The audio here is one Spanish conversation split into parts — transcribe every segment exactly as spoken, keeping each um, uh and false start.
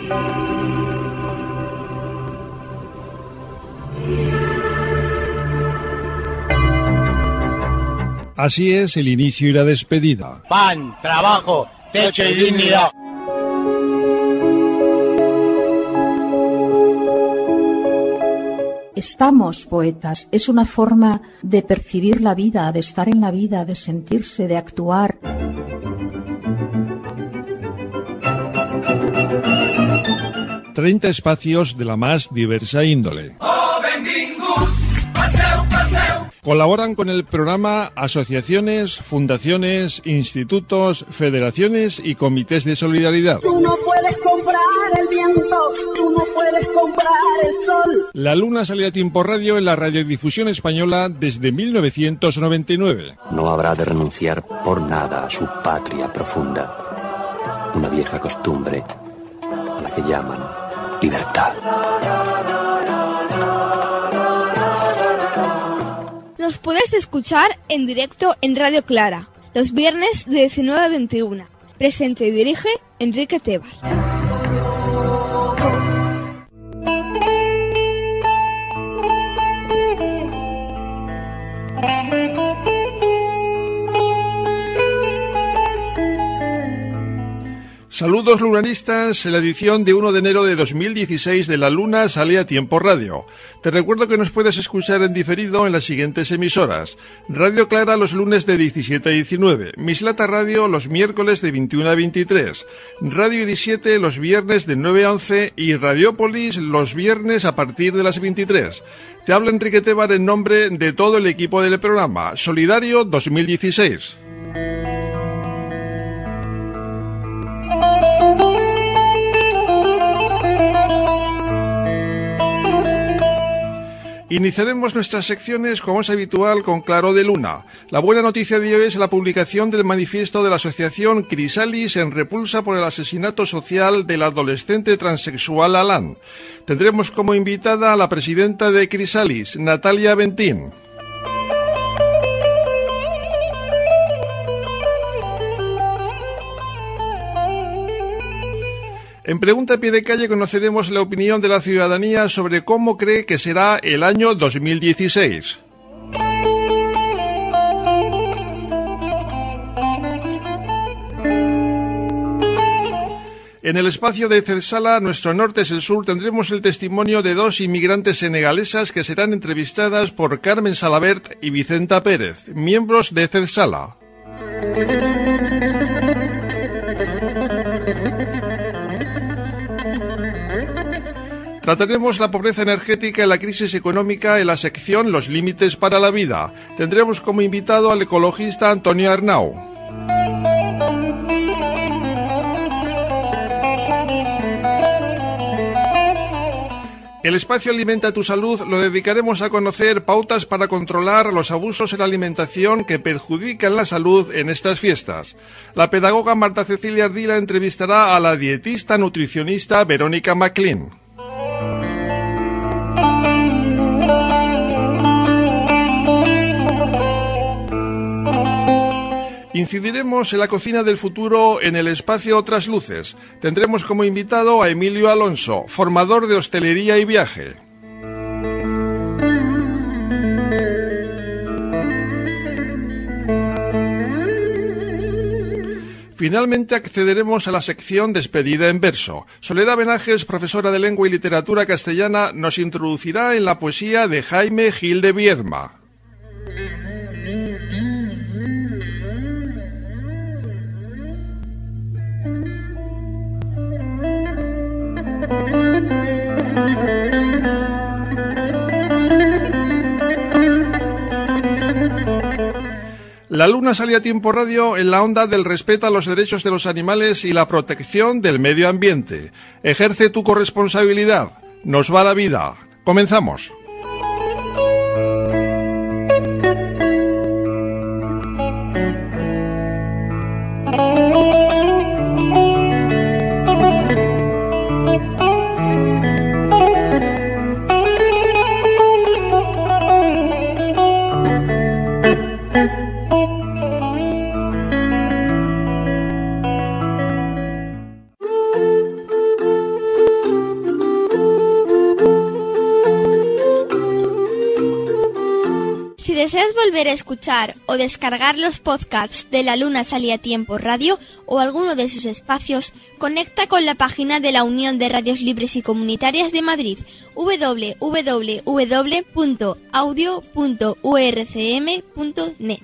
Así es el inicio y la despedida. Pan, trabajo, techo y dignidad. Estamos poetas, es una forma de percibir la vida, de estar en la vida, de sentirse, de actuar. Treinta espacios de la más diversa índole. Oh, benvingut, passeu, passeu. Colaboran con el programa asociaciones, fundaciones, institutos, federaciones y comités de solidaridad. Tú no puedes comprar el viento, tú no puedes comprar el sol. La Luna sale a Tiempo Radio en la radiodifusión española desde mil novecientos noventa y nueve. No habrá de renunciar por nada a su patria profunda, una vieja costumbre a la que llaman libertad. Nos puedes escuchar en directo en Radio Clara, los viernes de diecinueve a veintiuna. Presenta y dirige Enrique Tebar. Saludos lunaristas, en la edición de uno de enero de dos mil dieciséis de La Luna sale a Tiempo Radio. Te recuerdo que nos puedes escuchar en diferido en las siguientes emisoras. Radio Clara los lunes de diecisiete a diecinueve, Mislata Radio los miércoles de veintiuno a veintitrés, Radio diecisiete los viernes de nueve a once y Radiopolis los viernes a partir de las veintitrés. Te habla Enrique Tebar en nombre de todo el equipo del programa Solidario dos mil dieciséis. Iniciaremos nuestras secciones, como es habitual, con Claro de Luna. La buena noticia de hoy es la publicación del manifiesto de la asociación Crisalis en repulsa por el asesinato social del adolescente transexual Alan. Tendremos como invitada a la presidenta de Crisalis, Natalia Bentín. En Pregunta a Pie de Calle conoceremos la opinión de la ciudadanía sobre cómo cree que será el año dos mil dieciséis. En el espacio de CEDSALA, nuestro norte es el sur, tendremos el testimonio de dos inmigrantes senegalesas que serán entrevistadas por Carmen Salabert y Vicenta Pérez, miembros de CEDSALA. Trataremos la pobreza energética y la crisis económica en la sección Los límites para la vida. Tendremos como invitado al ecologista Antonio Arnau. El espacio Alimenta tu Salud lo dedicaremos a conocer pautas para controlar los abusos en la alimentación que perjudican la salud en estas fiestas. La pedagoga Marta Cecilia Ardila entrevistará a la dietista nutricionista Verónica McLean. Incidiremos en la cocina del futuro en el espacio Otras Luces. Tendremos como invitado a Emilio Alonso, formador de hostelería y viaje. Finalmente accederemos a la sección Despedida en verso. Soledad Benajes, profesora de Lengua y Literatura Castellana, nos introducirá en la poesía de Jaime Gil de Viedma. La Luna sale a Tiempo Radio en la onda del respeto a los derechos de los animales y la protección del medio ambiente. Ejerce tu corresponsabilidad. Nos va la vida. Comenzamos. ¿Deseas volver a escuchar o descargar los podcasts de La Luna Salía a Tiempo Radio o alguno de sus espacios? Conecta con la página de la Unión de Radios Libres y Comunitarias de Madrid, doble u doble u doble u punto audio punto u r c m punto net.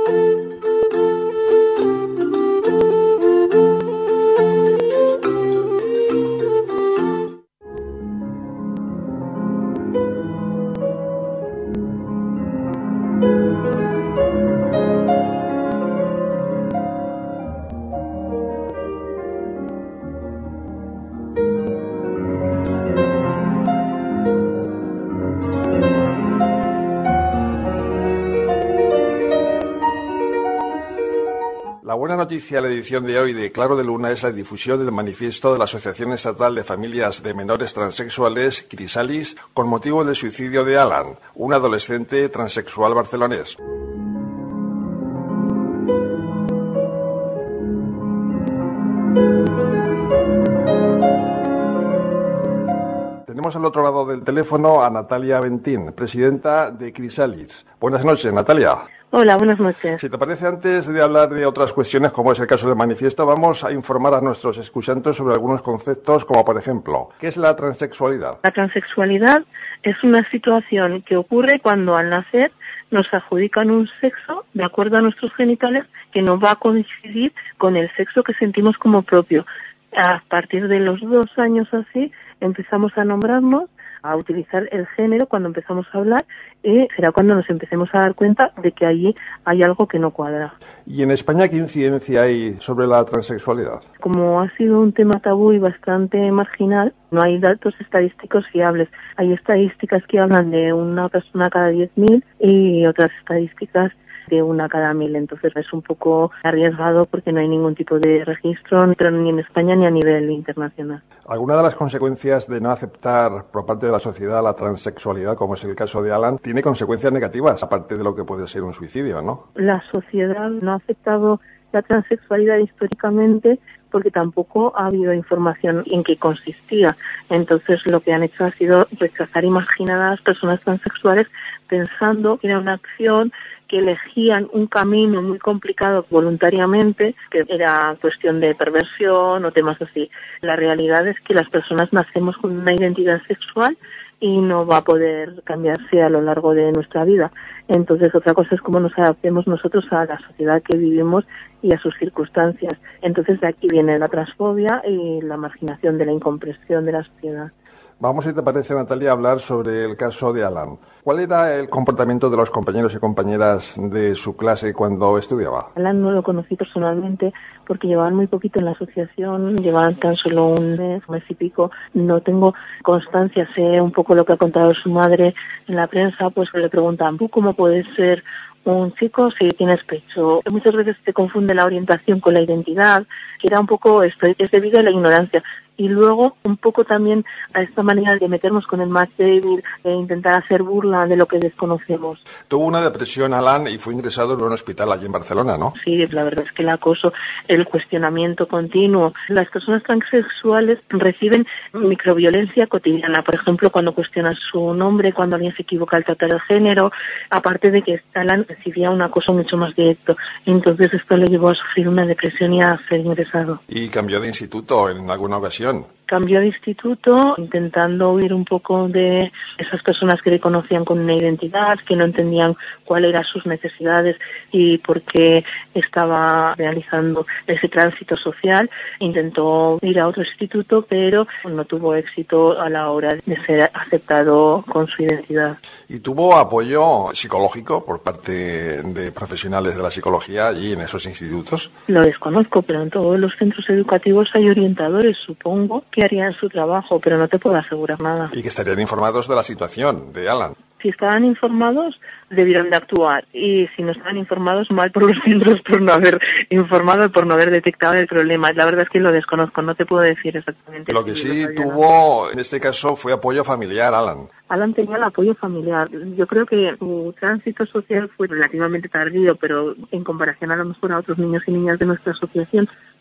La buena noticia de la edición de hoy de Claro de Luna es la difusión del manifiesto de la Asociación Estatal de Familias de Menores Transexuales, Crisalis, con motivo del suicidio de Alan, un adolescente transexual barcelonés. Tenemos al otro lado del teléfono a Natalia Ventín, presidenta de Crisalis. Buenas noches, Natalia. Hola, buenas noches. Si te parece, antes de hablar de otras cuestiones, como es el caso del manifiesto, vamos a informar a nuestros escuchantes sobre algunos conceptos, como por ejemplo, ¿qué es la transexualidad? La transexualidad es una situación que ocurre cuando al nacer nos adjudican un sexo de acuerdo a nuestros genitales que no va a coincidir con el sexo que sentimos como propio. A partir de los dos años así empezamos a nombrarnos, a utilizar el género cuando empezamos a hablar, y será cuando nos empecemos a dar cuenta de que allí hay algo que no cuadra. ¿Y en España qué incidencia hay sobre la transexualidad? Como ha sido un tema tabú y bastante marginal, no hay datos estadísticos fiables. Hay estadísticas que hablan de una persona cada diez mil y otras estadísticas de una cada mil, entonces es un poco arriesgado porque no hay ningún tipo de registro, ni en España ni a nivel internacional. ¿Alguna de las consecuencias de no aceptar por parte de la sociedad la transexualidad, como es el caso de Alan, tiene consecuencias negativas, aparte de lo que puede ser un suicidio, ¿no? La sociedad no ha aceptado la transexualidad históricamente porque tampoco ha habido información en qué consistía. Entonces lo que han hecho ha sido rechazar y marginar a las personas transexuales pensando que era una acción que elegían un camino muy complicado voluntariamente, que era cuestión de perversión o temas así. La realidad es que las personas nacemos con una identidad sexual y no va a poder cambiarse a lo largo de nuestra vida. Entonces, otra cosa es cómo nos adaptemos nosotros a la sociedad que vivimos y a sus circunstancias. Entonces, de aquí viene la transfobia y la marginación de la incomprensión de la sociedad. Vamos, si te parece, Natalia, a hablar sobre el caso de Alan. ¿Cuál era el comportamiento de los compañeros y compañeras de su clase cuando estudiaba? Alan no lo conocí personalmente porque llevaban muy poquito en la asociación, llevaban tan solo un mes, un mes y pico. No tengo constancia, sé un poco lo que ha contado su madre en la prensa, pues le preguntan, ¿tú cómo puedes ser un chico si tienes pecho? Muchas veces se confunde la orientación con la identidad, que era un poco esto, es debido a la ignorancia. Y luego un poco también a esta manera de meternos con el más débil, de intentar hacer burla de lo que desconocemos. Tuvo una depresión, Alan, y fue ingresado en un hospital allí en Barcelona, ¿no? Sí, la verdad es que el acoso, el cuestionamiento continuo. Las personas transexuales reciben microviolencia cotidiana. Por ejemplo, cuando cuestionan su nombre, cuando alguien se equivoca al tratar el género, aparte de que Alan recibía un acoso mucho más directo. Entonces esto le llevó a sufrir una depresión y a ser ingresado. ¿Y cambió de instituto en alguna ocasión? Cambió de instituto intentando huir un poco de esas personas que le conocían con una identidad, que no entendían cuáles eran sus necesidades y por qué estaba realizando ese tránsito social. Intentó ir a otro instituto, pero no tuvo éxito a la hora de ser aceptado con su identidad. ¿Y tuvo apoyo psicológico por parte de profesionales de la psicología allí en esos institutos? Lo desconozco, pero en todos los centros educativos hay orientadores, supongo, que harían su trabajo, pero no te puedo asegurar nada. Y que estarían informados de la situación de Alan. Si estaban informados, debieron de actuar. Y si no estaban informados, mal por los centros por no haber informado y por no haber detectado el problema. La verdad es que lo desconozco, no te puedo decir exactamente. Lo que sí tuvo, en este caso, fue apoyo familiar, Alan. Alan tenía el apoyo familiar. Yo creo que su tránsito social fue relativamente tardío, pero en comparación a lo mejor a otros niños y niñas de nuestra asociación,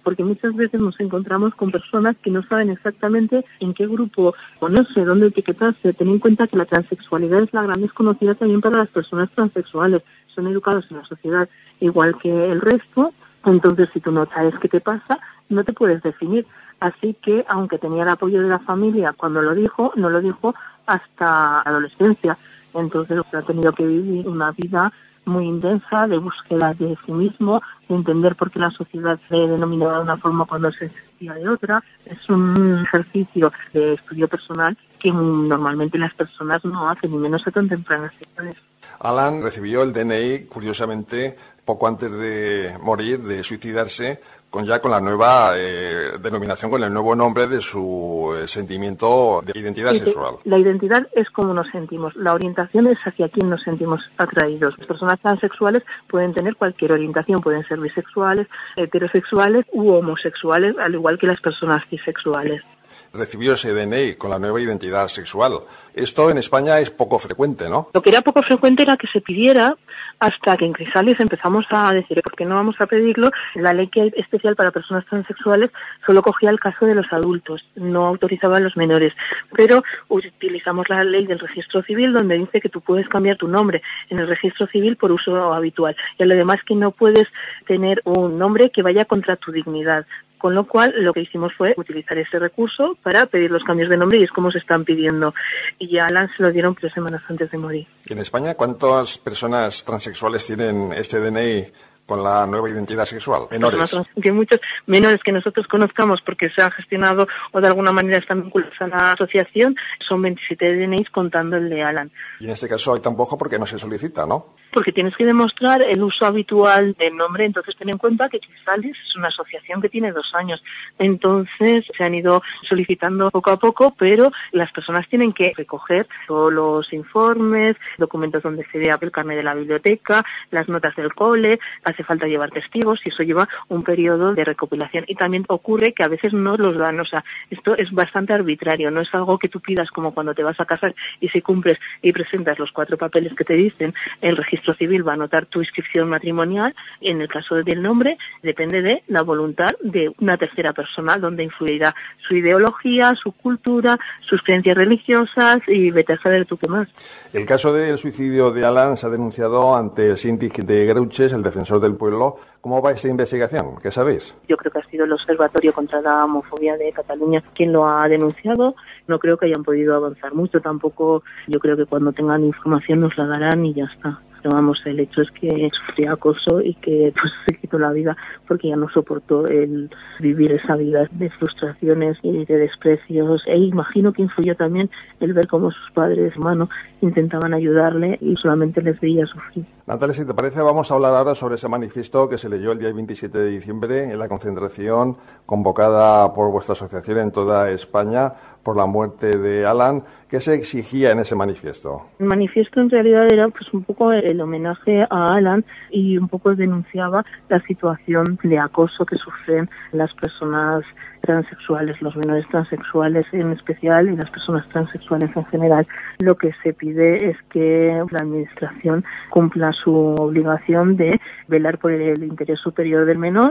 porque muchas veces nos encontramos con personas que no saben exactamente en qué grupo ponerse, dónde etiquetarse. Ten en cuenta que la transexualidad es la gran desconocida también para las personas transexuales. Son educados en la sociedad igual que el resto, entonces si tú no sabes qué te pasa, no te puedes definir. Así que, aunque tenía el apoyo de la familia cuando lo dijo, no lo dijo hasta la adolescencia. Entonces ha tenido que vivir una vida muy intensa de búsqueda de sí mismo, de entender por qué la sociedad se denominaba de una forma cuando se sentía de otra. Es un ejercicio de estudio personal que normalmente las personas no hacen, ni menos a tan tempranas edades. Alan recibió el D N I, curiosamente, poco antes de morir, de suicidarse, con ya con la nueva eh, denominación, con el nuevo nombre de su eh, sentimiento de identidad sí, sexual. La identidad es como nos sentimos, la orientación es hacia quién nos sentimos atraídos. Las personas transexuales pueden tener cualquier orientación, pueden ser bisexuales, heterosexuales u homosexuales, al igual que las personas cisexuales. Recibió ese D N I con la nueva identidad sexual. Esto en España es poco frecuente, ¿no? Lo que era poco frecuente era que se pidiera, hasta que en Crisales empezamos a decir, ¿por qué no vamos a pedirlo? La ley que hay especial para personas transexuales solo cogía el caso de los adultos, no autorizaba a los menores. Pero utilizamos la ley del registro civil, donde dice que tú puedes cambiar tu nombre en el registro civil por uso habitual. Y lo demás que no puedes tener un nombre que vaya contra tu dignidad. Con lo cual, lo que hicimos fue utilizar ese recurso para pedir los cambios de nombre y es como se están pidiendo. Y a Alan se lo dieron tres semanas antes de morir. ¿Y en España cuántas personas transexuales tienen este D N I con la nueva identidad sexual? Menores. Que muchos menores que nosotros conozcamos porque se han gestionado o de alguna manera están vinculados a la asociación, son veintisiete D N Is contando el de Alan. Y en este caso hay tampoco porque no se solicita, ¿no? Porque tienes que demostrar el uso habitual del nombre, entonces ten en cuenta que Crisales es una asociación que tiene dos años, entonces se han ido solicitando poco a poco, pero las personas tienen que recoger todos los informes, documentos donde se vea el carnet de la biblioteca, las notas del cole, hace falta llevar testigos y eso lleva un periodo de recopilación y también ocurre que a veces no los dan, o sea, esto es bastante arbitrario, no es algo que tú pidas como cuando te vas a casar y si cumples y presentas los cuatro papeles que te dicen, el registro civil va a anotar tu inscripción matrimonial. En el caso del nombre depende de la voluntad de una tercera persona donde influirá su ideología, su cultura, sus creencias religiosas y vete a saber tú qué más. El caso del suicidio de Alan se ha denunciado ante el síndic de Greuches, el defensor del pueblo. ¿Cómo va esta investigación? ¿Qué sabéis? Yo creo que ha sido el Observatorio contra la Homofobia de Cataluña quien lo ha denunciado. No creo que hayan podido avanzar mucho tampoco. Yo creo que cuando tengan información nos la darán y ya está. Pero vamos, el hecho es que sufría acoso y que pues se quitó la vida porque ya no soportó el vivir esa vida de frustraciones y de desprecios. E imagino que influyó también el ver cómo sus padres, hermanos, intentaban ayudarle y solamente les veía sufrir. Natalia, si te parece, vamos a hablar ahora sobre ese manifiesto que se leyó el día veintisiete de diciembre en la concentración convocada por vuestra asociación en toda España por la muerte de Alan. ¿Qué se exigía en ese manifiesto? El manifiesto en realidad era pues un poco el homenaje a Alan y un poco denunciaba la situación de acoso que sufren las personas transexuales, los menores transexuales en especial y las personas transexuales en general. Lo que se pide es que la Administración cumpla su obligación de velar por el interés superior del menor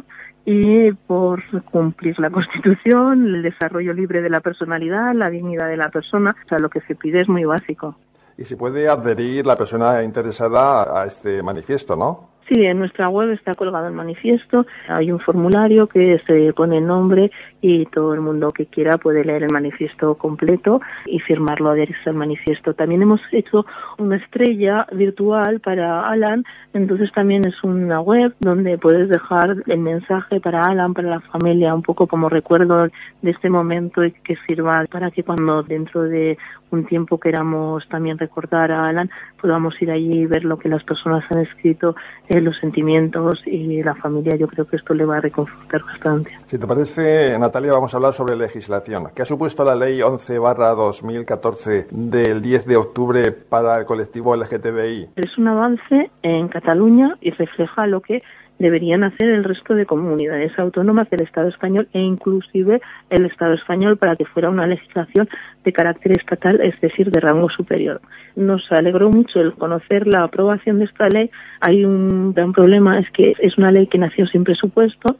y por cumplir la Constitución, el desarrollo libre de la personalidad, la dignidad de la persona. O sea, lo que se pide es muy básico. Y se puede adherir la persona interesada a este manifiesto, ¿no? Sí, en nuestra web está colgado el manifiesto, hay un formulario que se pone el nombre y todo el mundo que quiera puede leer el manifiesto completo y firmarlo, adherirse al manifiesto. También hemos hecho una estrella virtual para Alan, entonces también es una web donde puedes dejar el mensaje para Alan, para la familia, un poco como recuerdo de este momento y que sirva para que cuando dentro de un tiempo queramos también recordar a Alan, podamos ir allí y ver lo que las personas han escrito, eh, los sentimientos y la familia. Yo creo que esto le va a reconfortar bastante. Si te parece, Natalia, vamos a hablar sobre legislación. ¿Qué ha supuesto la ley once barra dos mil catorce del diez de octubre para el colectivo L G T B I? Es un avance en Cataluña y refleja lo que deberían hacer el resto de comunidades autónomas del Estado español e inclusive el Estado español para que fuera una legislación de carácter estatal, es decir, de rango superior. Nos alegró mucho el conocer la aprobación de esta ley. Hay un gran problema, es que es una ley que nació sin presupuesto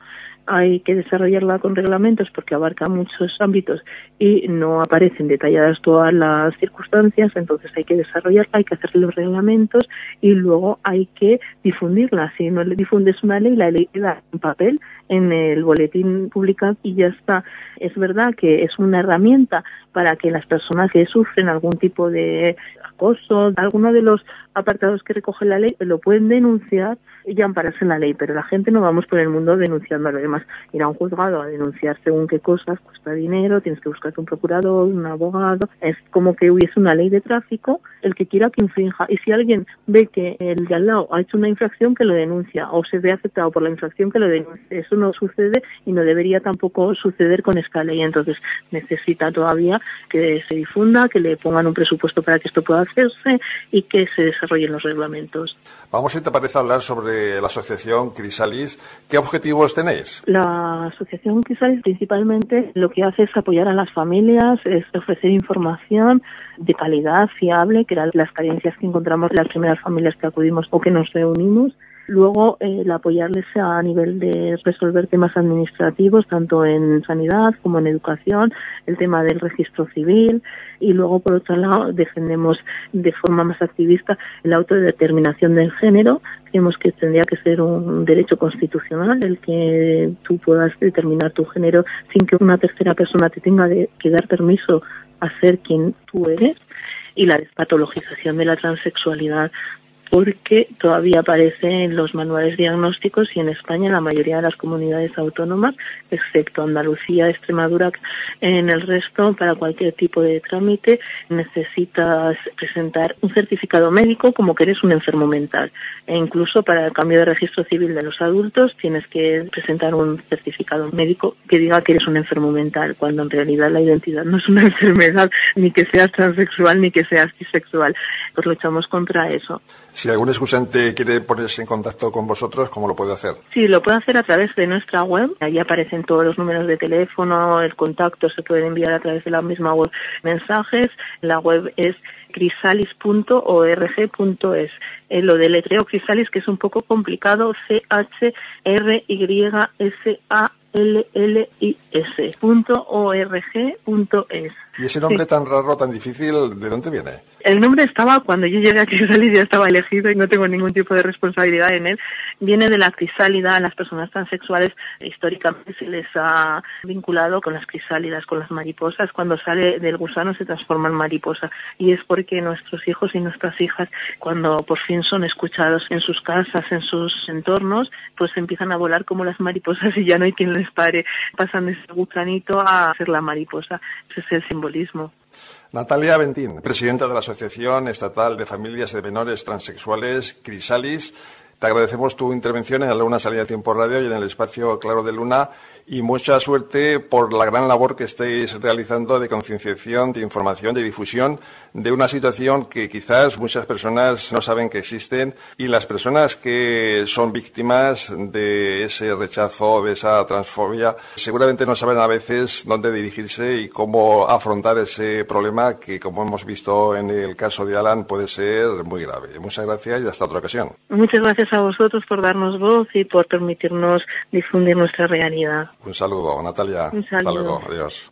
hay que desarrollarla con reglamentos porque abarca muchos ámbitos y no aparecen detalladas todas las circunstancias, entonces hay que desarrollarla, hay que hacer los reglamentos y luego hay que difundirla. Si no le difundes una ley, la ley queda en papel en el boletín publicado y ya está. Es verdad que es una herramienta para que las personas que sufren algún tipo de acoso, alguno de los apartados que recoge la ley, lo pueden denunciar y ampararse en la ley, pero la gente no vamos por el mundo denunciando. Además, ir a un juzgado a denunciar según qué cosas cuesta dinero, tienes que buscarte un procurador, un abogado, es como que hubiese una ley de tráfico, el que quiera que infrinja, y si alguien ve que el de al lado ha hecho una infracción, que lo denuncia, o se ve afectado por la infracción, que lo denuncie. Eso no sucede y no debería tampoco suceder con esta ley, entonces necesita todavía que se difunda, que le pongan un presupuesto para que esto pueda hacerse y que se desarrollen los reglamentos. Vamos, si te parece, hablar sobre la asociación Crisalis. ¿Qué objetivos tenéis? La asociación Crisalis principalmente lo que hace es apoyar a las familias, es ofrecer información de calidad, fiable, que eran las carencias que encontramos en las primeras familias que acudimos o que nos reunimos. Luego, eh, el apoyarles a nivel de resolver temas administrativos, tanto en sanidad como en educación, el tema del registro civil, y luego, por otro lado, defendemos de forma más activista la autodeterminación del género. Creemos que tendría que ser un derecho constitucional el que tú puedas determinar tu género sin que una tercera persona te tenga de, que dar permiso a ser quien tú eres, y la despatologización de la transexualidad, porque todavía aparece en los manuales diagnósticos y en España en la mayoría de las comunidades autónomas, excepto Andalucía, Extremadura. En el resto, para cualquier tipo de trámite, necesitas presentar un certificado médico como que eres un enfermo mental. E incluso para el cambio de registro civil de los adultos tienes que presentar un certificado médico que diga que eres un enfermo mental, cuando en realidad la identidad no es una enfermedad, ni que seas transexual ni que seas bisexual. Pues luchamos contra eso. Si algún escuchante quiere ponerse en contacto con vosotros, ¿cómo lo puede hacer? Sí, lo puede hacer a través de nuestra web. Allí aparecen todos los números de teléfono, el contacto se puede enviar a través de la misma web mensajes. La web es crisalis punto org punto es. Eh, lo del letreo Crisalis, que es un poco complicado, C H R Y S A L L I S punto org punto es. ¿Y ese nombre sí. tan raro, tan difícil, de dónde viene? El nombre estaba, cuando yo llegué a Crisalis ya estaba elegido y no tengo ningún tipo de responsabilidad en él. Viene de la crisálida. A las personas transexuales históricamente se les ha vinculado con las crisálidas, con las mariposas. Cuando sale del gusano se transforma en mariposa. Y es porque nuestros hijos y nuestras hijas, cuando por fin son escuchados en sus casas, en sus entornos, pues empiezan a volar como las mariposas y ya no hay quien les pare. Pasan de ese gusanito a ser la mariposa. Ese es el simbolismo. Natalia Bentín, presidenta de la Asociación Estatal de Familias de Menores Transexuales, Crisalis. Te agradecemos tu intervención en la Luna Salida de Tiempo Radio y en el espacio Claro de Luna, y mucha suerte por la gran labor que estáis realizando de concienciación, de información, de difusión de una situación que quizás muchas personas no saben que existen, y las personas que son víctimas de ese rechazo, de esa transfobia, seguramente no saben a veces dónde dirigirse y cómo afrontar ese problema que, como hemos visto en el caso de Alan, puede ser muy grave. Muchas gracias y hasta otra ocasión. Muchas gracias a vosotros por darnos voz y por permitirnos difundir nuestra realidad. Un saludo, Natalia. Un saludo. Hasta luego. Adiós.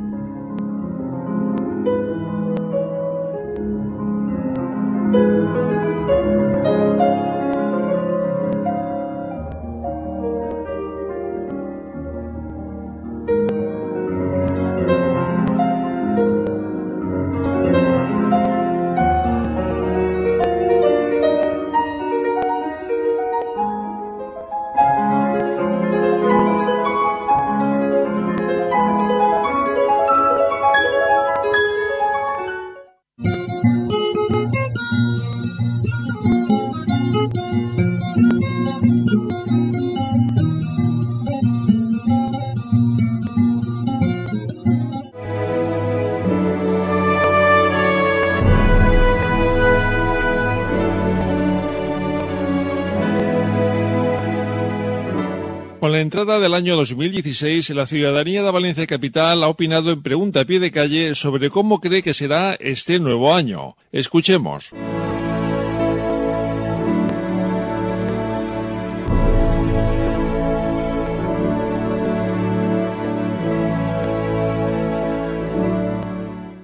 Con la entrada del año dos mil dieciséis, la ciudadanía de Valencia Capital ha opinado en Pregunta a Pie de Calle sobre cómo cree que será este nuevo año. Escuchemos.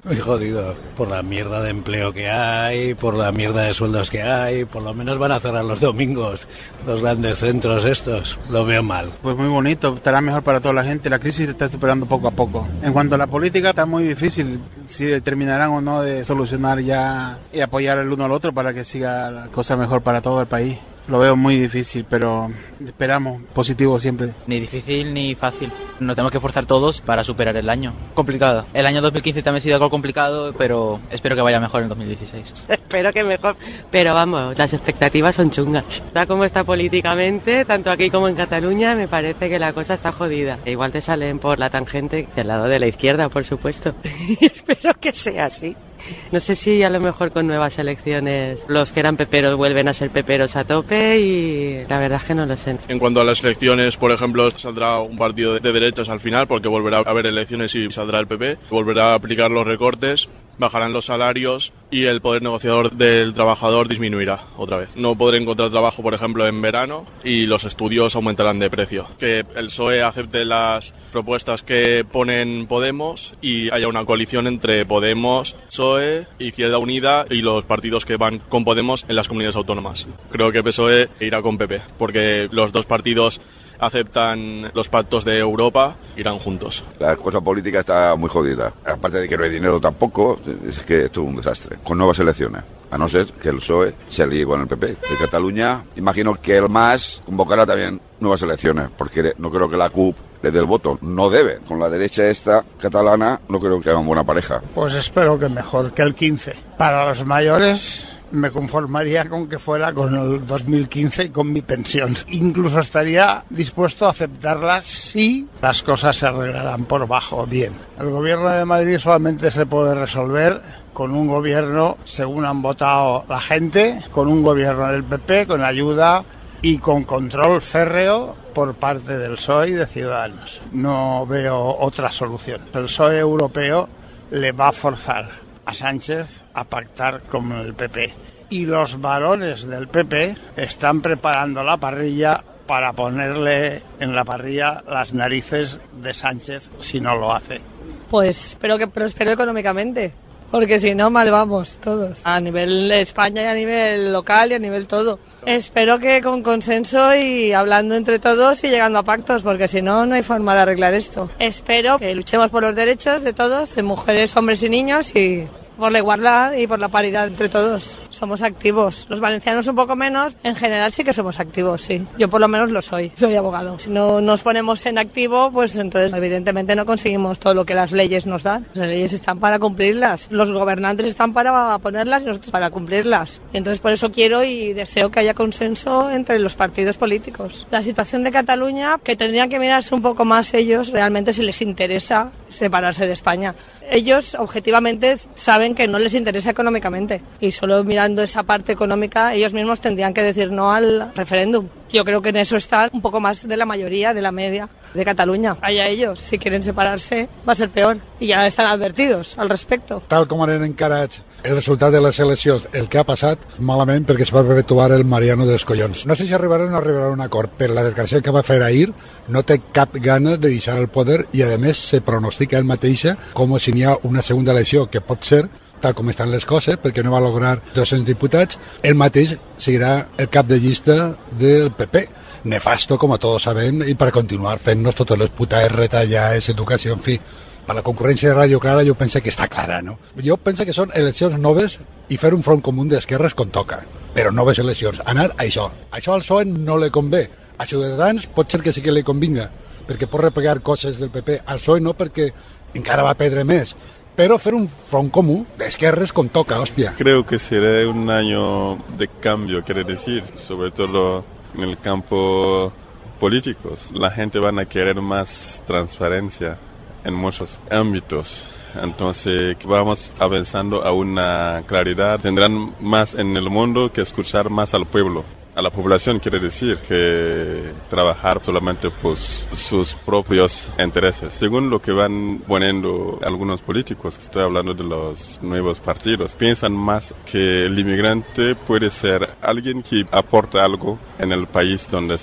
Muy jodido, por la mierda de empleo que hay, por la mierda de sueldos que hay, por lo menos van a cerrar los domingos los grandes centros estos, lo veo mal. Pues muy bonito, estará mejor para toda la gente, la crisis se está superando poco a poco. En cuanto a la política está muy difícil, si terminarán o no de solucionar ya y apoyar el uno al otro para que siga la cosa mejor para todo el país. Lo veo muy difícil, pero esperamos positivo siempre. Ni difícil ni fácil. Nos tenemos que esforzar todos para superar el año. Complicado. El año dos mil quince también ha sido algo complicado, pero espero que vaya mejor en dos mil dieciséis. Espero que mejor, pero vamos, las expectativas son chungas. Está como está políticamente, tanto aquí como en Cataluña, me parece que la cosa está jodida. E igual te salen por la tangente del lado de la izquierda, por supuesto. Espero que sea así. No sé si a lo mejor con nuevas elecciones los que eran peperos vuelven a ser peperos a tope y la verdad es que no lo sé. En cuanto a las elecciones, por ejemplo, saldrá un partido de derechas al final porque volverá a haber elecciones y saldrá el P P, volverá a aplicar los recortes, bajarán los salarios y el poder negociador del trabajador disminuirá otra vez. No podré encontrar trabajo, por ejemplo, en verano y los estudios aumentarán de precio. Que el P S O E acepte las propuestas que ponen Podemos y haya una coalición entre Podemos, P S O E, Izquierda Unida y los partidos que van con Podemos en las comunidades autónomas. Creo que P S O E irá con P P porque los dos partidos aceptan los pactos de Europa, irán juntos. La cosa política está muy jodida. Aparte de que no hay dinero tampoco, es que esto es un desastre. Con nuevas elecciones, a no ser que el P S O E se alíe con el P P. De Cataluña, imagino que el M A S convocará también nuevas elecciones, porque no creo que la C U P le dé el voto. No debe. Con la derecha esta catalana, no creo que hagan buena pareja. Pues espero que mejor que el quince. Para los mayores me conformaría con que fuera con el dos mil quince y con mi pensión. Incluso estaría dispuesto a aceptarla si las cosas se arreglaran por bajo bien. El gobierno de Madrid solamente se puede resolver con un gobierno según han votado la gente, con un gobierno del P P, con ayuda y con control férreo por parte del P S O E y de Ciudadanos. No veo otra solución. El P S O E europeo le va a forzar a Sánchez a pactar con el P P. Y los varones del P P están preparando la parrilla para ponerle en la parrilla las narices de Sánchez si no lo hace. Pues espero que prospere económicamente, porque si no mal vamos todos, a nivel España y a nivel local y a nivel todo. Espero que con consenso y hablando entre todos y llegando a pactos, porque si no, no hay forma de arreglar esto. Espero que luchemos por los derechos de todos, de mujeres, hombres y niños, y por la igualdad y por la paridad entre todos. Somos activos. Los valencianos un poco menos. En general sí que somos activos, sí. Yo por lo menos lo soy. Soy abogado. Si no nos ponemos en activo, pues entonces evidentemente no conseguimos todo lo que las leyes nos dan. Las leyes están para cumplirlas. Los gobernantes están para ponerlas y nosotros para cumplirlas. Entonces por eso quiero y deseo que haya consenso entre los partidos políticos. La situación de Cataluña, que tendrían que mirarse un poco más ellos realmente si les interesa separarse de España. Ellos objetivamente saben que no les interesa económicamente y solo mirando esa parte económica ellos mismos tendrían que decir no al referéndum. Yo creo que en eso está un poco más de la mayoría, de la media de Cataluña. Allá ellos, si quieren separarse va a ser peor i ja estan advertidos al respecte. Tal com eren encarats el resultat de les eleccions, el que ha passat malament perquè es va perpetuar el Mariano dels collons. No sé si arribaran o no arribaran a un acord, però la desgràcia que va fer ahir no té cap ganes de deixar el poder i a més se pronostica ell mateixa com si n'hi ha una segunda elecció que pot ser tal com estan les coses, perquè no va lograr dos-cents diputats, ell mateix seguirà el cap de llista del P P. Nefasto, com a tots sabem, i per continuar fent-nos totes les putades retallades, educació, en fi. Per la concurrència de Ràdio Clara jo penso que està clara, no? Jo penso que són eleccions noves i fer un front comú d'esquerres com toca, però noves eleccions. Anar a això. Això al P S O E no li convé. A Ciutadans pot ser que sí que li convinga, perquè pot repegar coses del P P. Al P S O E no, perquè encara va perdre més. Pero hacer un front común de izquierdas con toca, hostia. Creo que será un año de cambio, quiere decir, sobre todo en el campo político. La gente van a querer más transparencia en muchos ámbitos. Entonces vamos avanzando a una claridad. Tendrán más en el mundo que escuchar más al pueblo. A la población quiere decir que trabajar solamente por sus propios intereses. Según lo que van poniendo algunos políticos, estoy hablando de los nuevos partidos, piensan más que el inmigrante puede ser alguien que aporta algo en el país donde está.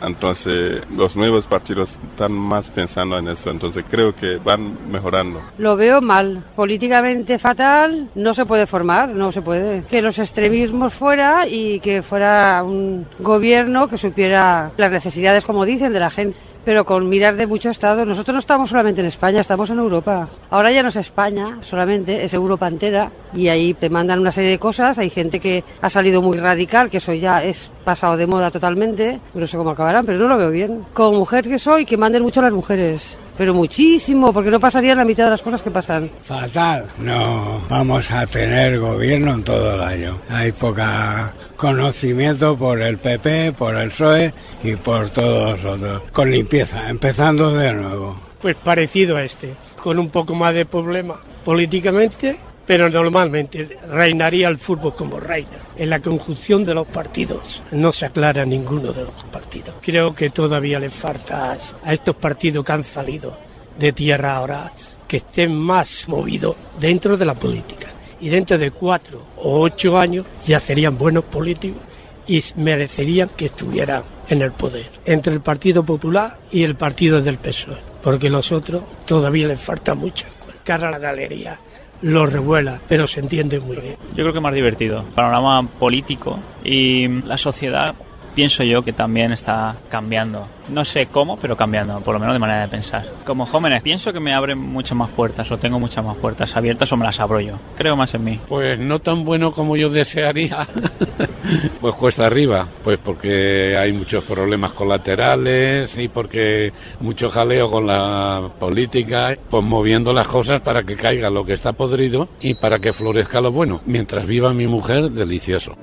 Entonces, los nuevos partidos están más pensando en eso, entonces creo que van mejorando. Lo veo mal, políticamente fatal, no se puede formar, no se puede. Que los extremismos fuera y que fuera un gobierno que supiera las necesidades, como dicen, de la gente. Pero con mirar de muchos estados. Nosotros no estamos solamente en España, estamos en Europa. Ahora ya no es España solamente, es Europa entera. Y ahí te mandan una serie de cosas. Hay gente que ha salido muy radical, que eso ya es pasado de moda totalmente. No sé cómo acabarán, pero no lo veo bien. Como mujer que soy, que manden mucho a las mujeres. Pero muchísimo, porque no pasarían la mitad de las cosas que pasan. Fatal, no vamos a tener gobierno en todo el año. Hay poca conocimiento por el P P, por el P S O E y por todos los otros. Con limpieza, empezando de nuevo. Pues parecido a este, con un poco más de problema políticamente, pero normalmente reinaría el fútbol como reina. En la conjunción de los partidos no se aclara ninguno de los partidos. Creo que todavía le falta a estos partidos que han salido de tierra ahora que estén más movidos dentro de la política. Y dentro de cuatro o ocho años ya serían buenos políticos y merecerían que estuvieran en el poder. Entre el Partido Popular y el partido del P S O E. Porque los otros todavía les falta mucho. Cara a la galería. Lo revuela, pero se entiende muy bien. Yo creo que más divertido. Panorama político y la sociedad, pienso yo que también está cambiando. No sé cómo, pero cambiando, por lo menos de manera de pensar. Como jóvenes, pienso que me abren muchas más puertas, o tengo muchas más puertas abiertas, o me las abro yo. Creo más en mí. Pues no tan bueno como yo desearía. Pues cuesta arriba, pues porque hay muchos problemas colaterales y porque mucho jaleo con la política, pues moviendo las cosas para que caiga lo que está podrido y para que florezca lo bueno. Mientras viva mi mujer, delicioso.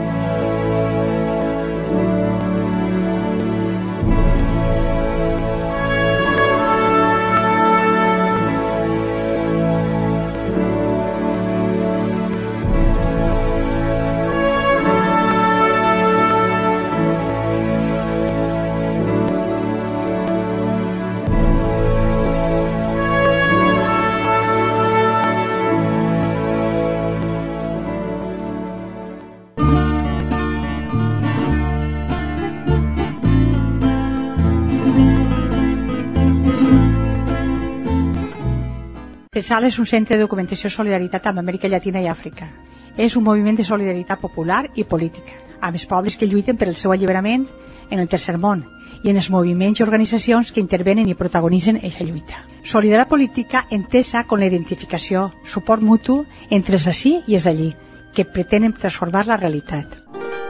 CESAL és un centre de documentació i solidaritat amb Amèrica Llatina i Àfrica. És un moviment de solidaritat popular i política, amb els pobles que lluiten per el seu alliberament en el tercer món i en els moviments i organitzacions que intervenen i protagonitzen aquesta lluita. Solidaritat política entesa com la identificació, suport mutu entre els d'ací i els d'allí, que pretenen transformar la realitat.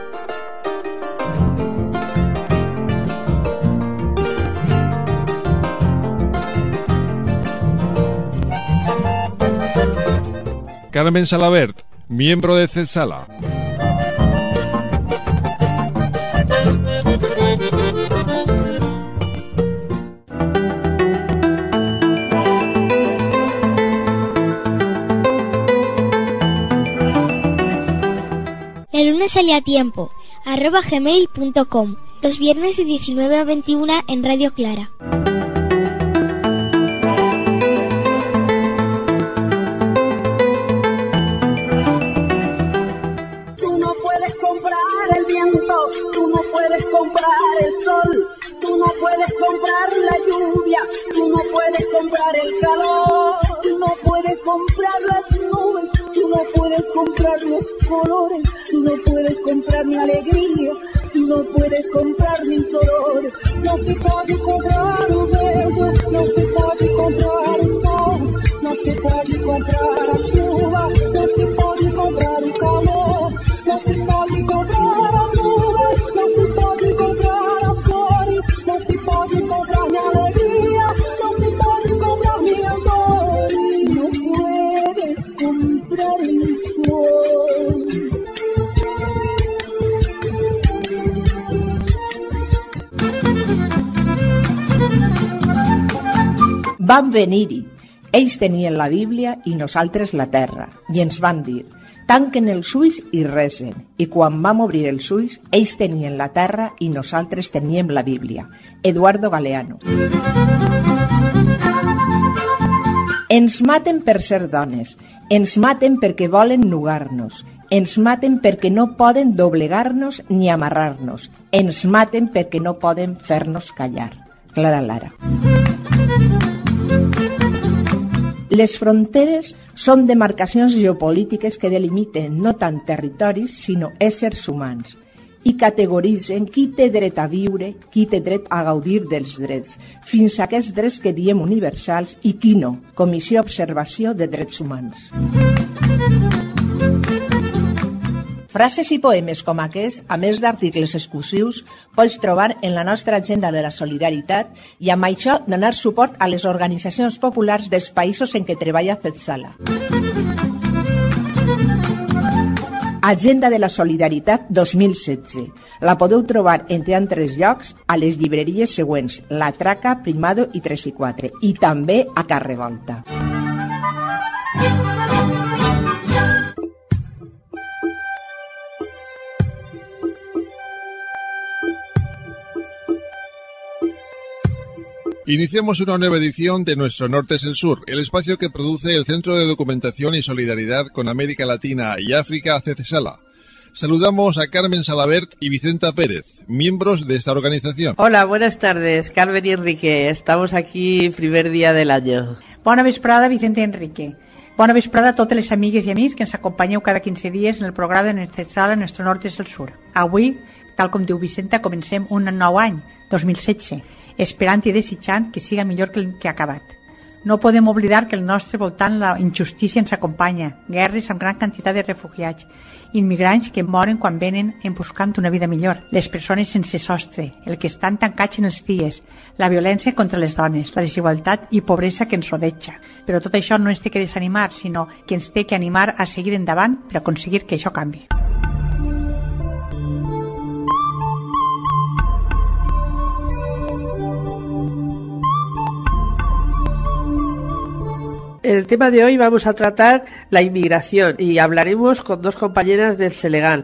Carmen Salabert, miembro de CESALA. La luna sale a tiempo, arroba gmail punto com, los viernes de diecinueve a veintiuna en Radio Clara. Tú no puedes comprar el sol, tú no puedes comprar la lluvia, tú no puedes comprar el calor, tú no puedes comprar las nubes, tú no puedes comprar los colores, tú no puedes comprar mi alegría, tú no puedes comprar mi dolor. No se puede comprar o bello, no se puede comprar el sol, no se puede comprar la chuva, no se puede comprar el calor, no se puede comprar las nubes, no se puede comprar las flores, no se puede comprar mi alegría, no se puede comprar mi amor, no puedes comprar el sol. Van venir-hi. Ells tenien la Bíblia i nosaltres la terra, i ens van dir: tanquen els ulls i resen. I quan vam obrir els ulls, ells tenien la terra i nosaltres teníem la Bíblia. Eduardo Galeano. Ens maten per ser dones, ens maten perquè volen nugar-nos, Ens maten perquè no poden doblegar-nos ni amarrar-nos. Ens maten perquè no poden fer-nos callar. Clara Lara. Les fronteres són demarcacions geopolítiques que delimiten no tant territoris, sinó éssers humans, i categoritzen qui té dret a viure, qui té dret a gaudir dels drets, fins a aquests drets que diem universals i qui no, Comissió d'Observació de Drets Humans. Frases i poemes com aquests, a més d'articles exclusius, pots trobar en la nostra agenda de la solidaritat i amb això donar suport a les organitzacions populars dels països en què treballa CETSALA. Agenda de la Solidaritat dos mil setze. La podeu trobar, entre altres llocs, a les llibreries següents: La Traca, Primado i tres i quatre, i també a Carrevolta. Iniciamos una nueva edición de Nuestro Norte es el Sur, el espacio que produce el Centro de Documentación y Solidaridad con América Latina y África, CETSALA. Saludamos a Carmen Salabert y Vicenta Pérez, miembros de esta organización. Hola, buenas tardes, Carmen y Enrique. Estamos aquí primer día del año. Bona vesprada, Vicenta i Enrique. Bona vesprada a totes les amigues i amics que ens acompanyeu cada quinze dies en el programa de CETSALA Nuestro Norte es el Sur. Avui, tal com diu Vicenta, comencem un nou any, dos mil setze, esperant i desitjant que siga millor que el que ha acabat. No podem oblidar que al nostre voltant la injustícia ens acompanya, guerres amb gran quantitat de refugiats, immigrants que moren quan venen en buscant una vida millor, les persones sense sostre, el que estan tancats en els dies, la violència contra les dones, la desigualtat i pobresa que ens rodeja. Però tot això no ens té que desanimar, sinó que ens té que animar a seguir endavant per aconseguir que això canvi. En el tema de hoy vamos a tratar la inmigración y hablaremos con dos compañeras del Selegal.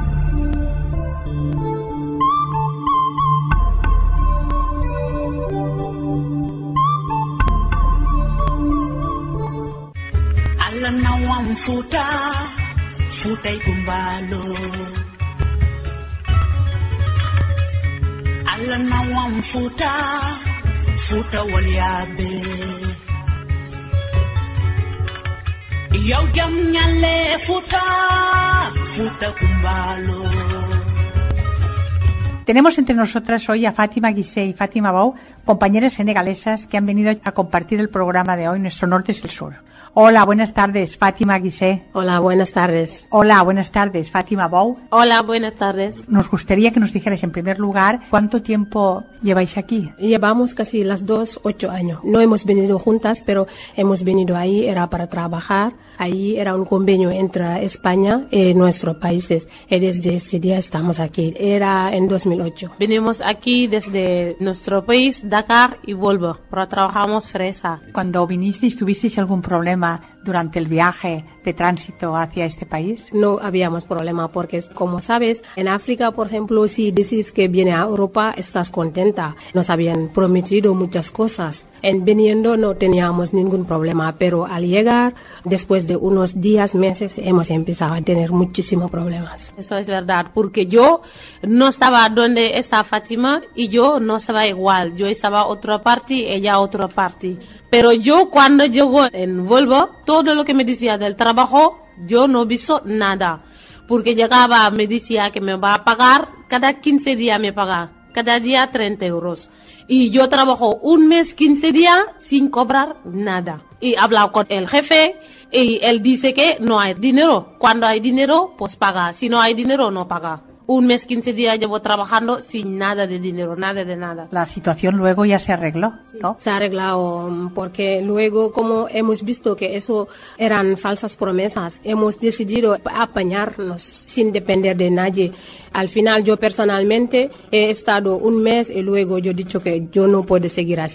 Tenemos entre nosotras hoy a Fátima Guissé y Fátima Bou, compañeras senegalesas que han venido a compartir el programa de hoy, Nuestro Norte es el Sur. Hola, buenas tardes, Fátima Guissé. Hola, buenas tardes. Hola, buenas tardes, Fátima Bou. Hola, buenas tardes. Nos gustaría que nos dijeras en primer lugar cuánto tiempo lleváis aquí. Llevamos casi las dos, ocho años. No hemos venido juntas, pero hemos venido ahí, era para trabajar. Ahí era un convenio entre España y nuestros países. Y desde ese día estamos aquí. Era en dos mil ocho. Venimos aquí desde nuestro país, Dakar, y vuelvo. Pero trabajamos fresa. Cuando vinisteis, ¿tuvisteis algún problema durante el viaje de tránsito hacia este país? No habíamos problema porque, como sabes, en África, por ejemplo, si dices que viene a Europa, estás contenta. Nos habían prometido muchas cosas. En viniendo no teníamos ningún problema, pero al llegar, después de unos días, meses, hemos empezado a tener muchísimos problemas. Eso es verdad, porque yo no estaba donde está Fátima y yo no estaba igual. Yo estaba a otra parte, ella a otra parte. Pero yo cuando llego en Volvo, todo lo que me decía del trabajo, yo no he visto nada. Porque llegaba, me decía que me va a pagar, cada quince días me paga, cada día treinta euros. Y yo trabajo un mes, quince días, sin cobrar nada. Y he hablado con el jefe y él dice que no hay dinero. Cuando hay dinero, pues paga. Si no hay dinero, no paga. Un mes, quince días llevo trabajando sin nada de dinero, nada de nada. La situación luego ya se arregló, ¿no? Se ha arreglado porque luego, como hemos visto que eso eran falsas promesas, hemos decidido apañarnos sin depender de nadie. Al final yo personalmente he estado un mes y luego yo he dicho que yo no puedo seguir así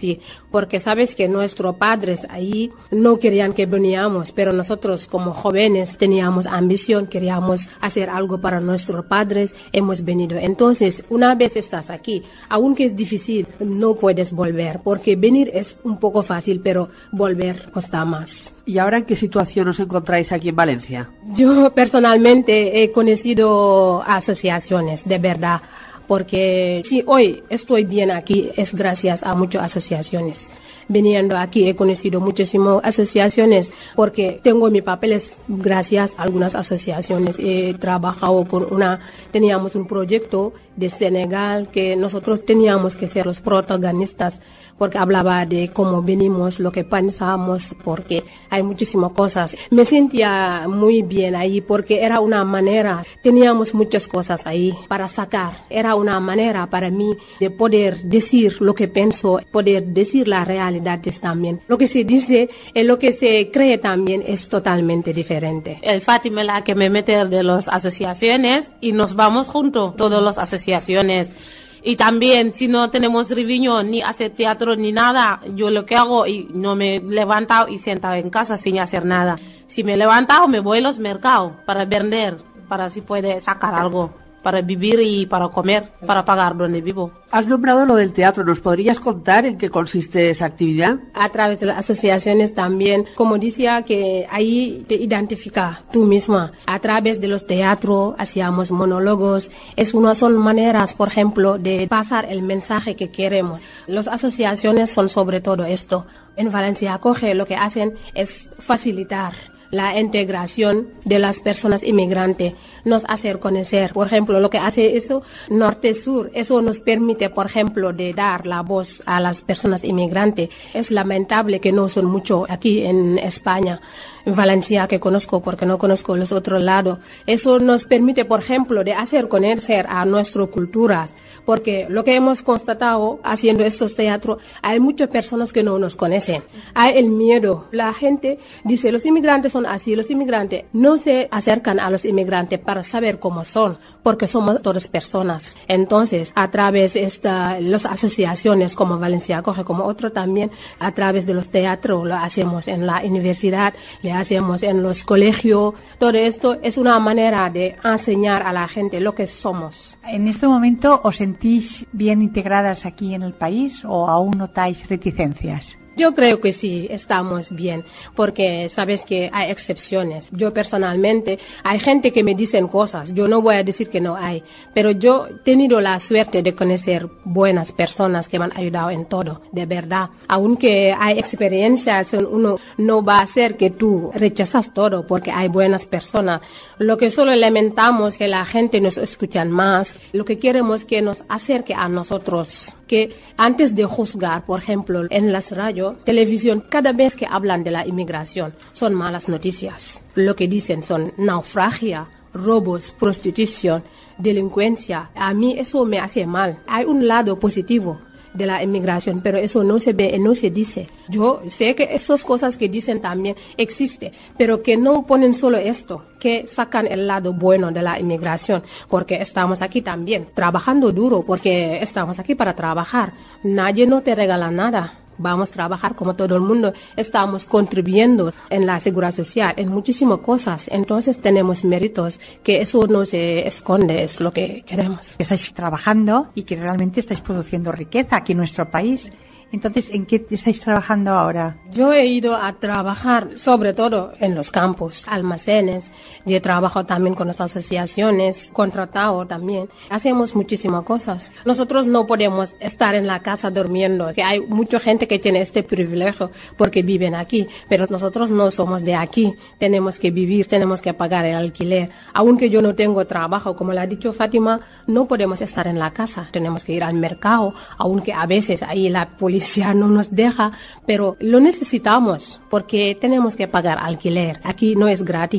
porque sabes que nuestros padres ahí no querían que veníamos, pero nosotros como jóvenes teníamos ambición, queríamos hacer algo para nuestros padres, hemos venido. Entonces, una vez estás aquí, aunque es difícil, no puedes volver, porque venir es un poco fácil, pero volver cuesta más. ¿Y ahora en qué situación os encontráis aquí en Valencia? Yo personalmente he conocido asociaciones, de verdad, porque si hoy estoy bien aquí es gracias a muchas asociaciones. Viniendo aquí he conocido muchísimas asociaciones porque tengo mis papeles gracias a algunas asociaciones. He trabajado con una, teníamos un proyecto de Senegal que nosotros teníamos que ser los protagonistas porque hablaba de cómo venimos, lo que pensamos, porque hay muchísimas cosas. Me sentía muy bien ahí porque era una manera, teníamos muchas cosas ahí para sacar. Era una manera para mí de poder decir lo que pienso, poder decir la realidad también. Lo que se dice y lo que se cree también es totalmente diferente. El Fátima la que me mete de las asociaciones y nos vamos juntos, todas las asociaciones. Y también, si no tenemos reunión, ni hacer teatro, ni nada, yo lo que hago, y no me he levantado y sentado en casa sin hacer nada. Si me he levantado, me voy a los mercados para vender, para si puede sacar algo, para vivir y para comer, para pagar donde vivo. Has nombrado lo del teatro, ¿nos podrías contar en qué consiste esa actividad? A través de las asociaciones también, como decía, que ahí te identifica tú misma. A través de los teatros hacíamos monólogos. Es una, son maneras, por ejemplo, de pasar el mensaje que queremos. Las asociaciones son sobre todo esto. En Valencia Acoge lo que hacen es facilitar la integración de las personas inmigrantes, nos hace conocer, por ejemplo, lo que hace eso norte-sur, eso nos permite, por ejemplo, de dar la voz a las personas inmigrantes. Es lamentable que no son mucho aquí en España, en Valencia, que conozco porque no conozco los otros lados. Eso nos permite, por ejemplo, de hacer conocer a nuestras culturas, porque lo que hemos constatado haciendo estos teatros, hay muchas personas que no nos conocen. Hay el miedo. La gente dice, los inmigrantes son así, los inmigrantes no se acercan a los inmigrantes para saber cómo son, porque somos todas personas. Entonces, a través de esta, las asociaciones como Valencia Acoge, como otro también, a través de los teatros, lo hacemos en la universidad, le hacemos en los colegios. Todo esto es una manera de enseñar a la gente lo que somos. ¿En este momento os sentís bien integradas aquí en el país o aún notáis reticencias? Yo creo que sí, estamos bien, porque sabes que hay excepciones. Yo personalmente, hay gente que me dicen cosas, yo no voy a decir que no hay, pero yo he tenido la suerte de conocer buenas personas que me han ayudado en todo, de verdad. Aunque hay experiencias, uno no va a hacer que tú rechazas todo, porque hay buenas personas. Lo que solo lamentamos es que la gente nos escucha más, lo que queremos es que nos acerque a nosotros, que antes de juzgar, por ejemplo, en las radios, televisión, cada vez que hablan de la inmigración, son malas noticias. Lo que dicen son naufragia, robos, prostitución, delincuencia. A mí eso me hace mal. Hay un lado positivo de la inmigración, pero eso no se ve, no se dice. Yo sé que esas cosas que dicen también existen, pero que no ponen solo esto, que sacan el lado bueno de la inmigración, porque estamos aquí también, trabajando duro, porque estamos aquí para trabajar. Nadie no te regala nada. Vamos a trabajar como todo el mundo, estamos contribuyendo en la seguridad social, en muchísimas cosas, entonces tenemos méritos, que eso no se esconde, es lo que queremos. Estáis trabajando y que realmente estáis produciendo riqueza aquí en nuestro país. Entonces, ¿en qué estáis trabajando ahora? Yo he ido a trabajar sobre todo en los campos, almacenes. Yo trabajo también con las asociaciones, contratado también. Hacemos muchísimas cosas. Nosotros no podemos estar en la casa durmiendo, que hay mucha gente que tiene este privilegio porque viven aquí, pero nosotros no somos de aquí. Tenemos que vivir, tenemos que pagar el alquiler. Aunque yo no tengo trabajo, como le ha dicho Fátima, no podemos estar en la casa. Tenemos que ir al mercado, aunque a veces ahí la policía no nos deja, pero lo necesitamos porque tenemos que pagar alquiler. Aquí no es gratis.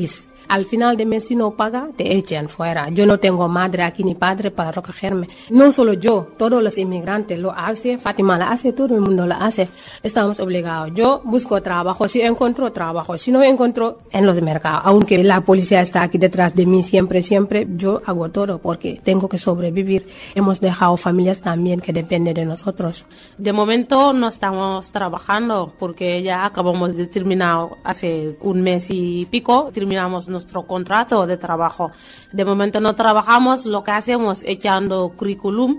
Al final de mes, si no paga, te echan fuera. Yo no tengo madre aquí ni padre para recogerme. No solo yo, todos los inmigrantes lo hacen, Fátima la hace, todo el mundo la hace. Estamos obligados. Yo busco trabajo, si encuentro trabajo, si no encuentro en los mercados. Aunque la policía está aquí detrás de mí siempre, siempre, yo hago todo porque tengo que sobrevivir. Hemos dejado familias también que dependen de nosotros. De momento no estamos trabajando porque ya acabamos de terminar hace un mes y pico, terminamos nuestro contrato de trabajo. De momento no trabajamos, lo que hacemos echando currículum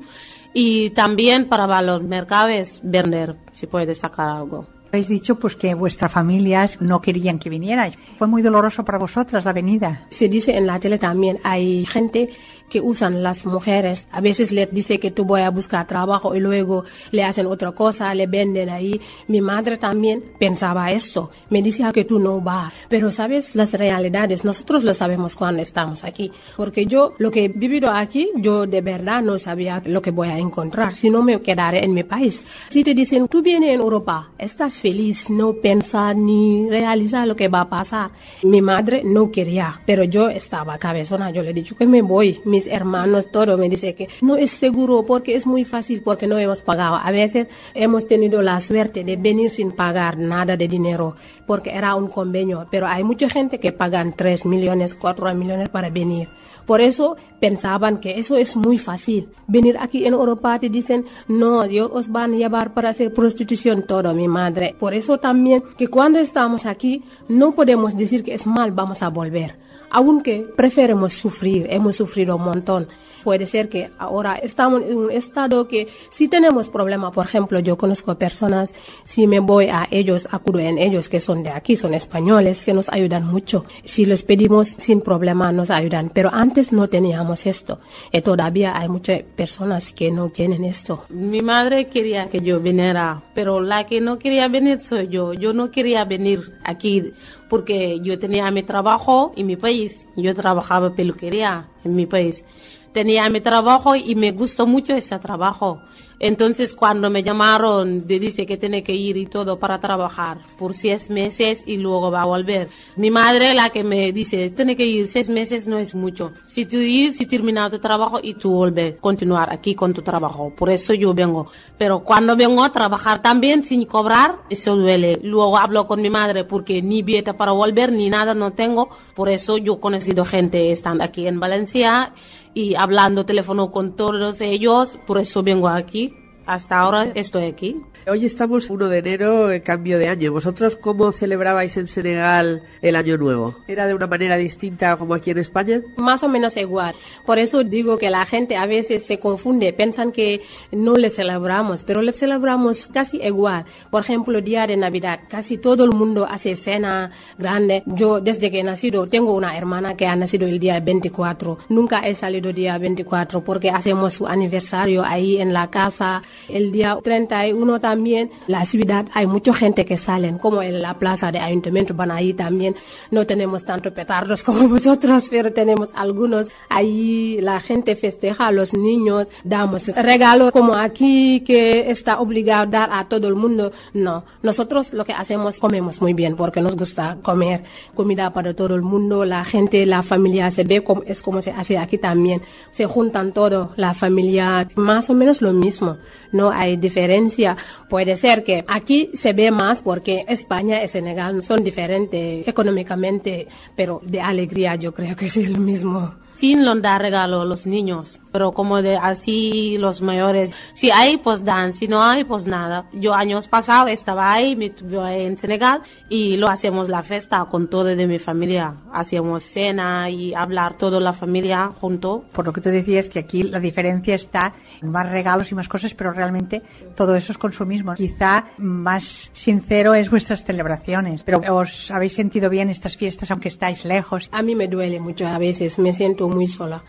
y también para los mercados vender, si puede sacar algo. Habéis dicho pues que vuestras familias no querían que vinierais. ¿Fue muy doloroso para vosotras la venida? Se dice en la tele también, hay gente que usan las mujeres. A veces les dice que tú voy a buscar trabajo y luego le hacen otra cosa, le venden ahí. Mi madre también pensaba esto. Me decía que tú no vas. Pero sabes, las realidades, nosotros lo sabemos cuando estamos aquí. Porque yo, lo que he vivido aquí, yo de verdad no sabía lo que voy a encontrar. Si no, me quedaré en mi país. Si te dicen, tú vienes en Europa, estás feliz, no pensar ni realizar lo que va a pasar. Mi madre no quería, pero yo estaba cabezona. Yo le he dicho que me voy. Mis hermanos, todo me dice que no es seguro porque es muy fácil, porque no hemos pagado. A veces hemos tenido la suerte de venir sin pagar nada de dinero porque era un convenio, pero hay mucha gente que pagan tres millones, cuatro millones para venir. Por eso pensaban que eso es muy fácil. Venir aquí en Europa te dicen, no, Dios os van a llevar para hacer prostitución todo, mi madre. Por eso también que cuando estamos aquí no podemos decir que es mal, vamos a volver. Aunque preferimos sufrir, hemos sufrido un montón. Puede ser que ahora estamos en un estado que si tenemos problemas, por ejemplo, yo conozco personas, si me voy a ellos, acudo en ellos que son de aquí, son españoles, que nos ayudan mucho. Si les pedimos sin problema, nos ayudan. Pero antes no teníamos esto. Y todavía hay muchas personas que no tienen esto. Mi madre quería que yo viniera, pero la que no quería venir soy yo. Yo no quería venir aquí porque yo tenía mi trabajo en mi país. Yo trabajaba peluquería en mi país. Tenía mi trabajo y me gustó mucho ese trabajo. Entonces, cuando me llamaron, de dice que tiene que ir y todo para trabajar por seis meses y luego va a volver. Mi madre, la que me dice, tiene que ir seis meses, no es mucho. Si tú ir, si terminas tu trabajo y tú vuelves, continuar aquí con tu trabajo. Por eso yo vengo. Pero cuando vengo a trabajar también sin cobrar, eso duele. Luego hablo con mi madre porque ni billete para volver, ni nada no tengo. Por eso yo he conocido gente estando aquí en Valencia y hablando teléfono con todos ellos, por eso vengo aquí. Hasta ahora estoy aquí. Hoy estamos uno de enero, en cambio de año. ¿Vosotros cómo celebrabais en Senegal el Año Nuevo? ¿Era de una manera distinta como aquí en España? Más o menos igual. Por eso digo que la gente a veces se confunde, piensan que no le celebramos, pero le celebramos casi igual. Por ejemplo, día de Navidad, casi todo el mundo hace cena grande. Yo, desde que he nacido, tengo una hermana que ha nacido el día veinticuatro. Nunca he salido el día veinticuatro porque hacemos su aniversario ahí en la casa. El día treinta y uno también. También la ciudad hay mucha gente que salen, como en la plaza de ayuntamiento van ahí también. No tenemos tanto petardos como vosotros, pero tenemos algunos. Ahí la gente festeja a los niños, damos regalos como aquí que está obligado a dar a todo el mundo. No, nosotros lo que hacemos, comemos muy bien porque nos gusta comer comida para todo el mundo. La gente, la familia se ve como es como se hace aquí también. Se juntan todo, la familia, más o menos lo mismo. No hay diferencia. Puede ser que aquí se ve más porque España y Senegal son diferentes económicamente, pero de alegría yo creo que es lo mismo. Sin lo dar regalo a los niños, pero como de así los mayores, si hay pues dan, si no hay pues nada. Yo años pasados estaba ahí, me tuve en Senegal y lo hacemos la fiesta con toda de mi familia, hacíamos cena y hablar toda la familia junto. Por lo que te decías que aquí la diferencia está en más regalos y más cosas, pero realmente todo eso es consumismo. Quizá más sincero es vuestras celebraciones, pero ¿os habéis sentido bien estas fiestas aunque estáis lejos? A mí me duele mucho a veces, me siento muy sola,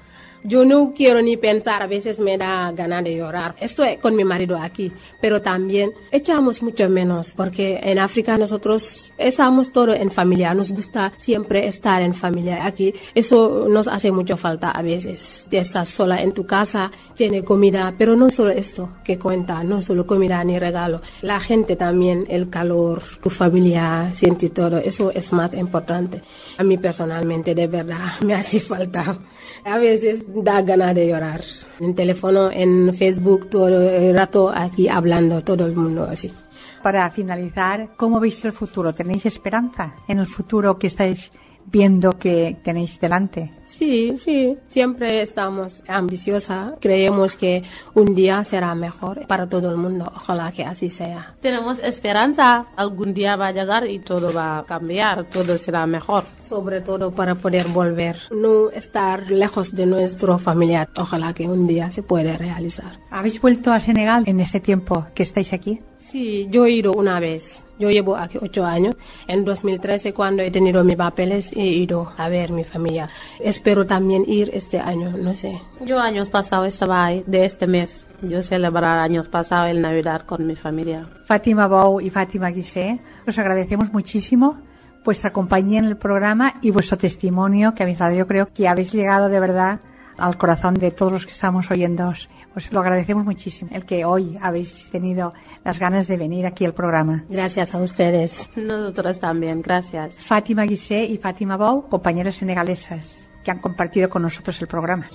Yo no quiero ni pensar, a veces me da ganas de llorar. Estoy con mi marido aquí, pero también echamos mucho menos, porque en África nosotros estamos todos en familia, nos gusta siempre estar en familia. Aquí eso nos hace mucho falta a veces. Estás sola en tu casa, tiene comida, pero no solo esto que cuenta, no solo comida ni regalo. La gente también, el calor, tu familia, siente todo, eso es más importante. A mí personalmente, de verdad, me hace falta. A veces da ganas de llorar. En teléfono, en Facebook, todo el rato aquí hablando, todo el mundo así. Para finalizar, ¿cómo veis el futuro? ¿Tenéis esperanza en el futuro que estáis viendo que tenéis delante? Sí, sí, siempre estamos ambiciosa. Creemos que un día será mejor para todo el mundo. Ojalá que así sea. Tenemos esperanza. Algún día va a llegar y todo va a cambiar, todo será mejor. Sobre todo para poder volver, no estar lejos de nuestra familia. Ojalá que un día se pueda realizar. ¿Habéis vuelto a Senegal en este tiempo que estáis aquí? Sí, yo he ido una vez. Yo llevo aquí ocho años. En dos mil trece, cuando he tenido mis papeles, he ido a ver mi familia. Espero también ir este año, no sé. Yo años pasados estaba ahí, de este mes. Yo celebrar años pasados el Navidad con mi familia. Fátima Bou y Fátima Guissé, os agradecemos muchísimo vuestra compañía en el programa y vuestro testimonio que habéis dado. Yo creo que habéis llegado de verdad al corazón de todos los que estamos oyendo. Os lo agradecemos muchísimo, el que hoy habéis tenido las ganas de venir aquí al programa. Gracias a ustedes. Nosotros también, gracias. Fátima Guissé y Fátima Bou, compañeras senegalesas, que han compartido con nosotros el programa.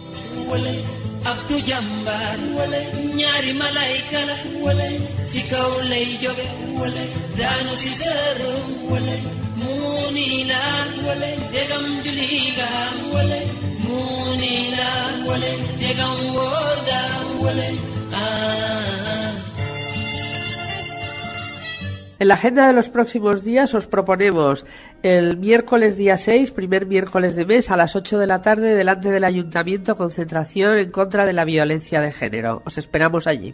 En la agenda de los próximos días os proponemos el miércoles día seis, primer miércoles de mes, a las ocho de la tarde, delante del Ayuntamiento, concentración en contra de la violencia de género. Os esperamos allí.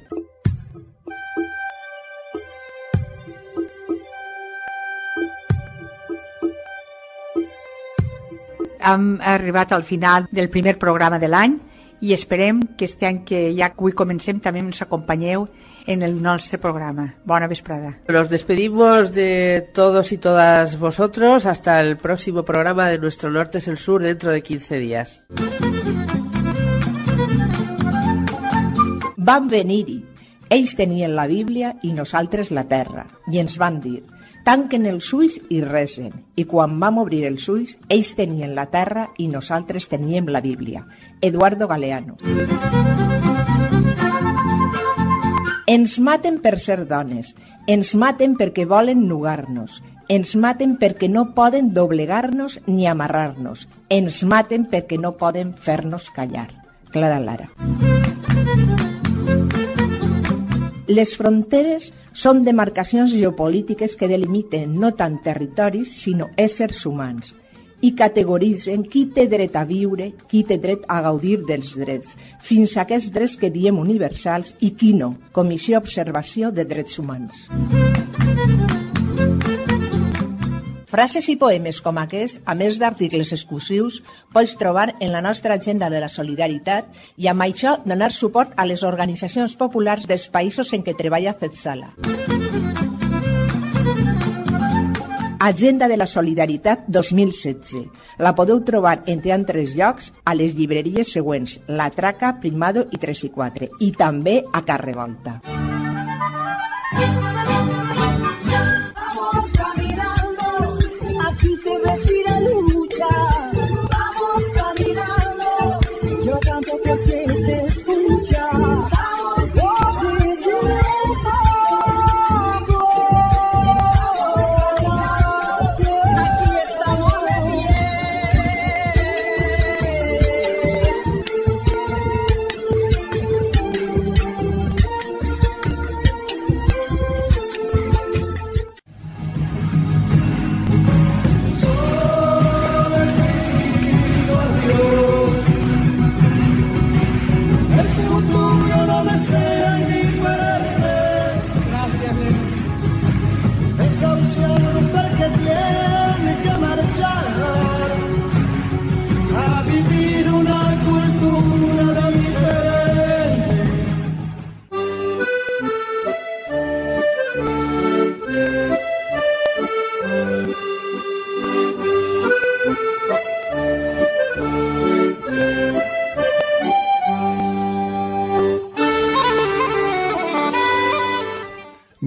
Hem arribat al final del primer programa de l'any i esperem que este any que ja avui comencem també ens acompanyeu en el nostre programa. Bona vesprada. Nos despedimos de todos y todas vosotros hasta el próximo programa de Nuestro Norte es el Sur dentro de quince días. Van venir-hi. Ells tenien la Bíblia i nosaltres la terra. I ens van dir: tanquen els ulls i resen. I quan vam obrir els ulls, ells tenien la terra i nosaltres teníem la Bíblia. Eduardo Galeano. Ens maten per ser dones. Ens maten perquè volen nugar-nos. Ens maten perquè no poden doblegar-nos ni amarrar-nos. Ens maten perquè no poden fer-nos callar. Clara Lara. Les fronteres són demarcacions geopolítiques que delimiten no tant territoris, sinó éssers humans, i categoritzen qui té dret a viure, qui té dret a gaudir dels drets, fins a aquests drets que diem universals i qui no, Comissió d'Observació de Drets Humans. Frases i poemes com aquests, a més d'articles exclusius, pots trobar en la nostra agenda de la solidaritat i amb això donar suport a les organitzacions populars dels països en què treballa Zetsala. Agenda de la Solidaritat dos mil setze. La podeu trobar, entre altres llocs, a les llibreries següents: La Traca, Primado i tres i quatre, i també a Carrevolta. Aquí se respira lucha, vamos caminando, yo canto porque se escucha, vamos, voces de aquí estamos de pie.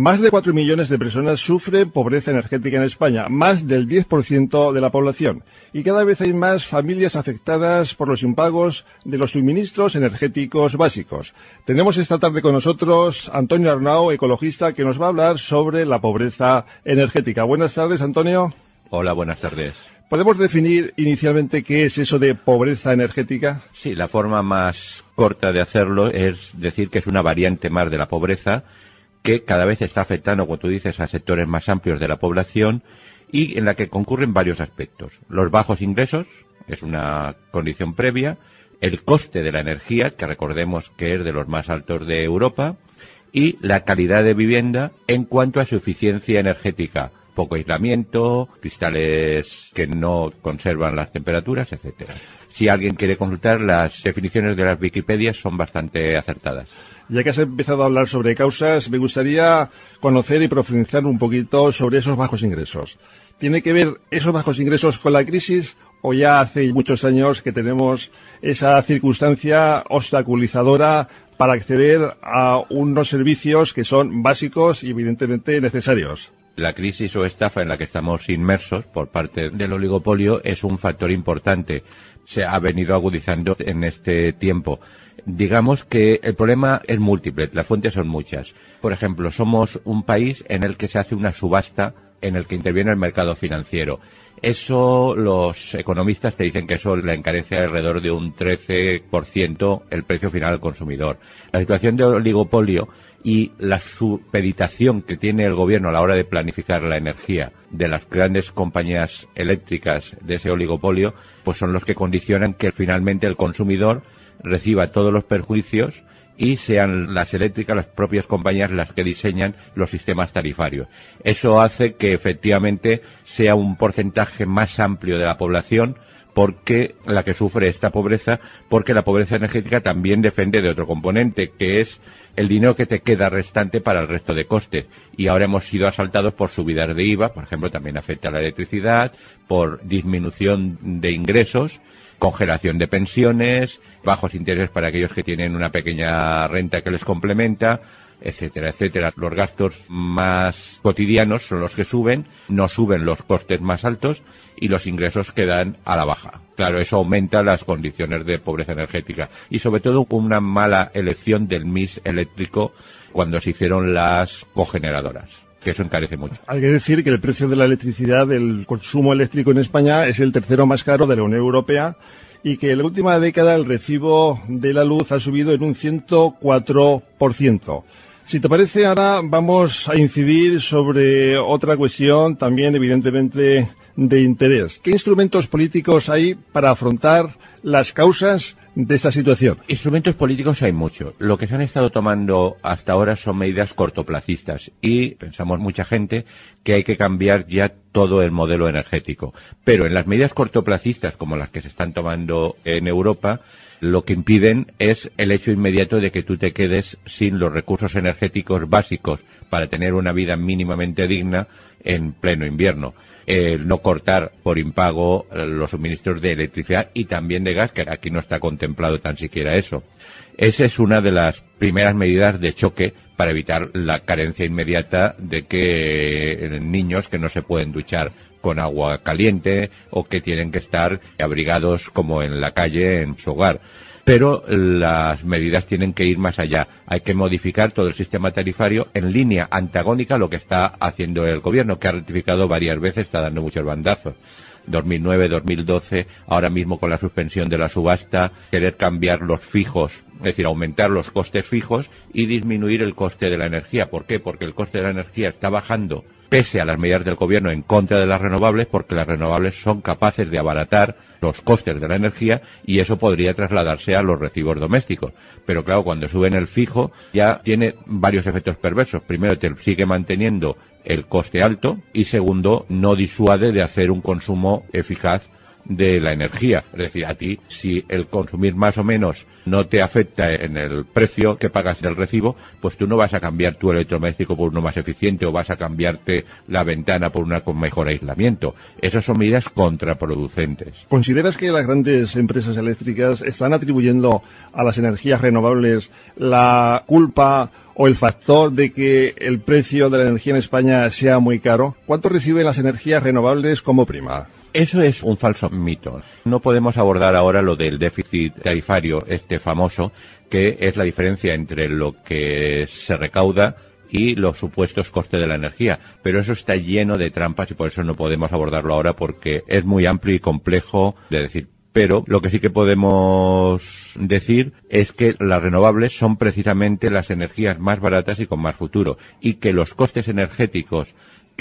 Más de cuatro millones de personas sufren pobreza energética en España, más del diez por ciento de la población. Y cada vez hay más familias afectadas por los impagos de los suministros energéticos básicos. Tenemos esta tarde con nosotros Antonio Arnau, ecologista, que nos va a hablar sobre la pobreza energética. Buenas tardes, Antonio. Hola, buenas tardes. ¿Podemos definir inicialmente qué es eso de pobreza energética? Sí, la forma más corta de hacerlo es decir que es una variante más de la pobreza que cada vez está afectando, como tú dices, a sectores más amplios de la población y en la que concurren varios aspectos. Los bajos ingresos es una condición previa, el coste de la energía, que recordemos que es de los más altos de Europa, y la calidad de vivienda en cuanto a su eficiencia energética. Poco aislamiento, cristales que no conservan las temperaturas, etcétera. Si alguien quiere consultar, las definiciones de las Wikipedias son bastante acertadas. Ya que has empezado a hablar sobre causas, me gustaría conocer y profundizar un poquito sobre esos bajos ingresos. ¿Tiene que ver esos bajos ingresos con la crisis o ya hace muchos años que tenemos esa circunstancia obstaculizadora para acceder a unos servicios que son básicos y evidentemente necesarios? La crisis o estafa en la que estamos inmersos por parte del oligopolio es un factor importante. Se ha venido agudizando en este tiempo. Digamos que el problema es múltiple, las fuentes son muchas. Por ejemplo, somos un país en el que se hace una subasta en el que interviene el mercado financiero. Eso, los economistas te dicen que eso le encarece alrededor de un trece por ciento el precio final al consumidor. La situación de oligopolio y la supeditación que tiene el gobierno a la hora de planificar la energía de las grandes compañías eléctricas de ese oligopolio, pues son los que condicionan que finalmente el consumidor reciba todos los perjuicios y sean las eléctricas, las propias compañías, las que diseñan los sistemas tarifarios. Eso hace que efectivamente sea un porcentaje más amplio de la población porque la que sufre esta pobreza, porque la pobreza energética también depende de otro componente, que es el dinero que te queda restante para el resto de costes. Y ahora hemos sido asaltados por subidas de I V A, por ejemplo, también afecta a la electricidad, por disminución de ingresos, congelación de pensiones, bajos intereses para aquellos que tienen una pequeña renta que les complementa, etcétera, etcétera. Los gastos más cotidianos son los que suben, no suben los costes más altos y los ingresos quedan a la baja. Claro, eso aumenta las condiciones de pobreza energética y sobre todo una mala elección del mix eléctrico cuando se hicieron las cogeneradoras, que eso encarece mucho. Hay que decir que el precio de la electricidad, del consumo eléctrico en España, es el tercero más caro de la Unión Europea y que en la última década el recibo de la luz ha subido en un ciento cuatro por ciento. Si te parece, ahora vamos a incidir sobre otra cuestión también evidentemente de interés. ¿Qué instrumentos políticos hay para afrontar las causas de esta situación? Instrumentos políticos hay muchos. Lo que se han estado tomando hasta ahora son medidas cortoplacistas y pensamos mucha gente que hay que cambiar ya todo el modelo energético. Pero en las medidas cortoplacistas como las que se están tomando en Europa, lo que impiden es el hecho inmediato de que tú te quedes sin los recursos energéticos básicos para tener una vida mínimamente digna en pleno invierno. El no cortar por impago los suministros de electricidad y también de gas, que aquí no está contemplado tan siquiera eso. Esa es una de las primeras medidas de choque para evitar la carencia inmediata de que niños que no se pueden duchar con agua caliente o que tienen que estar abrigados como en la calle en su hogar. Pero las medidas tienen que ir más allá. Hay que modificar todo el sistema tarifario en línea antagónica a lo que está haciendo el gobierno, que ha rectificado varias veces, está dando muchos bandazos. dos mil nueve, dos mil doce, ahora mismo con la suspensión de la subasta, querer cambiar los fijos, es decir, aumentar los costes fijos y disminuir el coste de la energía. ¿Por qué? Porque el coste de la energía está bajando pese a las medidas del gobierno en contra de las renovables, porque las renovables son capaces de abaratar los costes de la energía y eso podría trasladarse a los recibos domésticos. Pero claro, cuando suben el fijo ya tiene varios efectos perversos. Primero, te sigue manteniendo el coste alto y segundo, no disuade de hacer un consumo eficaz de la energía. Es decir, a ti, si el consumir más o menos no te afecta en el precio que pagas del recibo, pues tú no vas a cambiar tu electrodoméstico por uno más eficiente o vas a cambiarte la ventana por una con mejor aislamiento. Esas son medidas contraproducentes. ¿Consideras que las grandes empresas eléctricas están atribuyendo a las energías renovables la culpa o el factor de que el precio de la energía en España sea muy caro? ¿Cuánto reciben las energías renovables como prima? Eso es un falso mito. No podemos abordar ahora lo del déficit tarifario, este famoso, que es la diferencia entre lo que se recauda y los supuestos costes de la energía. Pero eso está lleno de trampas y por eso no podemos abordarlo ahora porque es muy amplio y complejo de decir. Pero lo que sí que podemos decir es que las renovables son precisamente las energías más baratas y con más futuro y que los costes energéticos que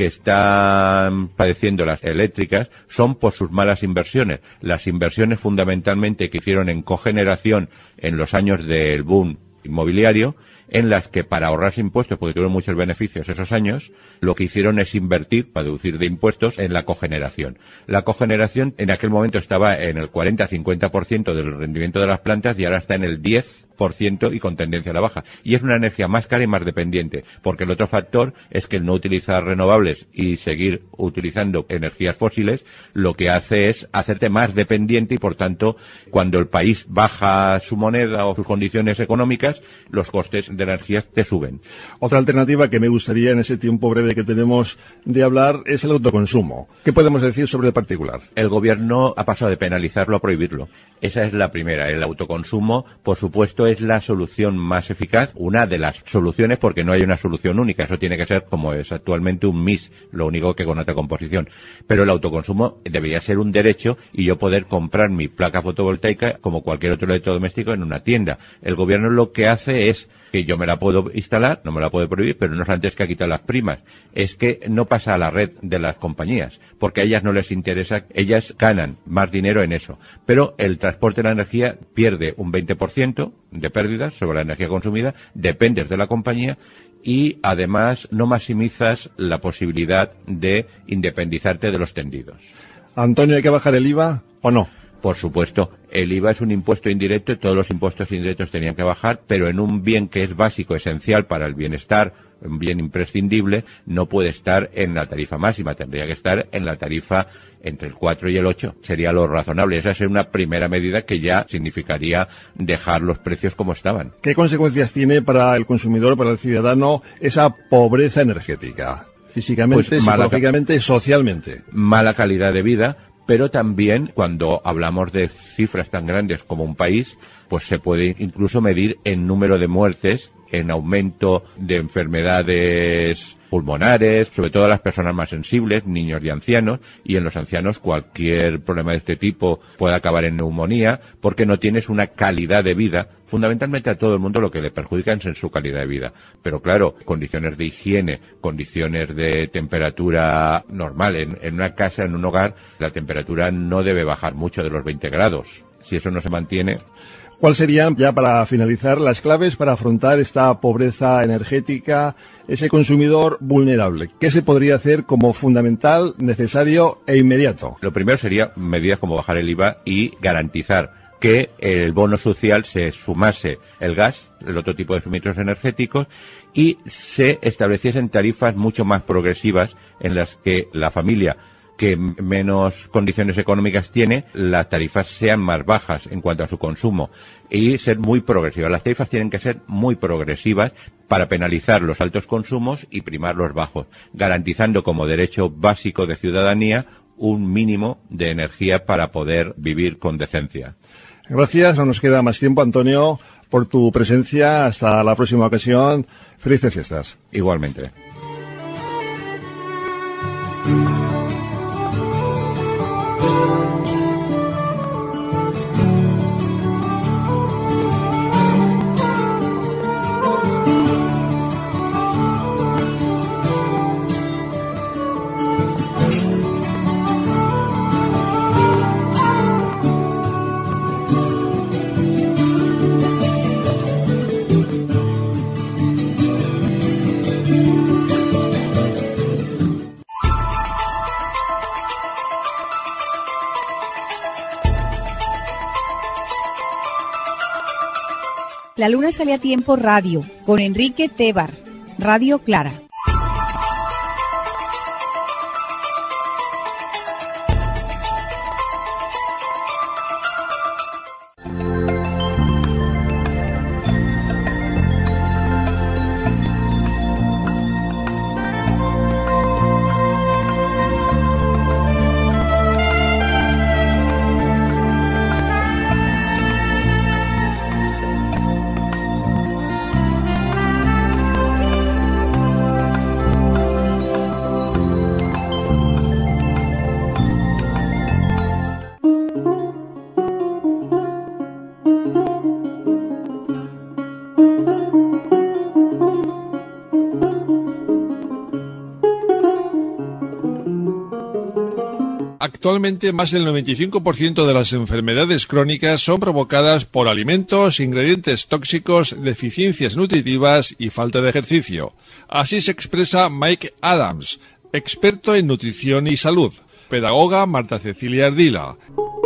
están padeciendo las eléctricas son por sus malas inversiones. Las inversiones fundamentalmente que hicieron en cogeneración en los años del boom inmobiliario, en las que para ahorrarse impuestos, porque tuvieron muchos beneficios esos años, lo que hicieron es invertir para deducir de impuestos en la cogeneración. La cogeneración en aquel momento estaba en el cuarenta a cincuenta por ciento del rendimiento de las plantas y ahora está en el diez por ciento y con tendencia a la baja. Y es una energía más cara y más dependiente, porque el otro factor es que el no utilizar renovables y seguir utilizando energías fósiles lo que hace es hacerte más dependiente y por tanto cuando el país baja su moneda o sus condiciones económicas, los costes de energías te suben. Otra alternativa que me gustaría en ese tiempo breve que tenemos de hablar es el autoconsumo. ¿Qué podemos decir sobre el particular? El gobierno ha pasado de penalizarlo a prohibirlo. Esa es la primera. El autoconsumo, por supuesto, es la solución más eficaz, una de las soluciones porque no hay una solución única. Eso tiene que ser como es actualmente un mix, lo único que con otra composición. Pero el autoconsumo debería ser un derecho y yo poder comprar mi placa fotovoltaica como cualquier otro electrodoméstico en una tienda. El gobierno lo que hace es que yo me la puedo instalar, no me la puedo prohibir, pero no es antes que ha quitado las primas. Es que no pasa a la red de las compañías, porque a ellas no les interesa, ellas ganan más dinero en eso. Pero el transporte de la energía pierde un veinte por ciento de pérdidas sobre la energía consumida, dependes de la compañía y además no maximizas la posibilidad de independizarte de los tendidos. Antonio, ¿hay que bajar el I V A o no? Por supuesto, el I V A es un impuesto indirecto y todos los impuestos indirectos tenían que bajar, pero en un bien que es básico, esencial para el bienestar, un bien imprescindible, no puede estar en la tarifa máxima, tendría que estar en la tarifa entre el cuatro y el ocho. Sería lo razonable. Esa sería una primera medida que ya significaría dejar los precios como estaban. ¿Qué consecuencias tiene para el consumidor, para el ciudadano, esa pobreza energética? Físicamente, pues psicológicamente, socialmente. Mala calidad de vida. Pero también, cuando hablamos de cifras tan grandes como un país, pues se puede incluso medir en número de muertes, en aumento de enfermedades pulmonares, sobre todo a las personas más sensibles, niños y ancianos, y en los ancianos cualquier problema de este tipo puede acabar en neumonía, porque no tienes una calidad de vida. Fundamentalmente a todo el mundo lo que le perjudica es en su calidad de vida. Pero claro, condiciones de higiene, condiciones de temperatura normal. En, en una casa, en un hogar, la temperatura no debe bajar mucho de los veinte grados. Si eso no se mantiene... ¿Cuáles serían, ya para finalizar, las claves para afrontar esta pobreza energética, ese consumidor vulnerable? ¿Qué se podría hacer como fundamental, necesario e inmediato? Lo primero sería medidas como bajar el I V A y garantizar que el bono social se sumase el gas, el otro tipo de suministros energéticos, y se estableciesen tarifas mucho más progresivas en las que la familia que menos condiciones económicas tiene, las tarifas sean más bajas en cuanto a su consumo y ser muy progresivas. Las tarifas tienen que ser muy progresivas para penalizar los altos consumos y primar los bajos, garantizando como derecho básico de ciudadanía un mínimo de energía para poder vivir con decencia. Gracias, no nos queda más tiempo, Antonio, por tu presencia. Hasta la próxima ocasión. Felices fiestas. Igualmente. Thank you. La Luna Sale a Tiempo Radio, con Enrique Tebar, Radio Clara. Actualmente, más del noventa y cinco por ciento de las enfermedades crónicas son provocadas por alimentos, ingredientes tóxicos, deficiencias nutritivas y falta de ejercicio. Así se expresa Mike Adams, experto en nutrición y salud. Pedagoga Marta Cecilia Ardila.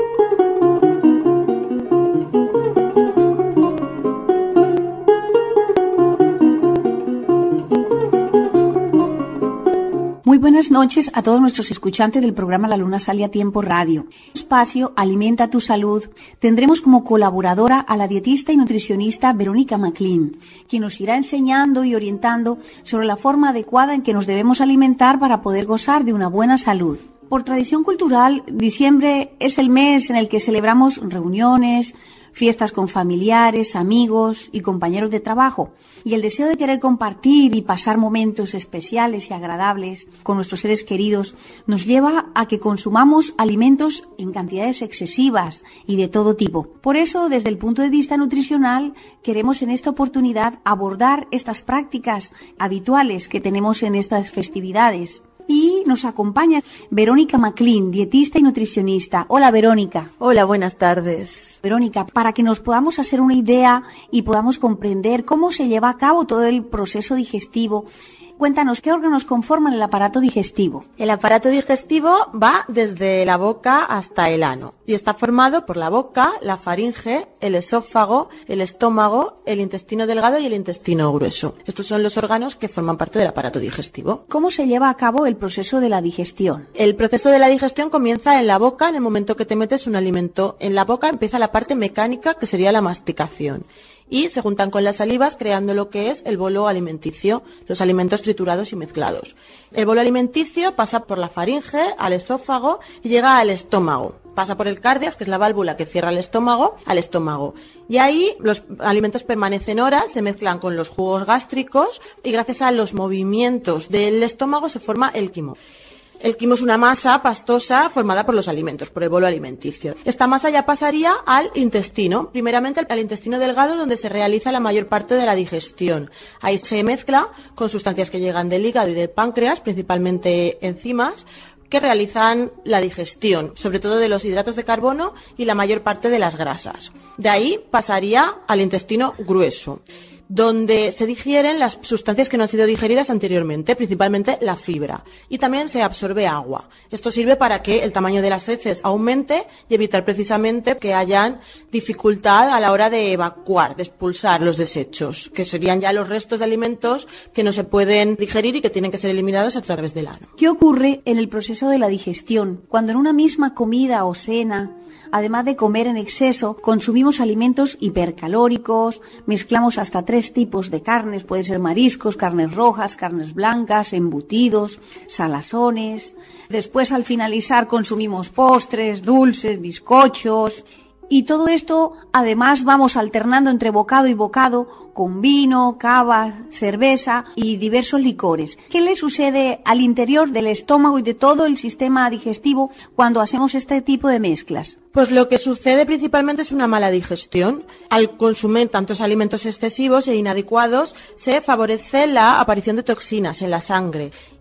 Muy buenas noches a todos nuestros escuchantes del programa La Luna Sale a Tiempo Radio. Espacio Alimenta tu Salud. Tendremos como colaboradora a la dietista y nutricionista Verónica McLean, quien nos irá enseñando y orientando sobre la forma adecuada en que nos debemos alimentar para poder gozar de una buena salud. Por tradición cultural, diciembre es el mes en el que celebramos reuniones, fiestas con familiares, amigos y compañeros de trabajo, y el deseo de querer compartir y pasar momentos especiales y agradables con nuestros seres queridos nos lleva a que consumamos alimentos en cantidades excesivas y de todo tipo. Por eso, desde el punto de vista nutricional, queremos en esta oportunidad abordar estas prácticas habituales que tenemos en estas festividades. Y nos acompaña Verónica McLean, dietista y nutricionista. Hola, Verónica. Hola, buenas tardes. Verónica, para que nos podamos hacer una idea y podamos comprender cómo se lleva a cabo todo el proceso digestivo, cuéntanos, ¿qué órganos conforman el aparato digestivo? El aparato digestivo va desde la boca hasta el ano y está formado por la boca, la faringe, el esófago, el estómago, el intestino delgado y el intestino grueso. Estos son los órganos que forman parte del aparato digestivo. ¿Cómo se lleva a cabo el proceso de la digestión? El proceso de la digestión comienza en la boca. En el momento que te metes un alimento en la boca empieza la parte mecánica, que sería la masticación. Y se juntan con las salivas creando lo que es el bolo alimenticio, los alimentos triturados y mezclados. El bolo alimenticio pasa por la faringe, al esófago y llega al estómago. Pasa por el cardias, que es la válvula que cierra el estómago, al estómago. Y ahí los alimentos permanecen horas, se mezclan con los jugos gástricos y gracias a los movimientos del estómago se forma el quimo. El quimo es una masa pastosa formada por los alimentos, por el bolo alimenticio. Esta masa ya pasaría al intestino, primeramente al intestino delgado, donde se realiza la mayor parte de la digestión. Ahí se mezcla con sustancias que llegan del hígado y del páncreas, principalmente enzimas, que realizan la digestión, sobre todo de los hidratos de carbono y la mayor parte de las grasas. De ahí pasaría al intestino grueso, donde se digieren las sustancias que no han sido digeridas anteriormente, principalmente la fibra, y también se absorbe agua. Esto sirve para que el tamaño de las heces aumente y evitar precisamente que hayan dificultad a la hora de evacuar, de expulsar los desechos, que serían ya los restos de alimentos que no se pueden digerir y que tienen que ser eliminados a través del ano. ¿Qué ocurre en el proceso de la digestión cuando en una misma comida o cena, además de comer en exceso, consumimos alimentos hipercalóricos, mezclamos hasta tres tipos de carnes, pueden ser mariscos, carnes rojas, carnes blancas, embutidos, salazones? Después, al finalizar, consumimos postres, dulces, bizcochos. Y todo esto, además, vamos alternando entre bocado y bocado con vino, cava, cerveza y diversos licores. ¿Qué le sucede al interior del estómago y de todo el sistema digestivo cuando hacemos este tipo de mezclas? Pues lo que sucede principalmente es una mala digestión. Al consumir tantos alimentos excesivos e inadecuados, se favorece la aparición de toxinas en la sangre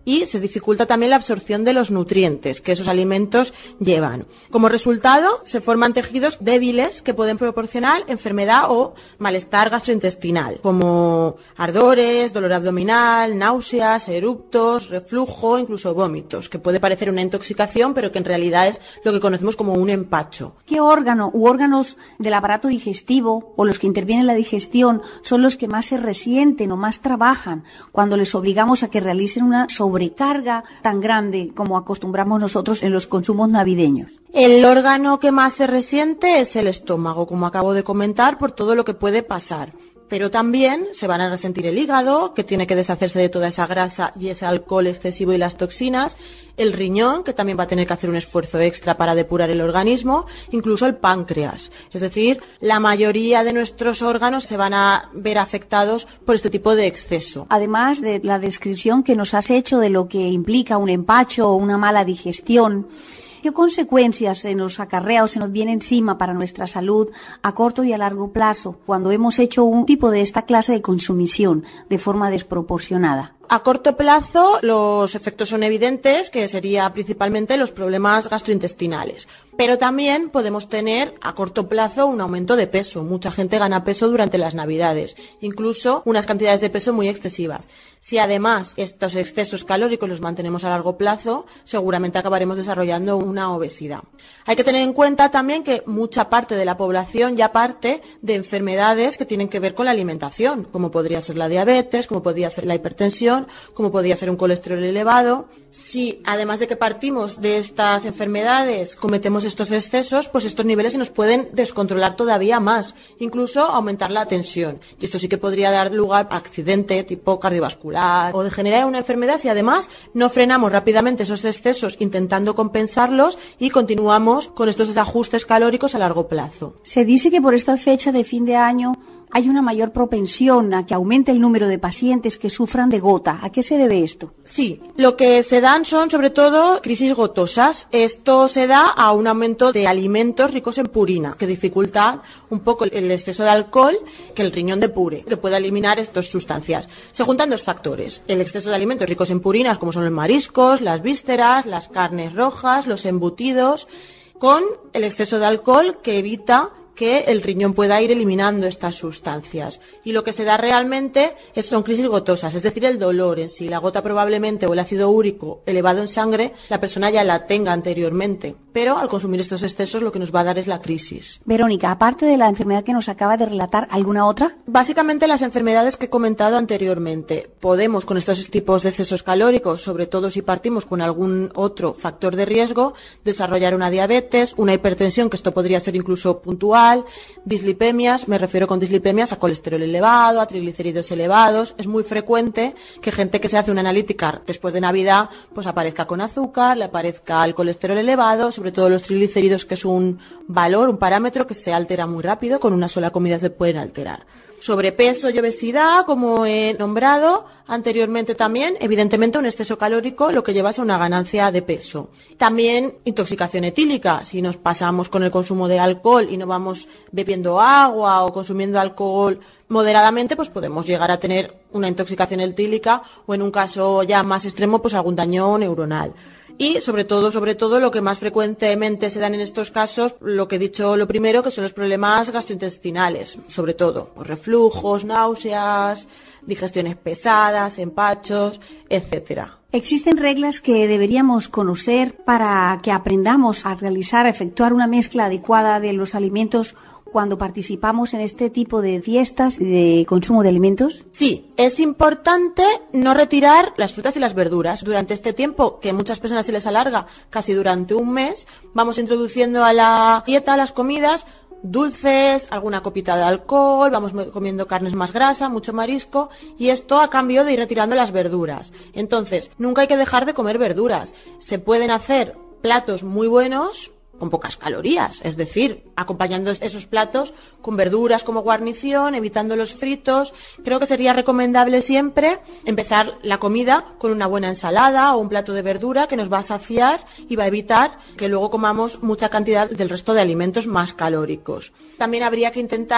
y se dificulta también la absorción de los nutrientes que esos alimentos llevan. Como resultado, se forman tejidos débiles que pueden proporcionar enfermedad o malestar gastrointestinal, como ardores, dolor abdominal, náuseas, eruptos, reflujo, incluso vómitos, que puede parecer una intoxicación, pero que en realidad es lo que conocemos como un empacho. ¿Qué órgano u órganos del aparato digestivo o los que intervienen en la digestión son los que más se resienten o más trabajan cuando les obligamos a que realicen una sobrecarga tan grande como acostumbramos nosotros en los consumos navideños? El órgano que más se resiente es el estómago, como acabo de comentar, por todo lo que puede pasar. Pero también se van a resentir el hígado, que tiene que deshacerse de toda esa grasa y ese alcohol excesivo y las toxinas, el riñón, que también va a tener que hacer un esfuerzo extra para depurar el organismo, incluso el páncreas. Es decir, la mayoría de nuestros órganos se van a ver afectados por este tipo de exceso. Además de la descripción que nos has hecho de lo que implica un empacho o una mala digestión, ¿qué consecuencias se nos acarrea o se nos viene encima para nuestra salud a corto y a largo plazo cuando hemos hecho un tipo de esta clase de consumición de forma desproporcionada? A corto plazo los efectos son evidentes, que sería principalmente los problemas gastrointestinales. Pero también podemos tener a corto plazo un aumento de peso. Mucha gente gana peso durante las Navidades, incluso unas cantidades de peso muy excesivas. Si además estos excesos calóricos los mantenemos a largo plazo, seguramente acabaremos desarrollando una obesidad. Hay que tener en cuenta también que mucha parte de la población ya parte de enfermedades que tienen que ver con la alimentación, como podría ser la diabetes, como podría ser la hipertensión, como podría ser un colesterol elevado. Si además de que partimos de estas enfermedades cometemos estos excesos, pues estos niveles se nos pueden descontrolar todavía más, incluso aumentar la tensión. Y esto sí que podría dar lugar a accidente tipo cardiovascular o de generar una enfermedad si además no frenamos rápidamente esos excesos intentando compensarlos y continuamos con estos ajustes calóricos a largo plazo. Se dice que por esta fecha de fin de año hay una mayor propensión a que aumente el número de pacientes que sufran de gota. ¿A qué se debe esto? Sí, lo que se dan son sobre todo crisis gotosas. Esto se da a un aumento de alimentos ricos en purina, que dificulta un poco el exceso de alcohol que el riñón depure, que pueda eliminar estas sustancias. Se juntan dos factores: el exceso de alimentos ricos en purinas, como son los mariscos, las vísceras, las carnes rojas, los embutidos, con el exceso de alcohol que evita que el riñón pueda ir eliminando estas sustancias. Y lo que se da realmente es, son crisis gotosas, es decir, el dolor en sí. La gota probablemente o el ácido úrico elevado en sangre, la persona ya la tenga anteriormente, pero al consumir estos excesos lo que nos va a dar es la crisis. Verónica, aparte de la enfermedad que nos acaba de relatar, ¿alguna otra? Básicamente las enfermedades que he comentado anteriormente. Podemos, con estos tipos de excesos calóricos, sobre todo si partimos con algún otro factor de riesgo, desarrollar una diabetes, una hipertensión, que esto podría ser incluso puntual, dislipemias, me refiero con dislipemias a colesterol elevado, a triglicéridos elevados. Es muy frecuente que gente que se hace una analítica después de Navidad pues aparezca con azúcar, le aparezca el colesterol elevado, sobre todo los triglicéridos, que es un valor, un parámetro que se altera muy rápido, con una sola comida se pueden alterar. Sobrepeso y obesidad, como he nombrado anteriormente también, evidentemente un exceso calórico lo que lleva es a una ganancia de peso. También intoxicación etílica, si nos pasamos con el consumo de alcohol y no vamos bebiendo agua o consumiendo alcohol moderadamente, pues podemos llegar a tener una intoxicación etílica o en un caso ya más extremo, pues algún daño neuronal. Y sobre todo, sobre todo, lo que más frecuentemente se dan en estos casos, lo que he dicho lo primero, que son los problemas gastrointestinales, sobre todo, pues reflujos, náuseas, digestiones pesadas, empachos, etcétera. ¿Existen reglas que deberíamos conocer para que aprendamos a realizar, a efectuar una mezcla adecuada de los alimentos cuando participamos en este tipo de fiestas de consumo de alimentos? Sí, es importante no retirar las frutas y las verduras. Durante este tiempo, que a muchas personas se les alarga casi durante un mes, vamos introduciendo a la dieta, a las comidas, dulces, alguna copita de alcohol, vamos comiendo carnes más grasa, mucho marisco, y esto a cambio de ir retirando las verduras. Entonces, nunca hay que dejar de comer verduras. Se pueden hacer platos muy buenos con pocas calorías, es decir, acompañando esos platos con verduras como guarnición, evitando los fritos. Creo que sería recomendable siempre empezar la comida con una buena ensalada o un plato de verdura que nos va a saciar y va a evitar que luego comamos mucha cantidad del resto de alimentos más calóricos. También habría que intentar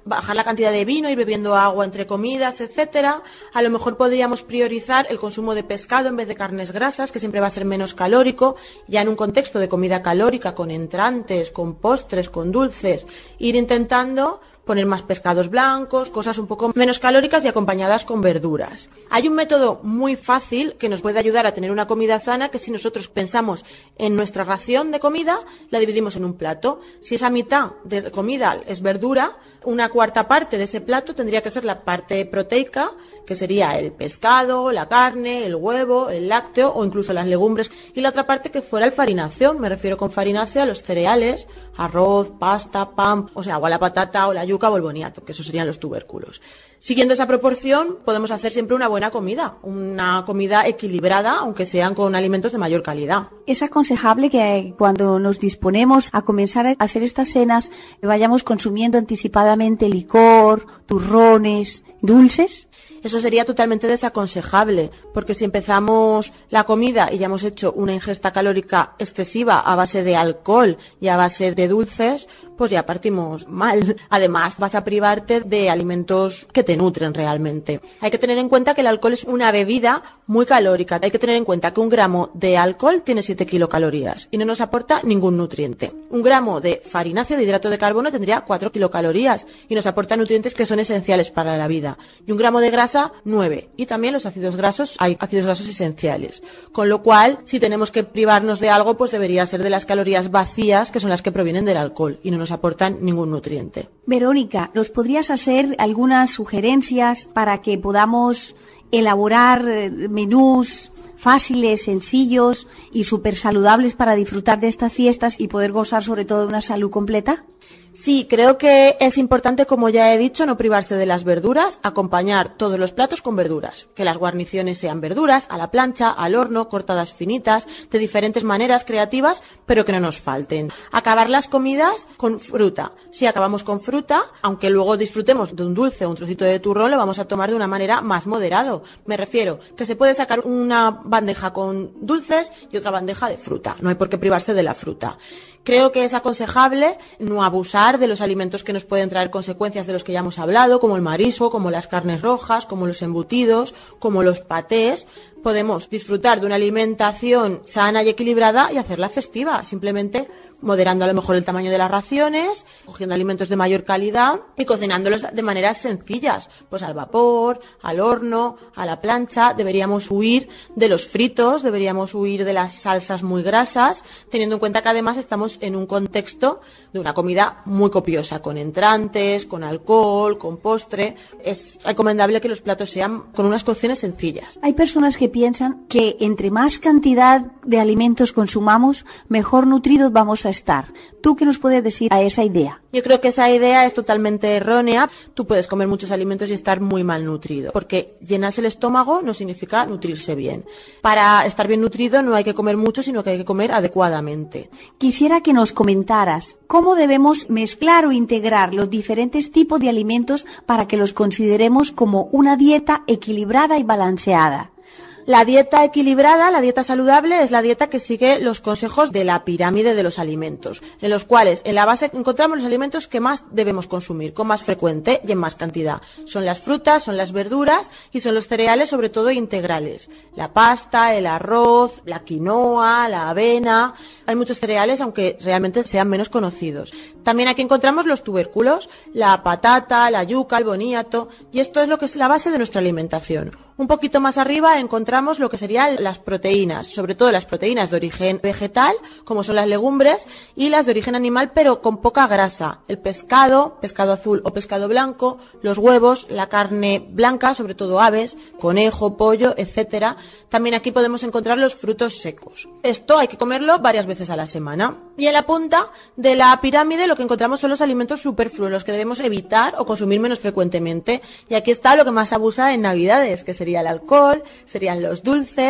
bajar la cantidad de vino, ir bebiendo agua entre comidas, etcétera. A lo mejor podríamos priorizar el consumo de pescado en vez de carnes grasas, que siempre va a ser menos calórico, ya en un contexto de comida calórica, con entrantes, con postres, con dulces, ir intentando poner más pescados blancos, cosas un poco menos calóricas y acompañadas con verduras. Hay un método muy fácil que nos puede ayudar a tener una comida sana, que si nosotros pensamos en nuestra ración de comida, la dividimos en un plato. Si esa mitad de comida es verdura, una cuarta parte de ese plato tendría que ser la parte proteica, que sería el pescado, la carne, el huevo, el lácteo o incluso las legumbres, y la otra parte que fuera el farináceo. Me refiero con farináceo a los cereales, arroz, pasta, pan, o sea, o a la patata o la yuca o el boniato, que esos serían los tubérculos. Siguiendo esa proporción, podemos hacer siempre una buena comida, una comida equilibrada, aunque sean con alimentos de mayor calidad. Es aconsejable que cuando nos disponemos a comenzar a hacer estas cenas, vayamos consumiendo anticipadamente licor, turrones, dulces. Eso sería totalmente desaconsejable, porque si empezamos la comida y ya hemos hecho una ingesta calórica excesiva a base de alcohol y a base de dulces, pues ya partimos mal. Además, vas a privarte de alimentos que te nutren realmente. Hay que tener en cuenta que el alcohol es una bebida muy calórica. Hay que tener en cuenta que un gramo de alcohol tiene siete kilocalorías y no nos aporta ningún nutriente. Un gramo de farináceo, de hidrato de carbono, tendría cuatro kilocalorías y nos aporta nutrientes que son esenciales para la vida. Y un gramo de grasa, nueve. Y también los ácidos grasos, hay ácidos grasos esenciales. Con lo cual, si tenemos que privarnos de algo, pues debería ser de las calorías vacías, que son las que provienen del alcohol y no nos aportan ningún nutriente. Verónica, ¿nos podrías hacer algunas sugerencias para que podamos elaborar menús fáciles, sencillos y súper saludables para disfrutar de estas fiestas y poder gozar sobre todo de una salud completa? Sí, creo que es importante, como ya he dicho, no privarse de las verduras, acompañar todos los platos con verduras, que las guarniciones sean verduras, a la plancha, al horno, cortadas finitas, de diferentes maneras creativas, pero que no nos falten. Acabar las comidas con fruta. Si acabamos con fruta, aunque luego disfrutemos de un dulce o un trocito de turrón, lo vamos a tomar de una manera más moderado. Me refiero que se puede sacar una bandeja con dulces y otra bandeja de fruta. No hay por qué privarse de la fruta. Creo que es aconsejable no abusar de los alimentos que nos pueden traer consecuencias de los que ya hemos hablado, como el marisco, como las carnes rojas, como los embutidos, como los patés. Podemos disfrutar de una alimentación sana y equilibrada y hacerla festiva, simplemente moderando a lo mejor el tamaño de las raciones, cogiendo alimentos de mayor calidad y cocinándolos de maneras sencillas, pues al vapor, al horno, a la plancha. Deberíamos huir de los fritos, deberíamos huir de las salsas muy grasas, teniendo en cuenta que además estamos en un contexto de una comida muy copiosa, con entrantes, con alcohol, con postre. Es recomendable que los platos sean con unas cocciones sencillas. Hay personas que piensan que entre más cantidad de alimentos consumamos, mejor nutridos vamos a estar. ¿Tú qué nos puedes decir a esa idea? Yo creo que esa idea es totalmente errónea. Tú puedes comer muchos alimentos y estar muy mal nutrido, porque llenarse el estómago no significa nutrirse bien. Para estar bien nutrido no hay que comer mucho, sino que hay que comer adecuadamente. Quisiera que nos comentaras cómo debemos mezclar o integrar los diferentes tipos de alimentos para que los consideremos como una dieta equilibrada y balanceada. La dieta equilibrada, la dieta saludable, es la dieta que sigue los consejos de la pirámide de los alimentos, en los cuales en la base encontramos los alimentos que más debemos consumir, con más frecuente y en más cantidad. Son las frutas, son las verduras y son los cereales, sobre todo integrales. La pasta, el arroz, la quinoa, la avena. Hay muchos cereales, aunque realmente sean menos conocidos. También aquí encontramos los tubérculos, la patata, la yuca, el boniato, y esto es lo que es la base de nuestra alimentación. Un poquito más arriba encontramos lo que serían las proteínas, sobre todo las proteínas de origen vegetal, como son las legumbres, y las de origen animal, pero con poca grasa. El pescado, pescado azul o pescado blanco, los huevos, la carne blanca, sobre todo aves, conejo, pollo, etcétera. También aquí podemos encontrar los frutos secos. Esto hay que comerlo varias veces a la semana. Y en la punta de la pirámide lo que encontramos son los alimentos superfluos, los que debemos evitar o consumir menos frecuentemente. Y aquí está lo que más abusa en Navidades, que sería el alcohol, serían los dulces.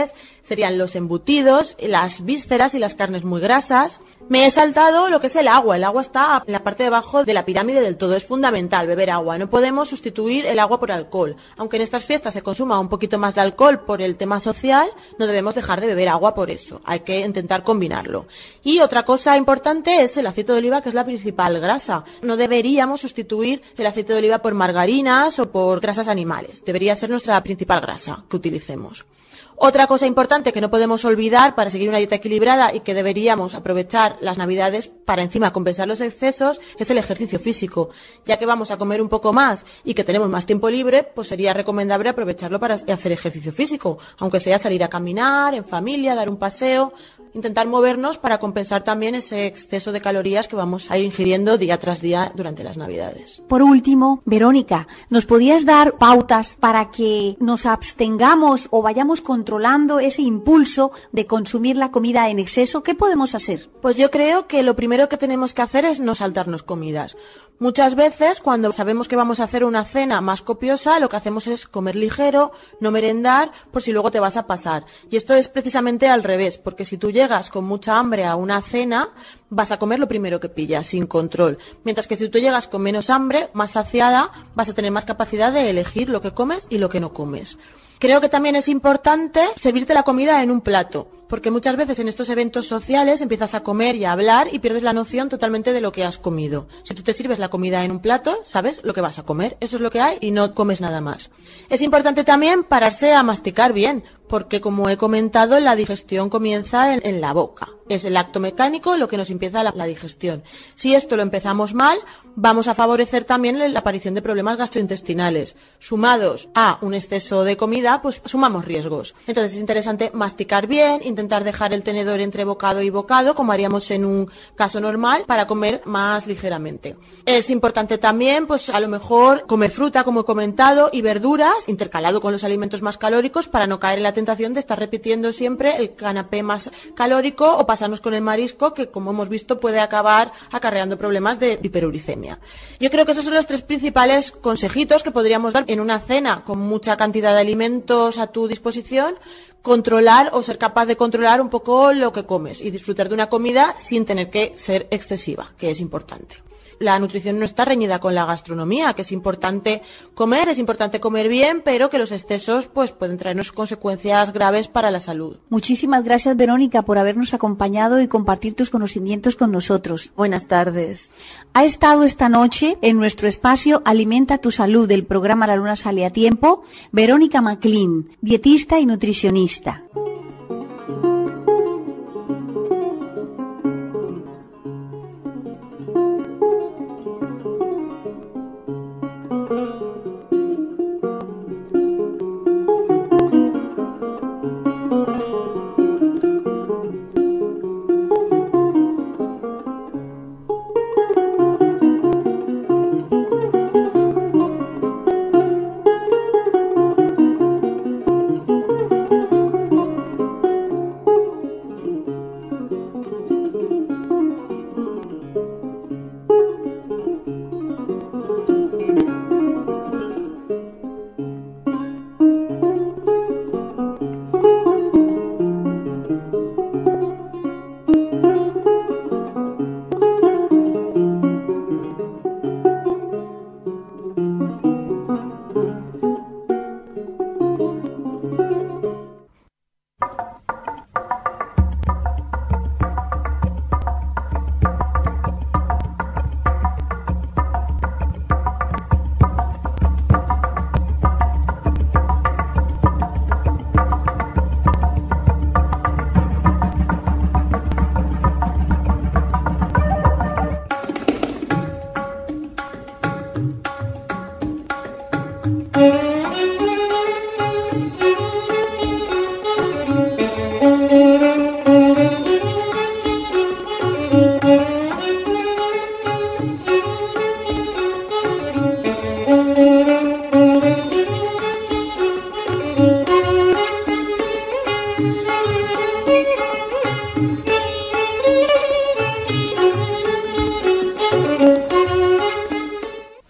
serían los embutidos, las vísceras y las carnes muy grasas. Me he saltado lo que es el agua. El agua está en la parte de abajo de la pirámide del todo. Es fundamental beber agua. No podemos sustituir el agua por alcohol. Aunque en estas fiestas se consuma un poquito más de alcohol por el tema social, no debemos dejar de beber agua por eso. Hay que intentar combinarlo. Y otra cosa importante es el aceite de oliva, que es la principal grasa. No deberíamos sustituir el aceite de oliva por margarinas o por grasas animales. Debería ser nuestra principal grasa que utilicemos. Otra cosa importante que no podemos olvidar para seguir una dieta equilibrada y que deberíamos aprovechar las Navidades para encima compensar los excesos es el ejercicio físico. Ya que vamos a comer un poco más y que tenemos más tiempo libre, pues sería recomendable aprovecharlo para hacer ejercicio físico, aunque sea salir a caminar, en familia, dar un paseo, intentar movernos para compensar también ese exceso de calorías que vamos a ir ingiriendo día tras día durante las Navidades. Por último, Verónica, ¿nos podías dar pautas para que nos abstengamos o vayamos controlando ese impulso de consumir la comida en exceso? ¿Qué podemos hacer? Pues yo creo que lo primero que tenemos que hacer es no saltarnos comidas. Muchas veces, cuando sabemos que vamos a hacer una cena más copiosa, lo que hacemos es comer ligero, no merendar, por si luego te vas a pasar. Y esto es precisamente al revés, porque si tú llegas con mucha hambre a una cena, vas a comer lo primero que pillas, sin control. Mientras que si tú llegas con menos hambre, más saciada, vas a tener más capacidad de elegir lo que comes y lo que no comes. Creo que también es importante servirte la comida en un plato, porque muchas veces en estos eventos sociales empiezas a comer y a hablar y pierdes la noción totalmente de lo que has comido. Si tú te sirves la comida en un plato, sabes lo que vas a comer, eso es lo que hay y no comes nada más. Es importante también pararse a masticar bien, porque como he comentado, la digestión comienza en, en la boca. Es el acto mecánico lo que nos empieza la, la digestión. Si esto lo empezamos mal, vamos a favorecer también la aparición de problemas gastrointestinales. Sumados a un exceso de comida, pues sumamos riesgos. Entonces es interesante masticar bien, intentar dejar el tenedor entre bocado y bocado, como haríamos en un caso normal, para comer más ligeramente. Es importante también, pues a lo mejor, comer fruta, como he comentado, y verduras, intercalado con los alimentos más calóricos, para no caer en la tentación de estar repitiendo siempre el canapé más calórico o pasarnos con el marisco, que como hemos visto puede acabar acarreando problemas de hiperuricemia. Yo creo que esos son los tres principales consejitos que podríamos dar en una cena con mucha cantidad de alimentos a tu disposición. Controlar o ser capaz de controlar un poco lo que comes y disfrutar de una comida sin tener que ser excesiva, que es importante. La nutrición no está reñida con la gastronomía, que es importante comer, es importante comer bien, pero que los excesos pues pueden traernos consecuencias graves para la salud. Muchísimas gracias, Verónica, por habernos acompañado y compartir tus conocimientos con nosotros. Buenas tardes. Ha estado esta noche en nuestro espacio Alimenta tu Salud del programa La Luna Sale a Tiempo, Verónica McLean, dietista y nutricionista.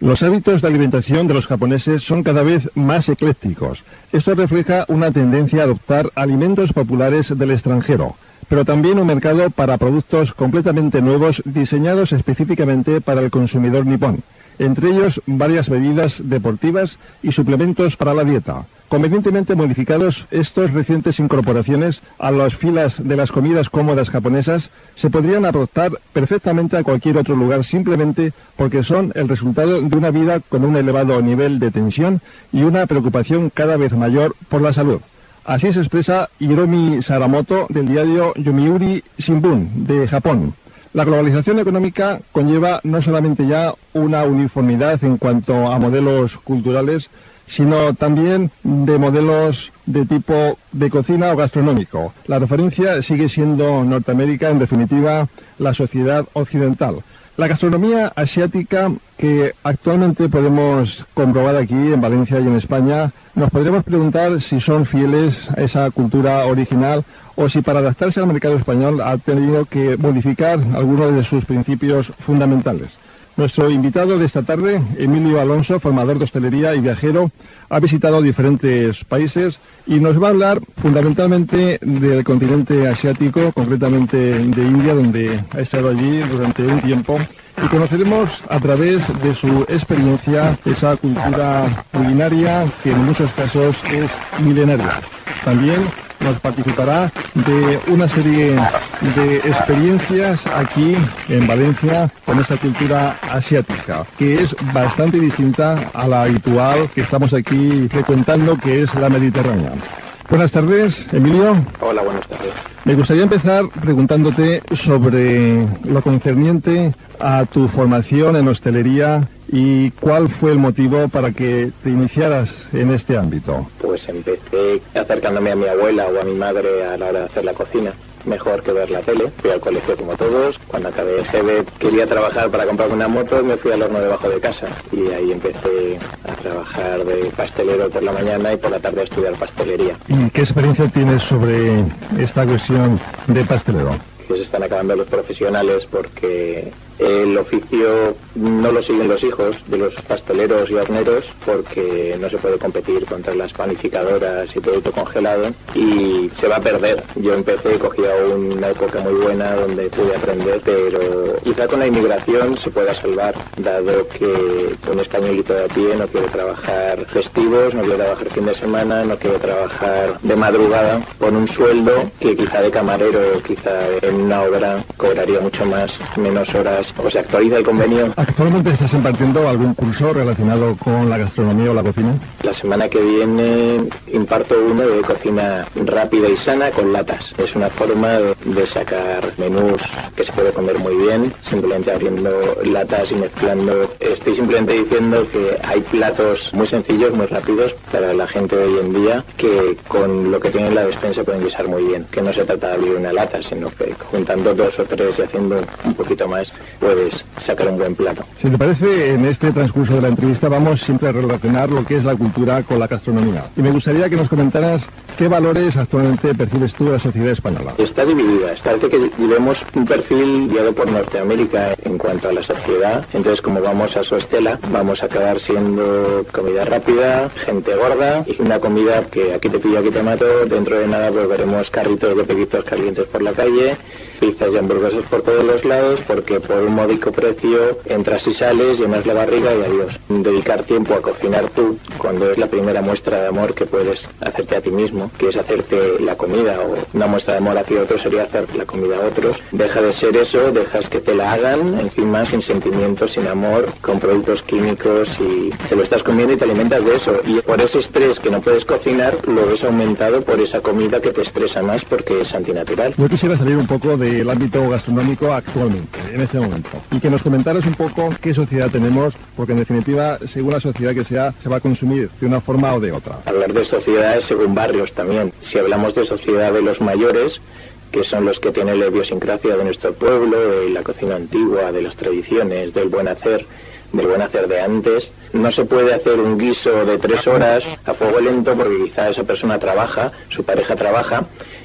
Los hábitos de alimentación de los japoneses son cada vez más eclécticos. Esto refleja una tendencia a adoptar alimentos populares del extranjero, pero también un mercado para productos completamente nuevos diseñados específicamente para el consumidor nipón, entre ellos varias bebidas deportivas y suplementos para la dieta. Convenientemente modificados, estos recientes incorporaciones a las filas de las comidas cómodas japonesas se podrían adoptar perfectamente a cualquier otro lugar simplemente porque son el resultado de una vida con un elevado nivel de tensión y una preocupación cada vez mayor por la salud. Así se expresa Hiromi Saramoto del diario Yomiuri Shimbun de Japón. La globalización económica conlleva no solamente ya una uniformidad en cuanto a modelos culturales, sino también de modelos de tipo de cocina o gastronómico. La referencia sigue siendo Norteamérica, en definitiva, la sociedad occidental. La gastronomía asiática que actualmente podemos comprobar aquí en Valencia y en España, nos podremos preguntar si son fieles a esa cultura original o si para adaptarse al mercado español ha tenido que modificar algunos de sus principios fundamentales. Nuestro invitado de esta tarde, Emilio Alonso, formador de hostelería y viajero, ha visitado diferentes países y nos va a hablar fundamentalmente del continente asiático, concretamente de India, donde ha estado allí durante un tiempo, y conoceremos a través de su experiencia esa cultura culinaria que en muchos casos es milenaria. También nos participará de una serie de experiencias aquí en Valencia con esta cultura asiática, que es bastante distinta a la habitual que estamos aquí frecuentando, que es la mediterránea. Buenas tardes, Emilio. Hola, buenas tardes. Me gustaría empezar preguntándote sobre lo concerniente a tu formación en hostelería y cuál fue el motivo para que te iniciaras en este ámbito. Pues empecé acercándome a mi abuela o a mi madre a la hora de hacer la cocina. Mejor que ver la tele. Fui al colegio como todos. Cuando acabé el G B quería trabajar para comprarme una moto y me fui al horno debajo de casa. Y ahí empecé a trabajar de pastelero por la mañana y por la tarde a estudiar pastelería. ¿Y qué experiencia tienes sobre esta cuestión de pastelero? Que se están acabando los profesionales porque el oficio no lo siguen los hijos de los pasteleros y horneros porque no se puede competir contra las panificadoras y producto congelado y se va a perder. Yo empecé, cogí a una época muy buena donde pude aprender, pero quizá con la inmigración se pueda salvar, dado que un españolito de a pie no quiere trabajar festivos, no quiere trabajar fin de semana, no quiere trabajar de madrugada con un sueldo que quizá de camarero, quizá en una obra cobraría mucho más, menos horas. ¿O se actualiza el convenio? ¿Actualmente estás impartiendo algún curso relacionado con la gastronomía o la cocina? La semana que viene imparto uno de cocina rápida y sana con latas. Es una forma de, de sacar menús que se puede comer muy bien, simplemente abriendo latas y mezclando. Estoy simplemente diciendo que hay platos muy sencillos, muy rápidos para la gente de hoy en día que con lo que tiene en la despensa pueden guisar muy bien. Que no se trata de abrir una lata, sino que juntando dos o tres y haciendo un poquito más puedes sacar un buen plato. Si te parece, en este transcurso de la entrevista vamos siempre a relacionar lo que es la cultura con la gastronomía. Y me gustaría que nos comentaras qué valores actualmente percibes tú de la sociedad española. Está dividida. Está de que llevemos un perfil guiado por Norteamérica en cuanto a la sociedad. Entonces, como vamos a su estela, vamos a acabar siendo comida rápida, gente gorda y una comida que aquí te pillo, aquí te mato. Dentro de nada pues veremos carritos de peditos calientes por la calle, pizzas y hamburguesas por todos los lados, porque por un módico precio entras y sales, llenas la barriga y adiós. Dedicar tiempo a cocinar tú, cuando es la primera muestra de amor que puedes hacerte a ti mismo, que es hacerte la comida, o una muestra de amor hacia otros sería hacer la comida a otros, deja de ser eso, dejas que te la hagan, encima sin sentimientos, sin amor, con productos químicos y te lo estás comiendo y te alimentas de eso. Y por ese estrés que no puedes cocinar, lo ves aumentado por esa comida que te estresa más porque es antinatural. Yo quisiera salir un poco del ámbito gastronómico actualmente, en este momento, y que nos comentaras un poco qué sociedad tenemos, porque en definitiva, según la sociedad que sea, se va a consumir de una forma o de otra. Hablar de sociedades según barrios también. Si hablamos de sociedad de los mayores, que son los que tienen la idiosincrasia de nuestro pueblo, de la cocina antigua, de las tradiciones, del buen hacer, del buen hacer de antes, no se puede hacer un guiso de tres horas a fuego lento porque quizá esa persona trabaja, su pareja trabaja,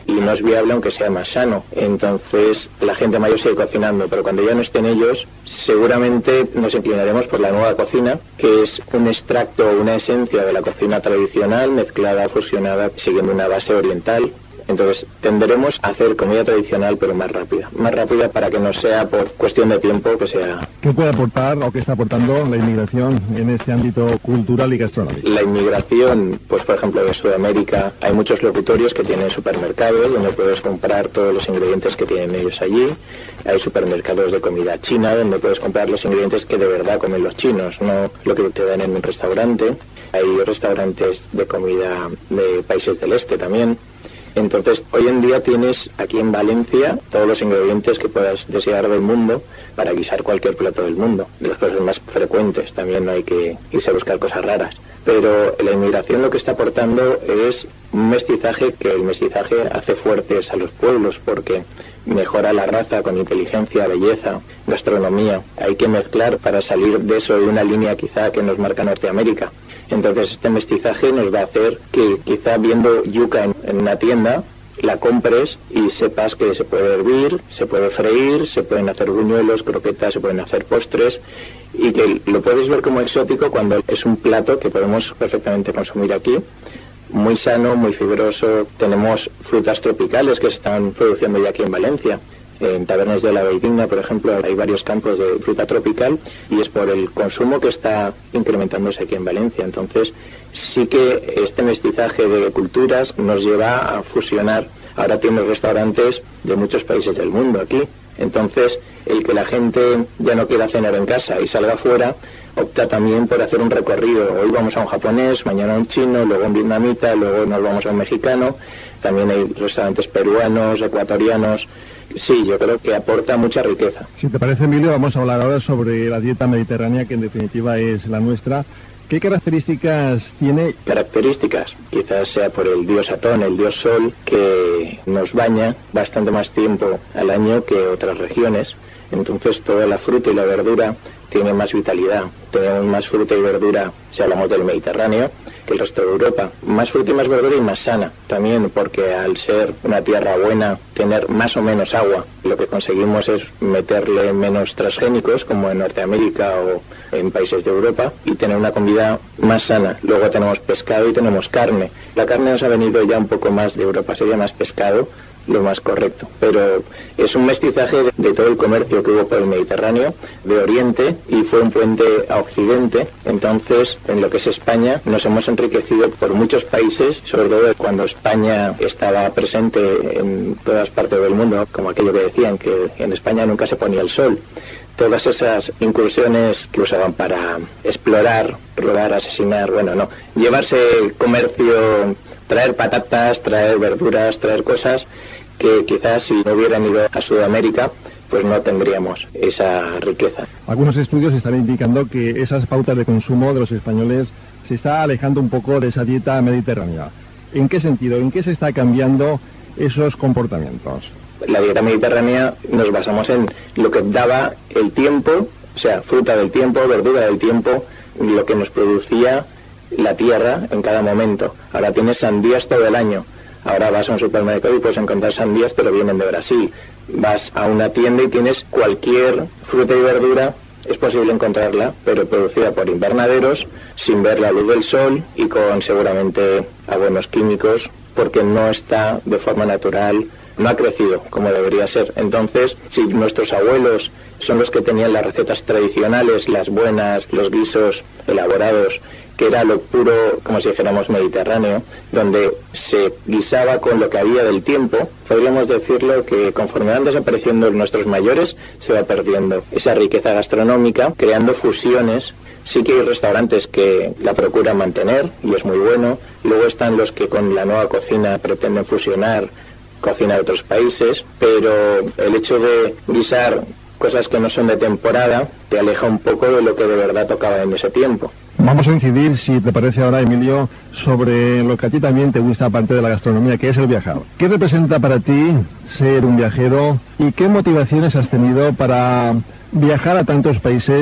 y no es viable aunque sea más sano. Entonces la gente mayor sigue cocinando, pero cuando ya no estén ellos, seguramente nos inclinaremos por la nueva cocina, que es un extracto, una esencia de la cocina tradicional mezclada, fusionada, siguiendo una base oriental. Entonces tenderemos a hacer comida tradicional pero más rápida, más rápida para que no sea por cuestión de tiempo que sea... ¿Qué puede aportar o qué está aportando la inmigración en este ámbito cultural y gastronómico? La inmigración, pues por ejemplo de Sudamérica, hay muchos locutorios que tienen supermercados donde puedes comprar todos los ingredientes que tienen ellos allí. Hay supermercados de comida china donde puedes comprar los ingredientes que de verdad comen los chinos, no lo que te dan en un restaurante. Hay restaurantes de comida de países del este también. Entonces, hoy en día tienes aquí en Valencia todos los ingredientes que puedas desear del mundo para guisar cualquier plato del mundo. De las cosas más frecuentes, también no hay que irse a buscar cosas raras. Pero la inmigración lo que está aportando es un mestizaje, que el mestizaje hace fuertes a los pueblos porque mejora la raza con inteligencia, belleza, gastronomía. Hay que mezclar para salir de eso de una línea quizá que nos marca Norteamérica. Entonces este mestizaje nos va a hacer que quizá viendo yuca en, en una tienda, la compres y sepas que se puede hervir, se puede freír, se pueden hacer buñuelos, croquetas, se pueden hacer postres y que lo puedes ver como exótico cuando es un plato que podemos perfectamente consumir aquí. Muy sano, muy fibroso. Tenemos frutas tropicales que se están produciendo ya aquí en Valencia. En Tabernes de la Valldigna, por ejemplo, hay varios campos de fruta tropical y es por el consumo que está incrementándose aquí en Valencia. Entonces, sí que este mestizaje de culturas nos lleva a fusionar. Ahora tienes restaurantes de muchos países del mundo aquí. Entonces, el que la gente ya no quiera cenar en casa y salga fuera, opta también por hacer un recorrido. Hoy vamos a un japonés, mañana a un chino, luego a un vietnamita, luego nos vamos a un mexicano. También hay restaurantes peruanos, ecuatorianos. Sí, yo creo que aporta mucha riqueza. Si te parece, Emilio, vamos a hablar ahora sobre la dieta mediterránea, que en definitiva es la nuestra. ¿Qué características tiene? Características, quizás sea por el dios Atón, el dios Sol, que nos baña bastante más tiempo al año que otras regiones. Entonces toda la fruta y la verdura tiene más vitalidad. Tenemos más fruta y verdura, si hablamos del Mediterráneo, que el resto de Europa. Más fruta y más verdura y más sana. También porque al ser una tierra buena, tener más o menos agua, lo que conseguimos es meterle menos transgénicos, como en Norteamérica o en países de Europa, y tener una comida más sana. Luego tenemos pescado y tenemos carne. La carne nos ha venido ya un poco más de Europa, sería más pescado, lo más correcto, pero es un mestizaje de, de todo el comercio que hubo por el Mediterráneo, de Oriente, y fue un puente a Occidente. Entonces, en lo que es España, nos hemos enriquecido por muchos países, sobre todo cuando España estaba presente en todas partes del mundo, como aquello que decían, que en España nunca se ponía el sol. Todas esas incursiones que usaban para explorar, robar, asesinar, bueno, no, llevarse comercio, traer patatas, traer verduras, traer cosas que quizás si no hubieran ido a Sudamérica, pues no tendríamos esa riqueza. Algunos estudios están indicando que esas pautas de consumo de los españoles se está alejando un poco de esa dieta mediterránea. ¿En qué sentido? ¿En qué se está cambiando esos comportamientos? La dieta mediterránea nos basamos en lo que daba el tiempo, o sea, fruta del tiempo, verdura del tiempo, lo que nos producía la tierra en cada momento. Ahora tienes sandías todo el año. Ahora vas a un supermercado y puedes encontrar sandías, pero vienen de Brasil. Vas a una tienda y tienes cualquier fruta y verdura, es posible encontrarla, pero producida por invernaderos, sin ver la luz del sol y con seguramente abonos químicos, porque no está de forma natural, no ha crecido como debería ser. Entonces, si nuestros abuelos son los que tenían las recetas tradicionales, las buenas, los guisos elaborados, que era lo puro, como si dijéramos, mediterráneo, donde se guisaba con lo que había del tiempo, podríamos decirlo que conforme van desapareciendo nuestros mayores, se va perdiendo esa riqueza gastronómica, creando fusiones. Sí que hay restaurantes que la procuran mantener, y es muy bueno. Luego están los que con la nueva cocina pretenden fusionar cocina de otros países, pero el hecho de guisar cosas que no son de temporada te aleja un poco de lo que de verdad tocaba en ese tiempo. Vamos a incidir, si te parece ahora, Emilio, sobre lo que a ti también te gusta, aparte de la gastronomía, que es el viajar. ¿Qué representa para ti ser un viajero y qué motivaciones has tenido para viajar a tantos países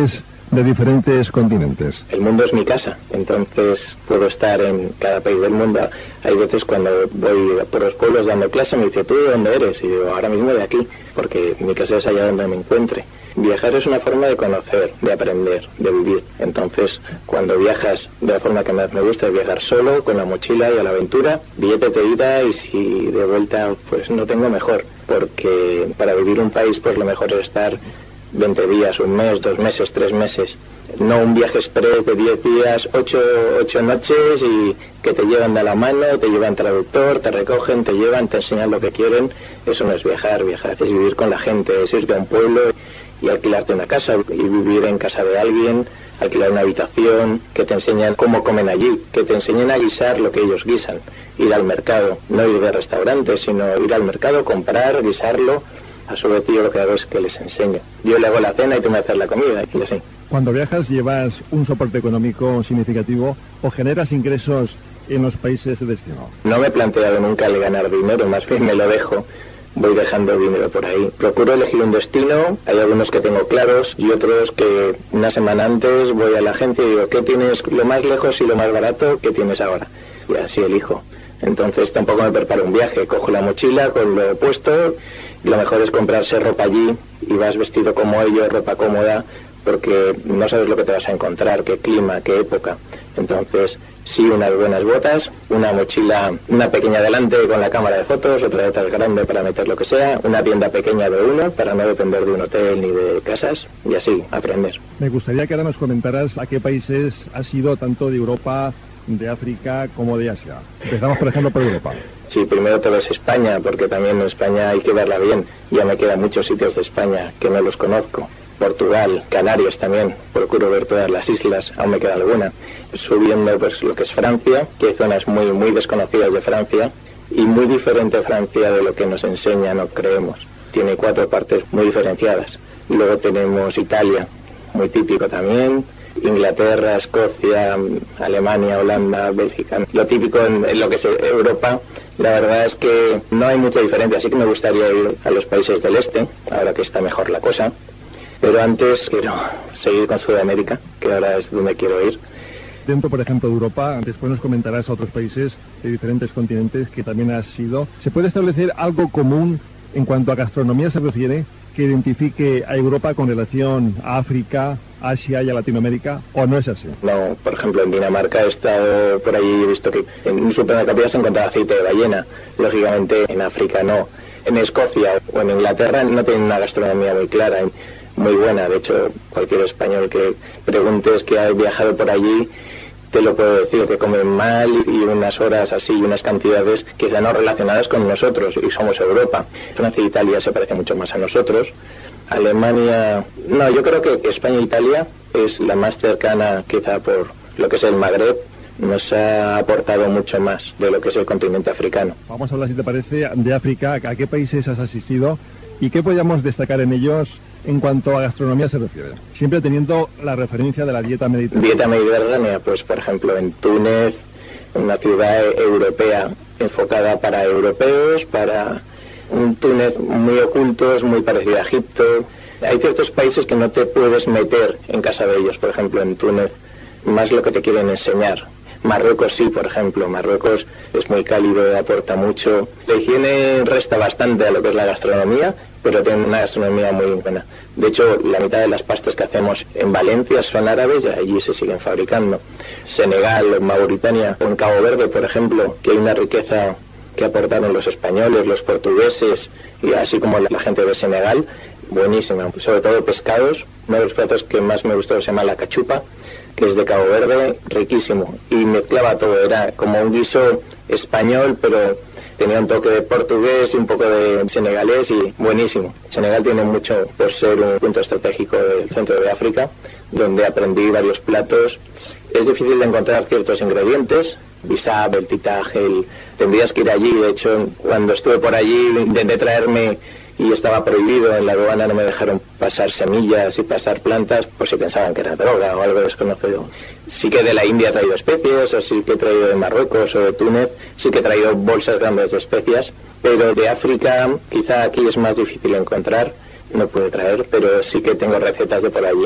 de diferentes continentes. El mundo es mi casa, entonces puedo estar en cada país del mundo. Hay veces cuando voy por los pueblos dando clase me dice, ¿tú de dónde eres? Y digo, ahora mismo de aquí, porque mi casa es allá donde me encuentre. Viajar es una forma de conocer, de aprender, de vivir. Entonces, cuando viajas de la forma que más me gusta, es viajar solo, con la mochila y a la aventura, billete de ida, y si de vuelta, pues no tengo mejor. Porque para vivir un país, pues lo mejor es estar veinte días, un mes, dos meses, tres meses. No un viaje express de diez días, ocho, ocho noches y que te llevan de la mano, te llevan traductor, te recogen, te llevan, te enseñan lo que quieren. Eso no es viajar, viajar es vivir con la gente, es irte a un pueblo y alquilarte una casa y vivir en casa de alguien, alquilar una habitación, que te enseñan cómo comen allí, que te enseñen a guisar lo que ellos guisan, ir al mercado, no ir de restaurantes, sino ir al mercado, comprar, guisarlo. A su vez yo lo que hago es que les enseño. Yo le hago la cena y tú me haces la comida y así. Cuando viajas, ¿llevas un soporte económico significativo o generas ingresos en los países de destino? No me he planteado nunca el ganar dinero, más bien me lo dejo. Voy dejando dinero por ahí. Procuro elegir un destino, hay algunos que tengo claros y otros que una semana antes voy a la agencia y digo, ¿qué tienes lo más lejos y lo más barato que tienes ahora? Y así elijo. Entonces tampoco me preparo un viaje, cojo la mochila con lo puesto y lo mejor es comprarse ropa allí y vas vestido como ellos, ropa cómoda, porque no sabes lo que te vas a encontrar, qué clima, qué época. Entonces, sí, unas buenas botas, una mochila, una pequeña delante con la cámara de fotos, otra detrás grande para meter lo que sea, una tienda pequeña de uno para no depender de un hotel ni de casas, y así, aprender. Me gustaría que ahora nos comentaras a qué países has ido, tanto de Europa, de África como de Asia. Empezamos, por ejemplo, por Europa. Sí, primero todo es España, porque también en España hay que verla bien. Ya me quedan muchos sitios de España que no los conozco. Portugal, Canarias también, procuro ver todas las islas, aún me queda alguna. Subiendo pues lo que es Francia, que hay zonas muy, muy desconocidas de Francia, y muy diferente Francia de lo que nos enseñan o creemos. Tiene cuatro partes muy diferenciadas. Luego tenemos Italia, muy típico también, Inglaterra, Escocia, Alemania, Holanda, Bélgica. Lo típico en, en lo que es Europa, la verdad es que no hay mucha diferencia, así que me gustaría ir a los países del este, ahora que está mejor la cosa. Pero antes quiero seguir con Sudamérica, que ahora es donde quiero ir. Dentro, por ejemplo, de Europa, después nos comentarás a otros países de diferentes continentes que también has ido. ¿Se puede establecer algo común en cuanto a gastronomía se refiere que identifique a Europa con relación a África, Asia y a Latinoamérica, o no es así? No, por ejemplo, en Dinamarca he estado por allí y he visto que en un supermercado se encontraba aceite de ballena. Lógicamente, en África no. En Escocia o en Inglaterra no tienen una gastronomía muy clara, muy buena. De hecho, cualquier español que preguntes que ha viajado por allí te lo puedo decir, que comen mal y unas horas así y unas cantidades quizá no relacionadas con nosotros, y somos Europa. Francia e Italia se parecen mucho más a nosotros. Alemania, no, yo creo que España e Italia es la más cercana quizá por lo que es el Magreb, nos ha aportado mucho más de lo que es el continente africano. Vamos a hablar, si te parece, de África. ¿A qué países has asistido y qué podríamos destacar en ellos en cuanto a gastronomía se refiere? Siempre teniendo la referencia de la dieta mediterránea. Dieta mediterránea, pues por ejemplo en Túnez, una ciudad europea enfocada para europeos, para un Túnez muy oculto, es muy parecido a Egipto. Hay ciertos países que no te puedes meter en casa de ellos, por ejemplo en Túnez, más lo que te quieren enseñar. Marruecos sí, por ejemplo. Marruecos es muy cálido, aporta mucho. La higiene resta bastante a lo que es la gastronomía, pero tiene una gastronomía muy buena. De hecho, la mitad de las pastas que hacemos en Valencia son árabes y allí se siguen fabricando. Senegal, Mauritania, en Cabo Verde, por ejemplo, que hay una riqueza que aportaron los españoles, los portugueses, y así como la gente de Senegal, buenísima. Sobre todo pescados. Uno de los platos que más me gustó se llama la cachupa, que es de Cabo Verde, riquísimo, y mezclaba todo, era como un guiso español, pero tenía un toque de portugués y un poco de senegalés, y buenísimo. Senegal tiene mucho por ser un punto estratégico del centro de África, donde aprendí varios platos. Es difícil de encontrar ciertos ingredientes, bisab, el titaje, el... tendrías que ir allí. De hecho, cuando estuve por allí intenté traerme y estaba prohibido, en la aduana no me dejaron pasar semillas y pasar plantas por si pensaban que era droga o algo desconocido. Sí que de la India he traído especias, así que he traído de Marruecos o de Túnez, sí que he traído bolsas grandes de especias, pero de África quizá aquí es más difícil encontrar, no pude traer, pero sí que tengo recetas de por allí.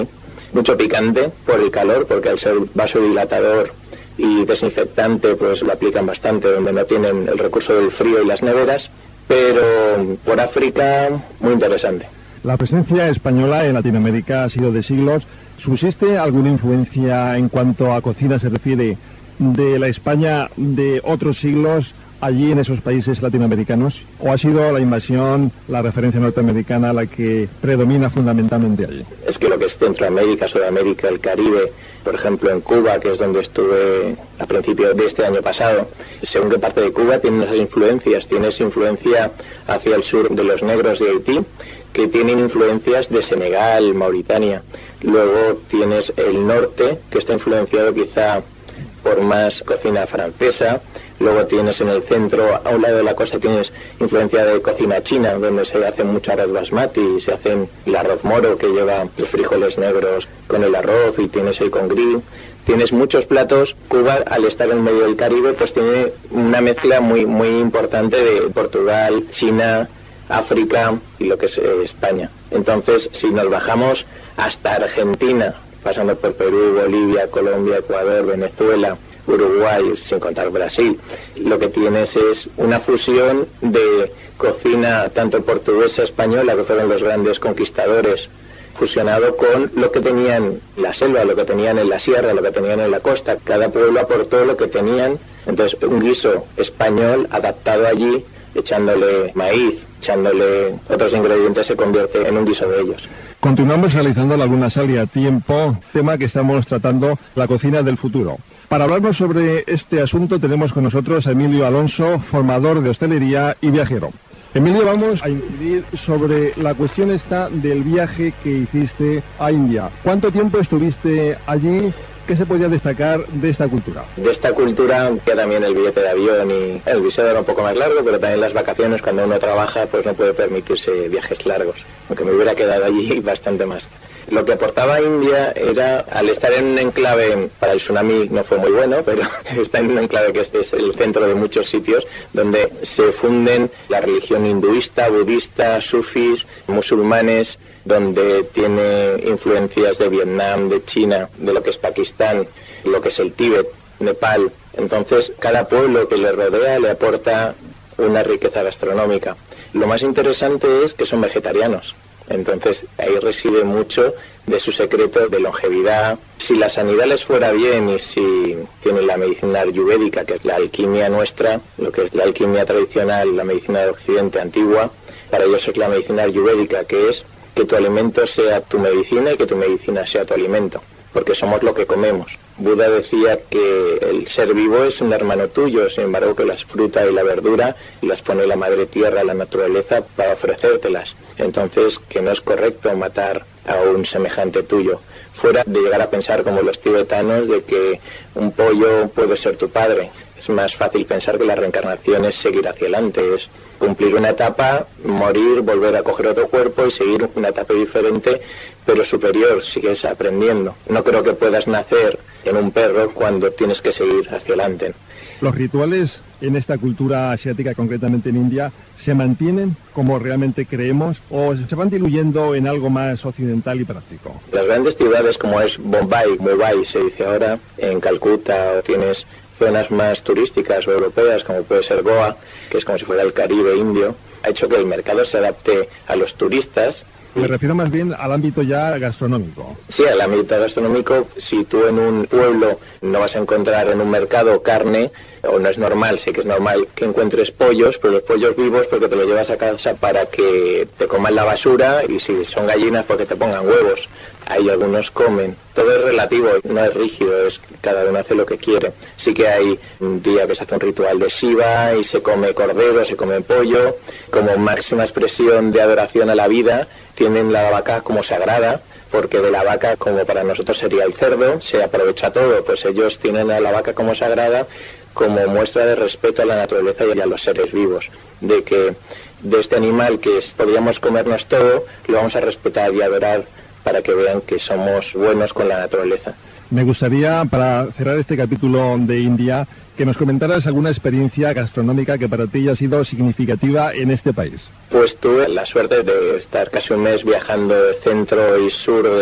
mucho picante por el calor, porque al ser vasodilatador y desinfectante pues lo aplican bastante donde no tienen el recurso del frío y las neveras, pero por África muy interesante. La presencia española en Latinoamérica ha sido de siglos. ¿Subsiste alguna influencia en cuanto a cocina se refiere de la España de otros siglos allí en esos países latinoamericanos? ¿O ha sido la invasión, la referencia norteamericana la que predomina fundamentalmente allí? Es que lo que es Centroamérica, Sudamérica, el Caribe, por ejemplo en Cuba, que es donde estuve a principios de este año pasado, según qué parte de Cuba tiene esas influencias. Tienes influencia hacia el sur de los negros de Haití, que tienen influencias de Senegal, Mauritania. Luego tienes el norte, que está influenciado quizá por más cocina francesa. Luego tienes en el centro, a un lado de la costa, tienes influencia de cocina china, donde se hace mucho arroz basmati, y se hacen el arroz moro, que lleva los frijoles negros con el arroz, y tienes el congrí. Tienes muchos platos. Cuba, al estar en medio del Caribe, pues tiene una mezcla muy, muy importante de Portugal, China, África y lo que es eh, España. Entonces, si nos bajamos hasta Argentina, pasando por Perú, Bolivia, Colombia, Ecuador, Venezuela, Uruguay, sin contar Brasil, lo que tienes es una fusión de cocina tanto portuguesa, española, que fueron los grandes conquistadores, fusionado con lo que tenían en la selva, lo que tenían en la sierra, lo que tenían en la costa. Cada pueblo aportó lo que tenían. Entonces, un guiso español adaptado allí, echándole maíz, echándole otros ingredientes, se convierte en un guiso de ellos. Continuamos realizando la Luna Sale a tiempo, tema que estamos tratando, la cocina del futuro. Para hablarnos sobre este asunto tenemos con nosotros a Emilio Alonso, formador de hostelería y viajero. Emilio, vamos a incidir sobre la cuestión esta del viaje que hiciste a India. ¿Cuánto tiempo estuviste allí? ¿Qué se podía destacar de esta cultura? De esta cultura, que también el billete de avión y el visado era un poco más largo, pero también las vacaciones, cuando uno trabaja, pues no puede permitirse viajes largos, aunque me hubiera quedado allí bastante más. Lo que aportaba India era, al estar en un enclave, para el tsunami no fue muy bueno, pero está en un enclave que este es el centro de muchos sitios, donde se funden la religión hinduista, budista, sufis, musulmanes, donde tiene influencias de Vietnam, de China, de lo que es Pakistán, lo que es el Tíbet, Nepal. Entonces, cada pueblo que le rodea le aporta una riqueza gastronómica. Lo más interesante es que son vegetarianos. Entonces, ahí reside mucho de su secreto de longevidad. Si la sanidad les fuera bien y si tienen la medicina ayurvédica, que es la alquimia nuestra, lo que es la alquimia tradicional, la medicina de Occidente antigua, para ellos es la medicina ayurvédica, que es que tu alimento sea tu medicina y que tu medicina sea tu alimento, porque somos lo que comemos. Buda decía que el ser vivo es un hermano tuyo, sin embargo que las frutas y la verdura las pone la madre tierra, la naturaleza, para ofrecértelas. Entonces, que no es correcto matar a un semejante tuyo, fuera de llegar a pensar como los tibetanos de que un pollo puede ser tu padre. Es más fácil pensar que la reencarnación es seguir hacia adelante, es cumplir una etapa, morir, volver a coger otro cuerpo y seguir una etapa diferente, pero superior, sigues aprendiendo. No creo que puedas nacer en un perro cuando tienes que seguir hacia adelante. ¿Los rituales en esta cultura asiática, concretamente en India, se mantienen como realmente creemos o se van diluyendo en algo más occidental y práctico? Las grandes ciudades como es Bombay, Mumbai se dice ahora, en Calcuta tienes zonas más turísticas o europeas, como puede ser Goa, que es como si fuera el Caribe indio, ha hecho que el mercado se adapte a los turistas. Me refiero más bien al ámbito ya gastronómico. Sí, al ámbito gastronómico. Si tú en un pueblo no vas a encontrar en un mercado carne, o no es normal, sí que es normal que encuentres pollos, pero los pollos vivos porque te los llevas a casa para que te coman la basura, y si son gallinas porque te pongan huevos. Ahí algunos comen. Todo es relativo, no es rígido, es cada uno hace lo que quiere. Sí que hay un día que se hace un ritual de Shiva y se come cordero, se come pollo, como máxima expresión de adoración a la vida. Tienen la vaca como sagrada, porque de la vaca, como para nosotros sería el cerdo, se aprovecha todo, pues ellos tienen a la vaca como sagrada, como muestra de respeto a la naturaleza y a los seres vivos, de que de este animal que podríamos comernos todo, lo vamos a respetar y adorar para que vean que somos buenos con la naturaleza. Me gustaría, para cerrar este capítulo de India, que nos comentaras alguna experiencia gastronómica que para ti haya sido significativa en este país. Pues tuve la suerte de estar casi un mes viajando de centro y sur de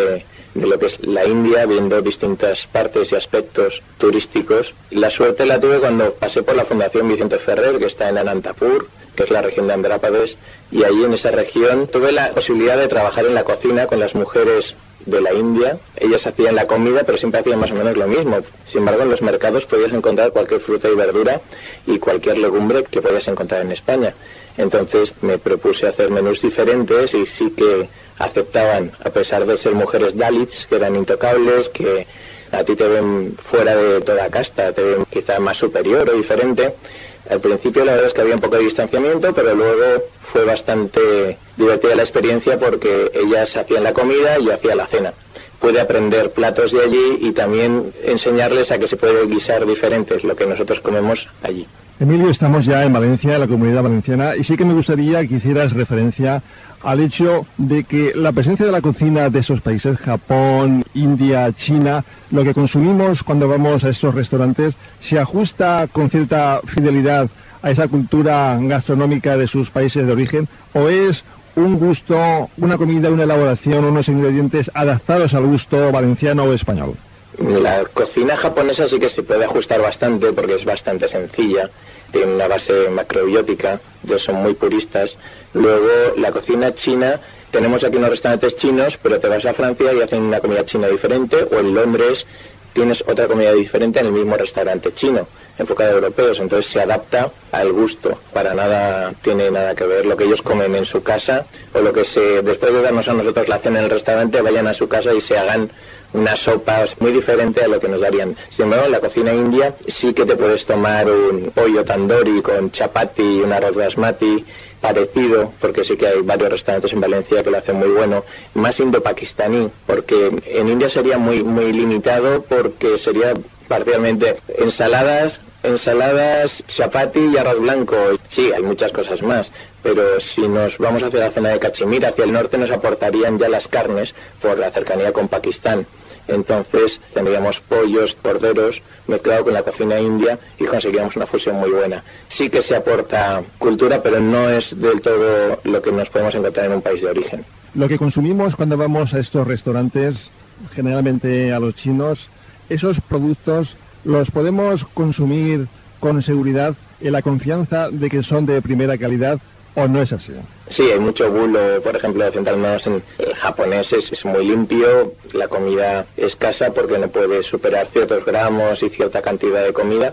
de lo que es la India, viendo distintas partes y aspectos turísticos. La suerte la tuve cuando pasé por la Fundación Vicente Ferrer, que está en Anantapur, que es la región de Andhra Pradesh, y allí en esa región tuve la posibilidad de trabajar en la cocina con las mujeres de la India. Ellas hacían la comida, pero siempre hacían más o menos lo mismo. Sin embargo, en los mercados podías encontrar cualquier fruta y verdura y cualquier legumbre que podías encontrar en España. Entonces me propuse hacer menús diferentes y sí que aceptaban, a pesar de ser mujeres Dalits, que eran intocables, que a ti te ven fuera de toda casta, te ven quizá más superior o diferente. Al principio la verdad es que había un poco de distanciamiento, pero luego fue bastante divertida la experiencia porque ellas hacían la comida y yo hacía la cena. Pude aprender platos de allí y también enseñarles a que se puede guisar diferentes lo que nosotros comemos allí. Emilio, estamos ya en Valencia, en la Comunidad Valenciana, y sí que me gustaría que hicieras referencia al hecho de que la presencia de la cocina de esos países, Japón, India, China, lo que consumimos cuando vamos a esos restaurantes, se ajusta con cierta fidelidad a esa cultura gastronómica de sus países de origen, o es un gusto, una comida, una elaboración, unos ingredientes adaptados al gusto valenciano o español. La cocina japonesa sí que se puede ajustar bastante porque es bastante sencilla, tiene una base macrobiótica, son muy puristas. Luego la cocina china, tenemos aquí unos restaurantes chinos, pero te vas a Francia y hacen una comida china diferente, o en Londres tienes otra comida diferente en el mismo restaurante chino, enfocado a europeos, entonces se adapta al gusto, para nada tiene nada que ver lo que ellos comen en su casa, o lo que se, después de darnos a nosotros la cena en el restaurante, vayan a su casa y se hagan unas sopas muy diferentes a lo que nos darían. Sin embargo, en la cocina india sí que te puedes tomar un pollo tandoori con chapati y un arroz basmati parecido, porque sí que hay varios restaurantes en Valencia que lo hacen muy bueno, más indo-pakistaní, porque en India sería muy muy limitado, porque sería parcialmente ensaladas, ensaladas, chapati y arroz blanco. Sí, hay muchas cosas más, pero si nos vamos hacia la zona de Cachemira, hacia el norte, nos aportarían ya las carnes por la cercanía con Pakistán. Entonces tendríamos pollos, corderos, mezclado con la cocina india y conseguiríamos una fusión muy buena. Sí que se aporta cultura, pero no es del todo lo que nos podemos encontrar en un país de origen. Lo que consumimos cuando vamos a estos restaurantes, generalmente a los chinos, esos productos los podemos consumir con seguridad en la confianza de que son de primera calidad, ¿o no es así? Sí, hay mucho bulo, por ejemplo, centrándonos en el japonés, es, es muy limpio, la comida escasa porque no puede superar ciertos gramos y cierta cantidad de comida,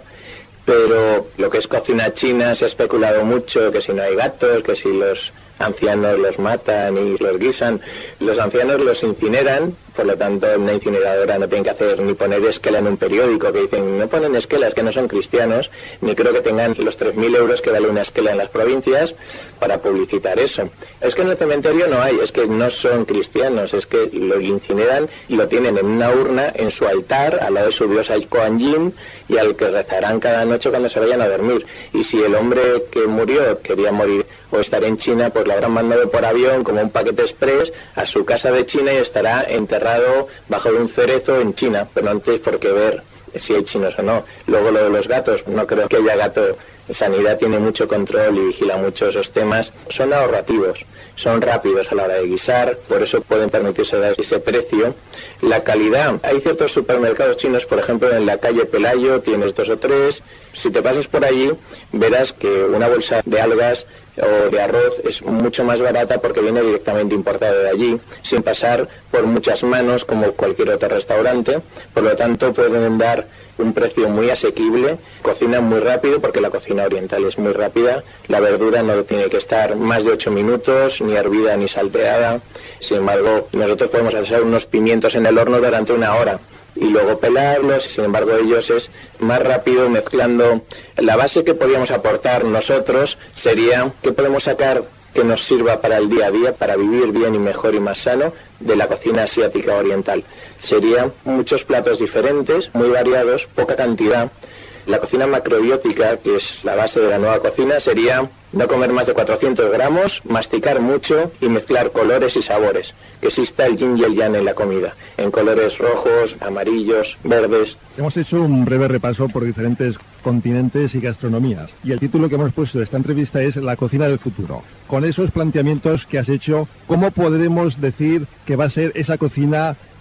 pero lo que es cocina china se ha especulado mucho, que si no hay gatos, que si los ancianos los matan y los guisan. Los ancianos los incineran, por lo tanto en una incineradora no tienen que hacer ni poner esquela en un periódico que dicen no ponen esquelas, que no son cristianos, ni creo que tengan los tres mil euros que vale una esquela en las provincias para publicitar eso. Es que en el cementerio no hay, es que no son cristianos, es que lo incineran y lo tienen en una urna en su altar al lado de su dios Kuan Yin, y al que rezarán cada noche cuando se vayan a dormir. Y si el hombre que murió quería morir o estar en China, pues lo habrán mandado por avión como un paquete express a su casa de China y estará enterrado bajo un cerezo en China, pero no tenéis por qué ver si hay chinos o no. Luego lo de los gatos, no creo que haya gato. Sanidad tiene mucho control y vigila mucho esos temas. Son ahorrativos, son rápidos a la hora de guisar, por eso pueden permitirse dar ese precio. La calidad, hay ciertos supermercados chinos, por ejemplo en la calle Pelayo tienes dos o tres. Si te pasas por allí verás que una bolsa de algas o de arroz es mucho más barata porque viene directamente importado de allí, sin pasar por muchas manos como cualquier otro restaurante. Por lo tanto pueden dar un precio muy asequible, cocinan muy rápido porque la cocina oriental es muy rápida, la verdura no tiene que estar más de ocho minutos, ni hervida ni salteada. Sin embargo, nosotros podemos hacer unos pimientos en el horno durante una hora y luego pelarlos, sin embargo ellos es más rápido mezclando. La base que podríamos aportar nosotros sería que podemos sacar que nos sirva para el día a día, para vivir bien y mejor y más sano, de la cocina asiática oriental. Serían muchos platos diferentes, muy variados, poca cantidad. La cocina macrobiótica, que es la base de la nueva cocina, sería no comer más de cuatrocientos gramos, masticar mucho y mezclar colores y sabores. Que exista el yin y el yang en la comida, en colores rojos, amarillos, verdes. Hemos hecho un breve repaso por diferentes continentes y gastronomías, y el título que hemos puesto de esta entrevista es La cocina del futuro. Con esos planteamientos que has hecho, ¿cómo podremos decir que va a ser esa cocina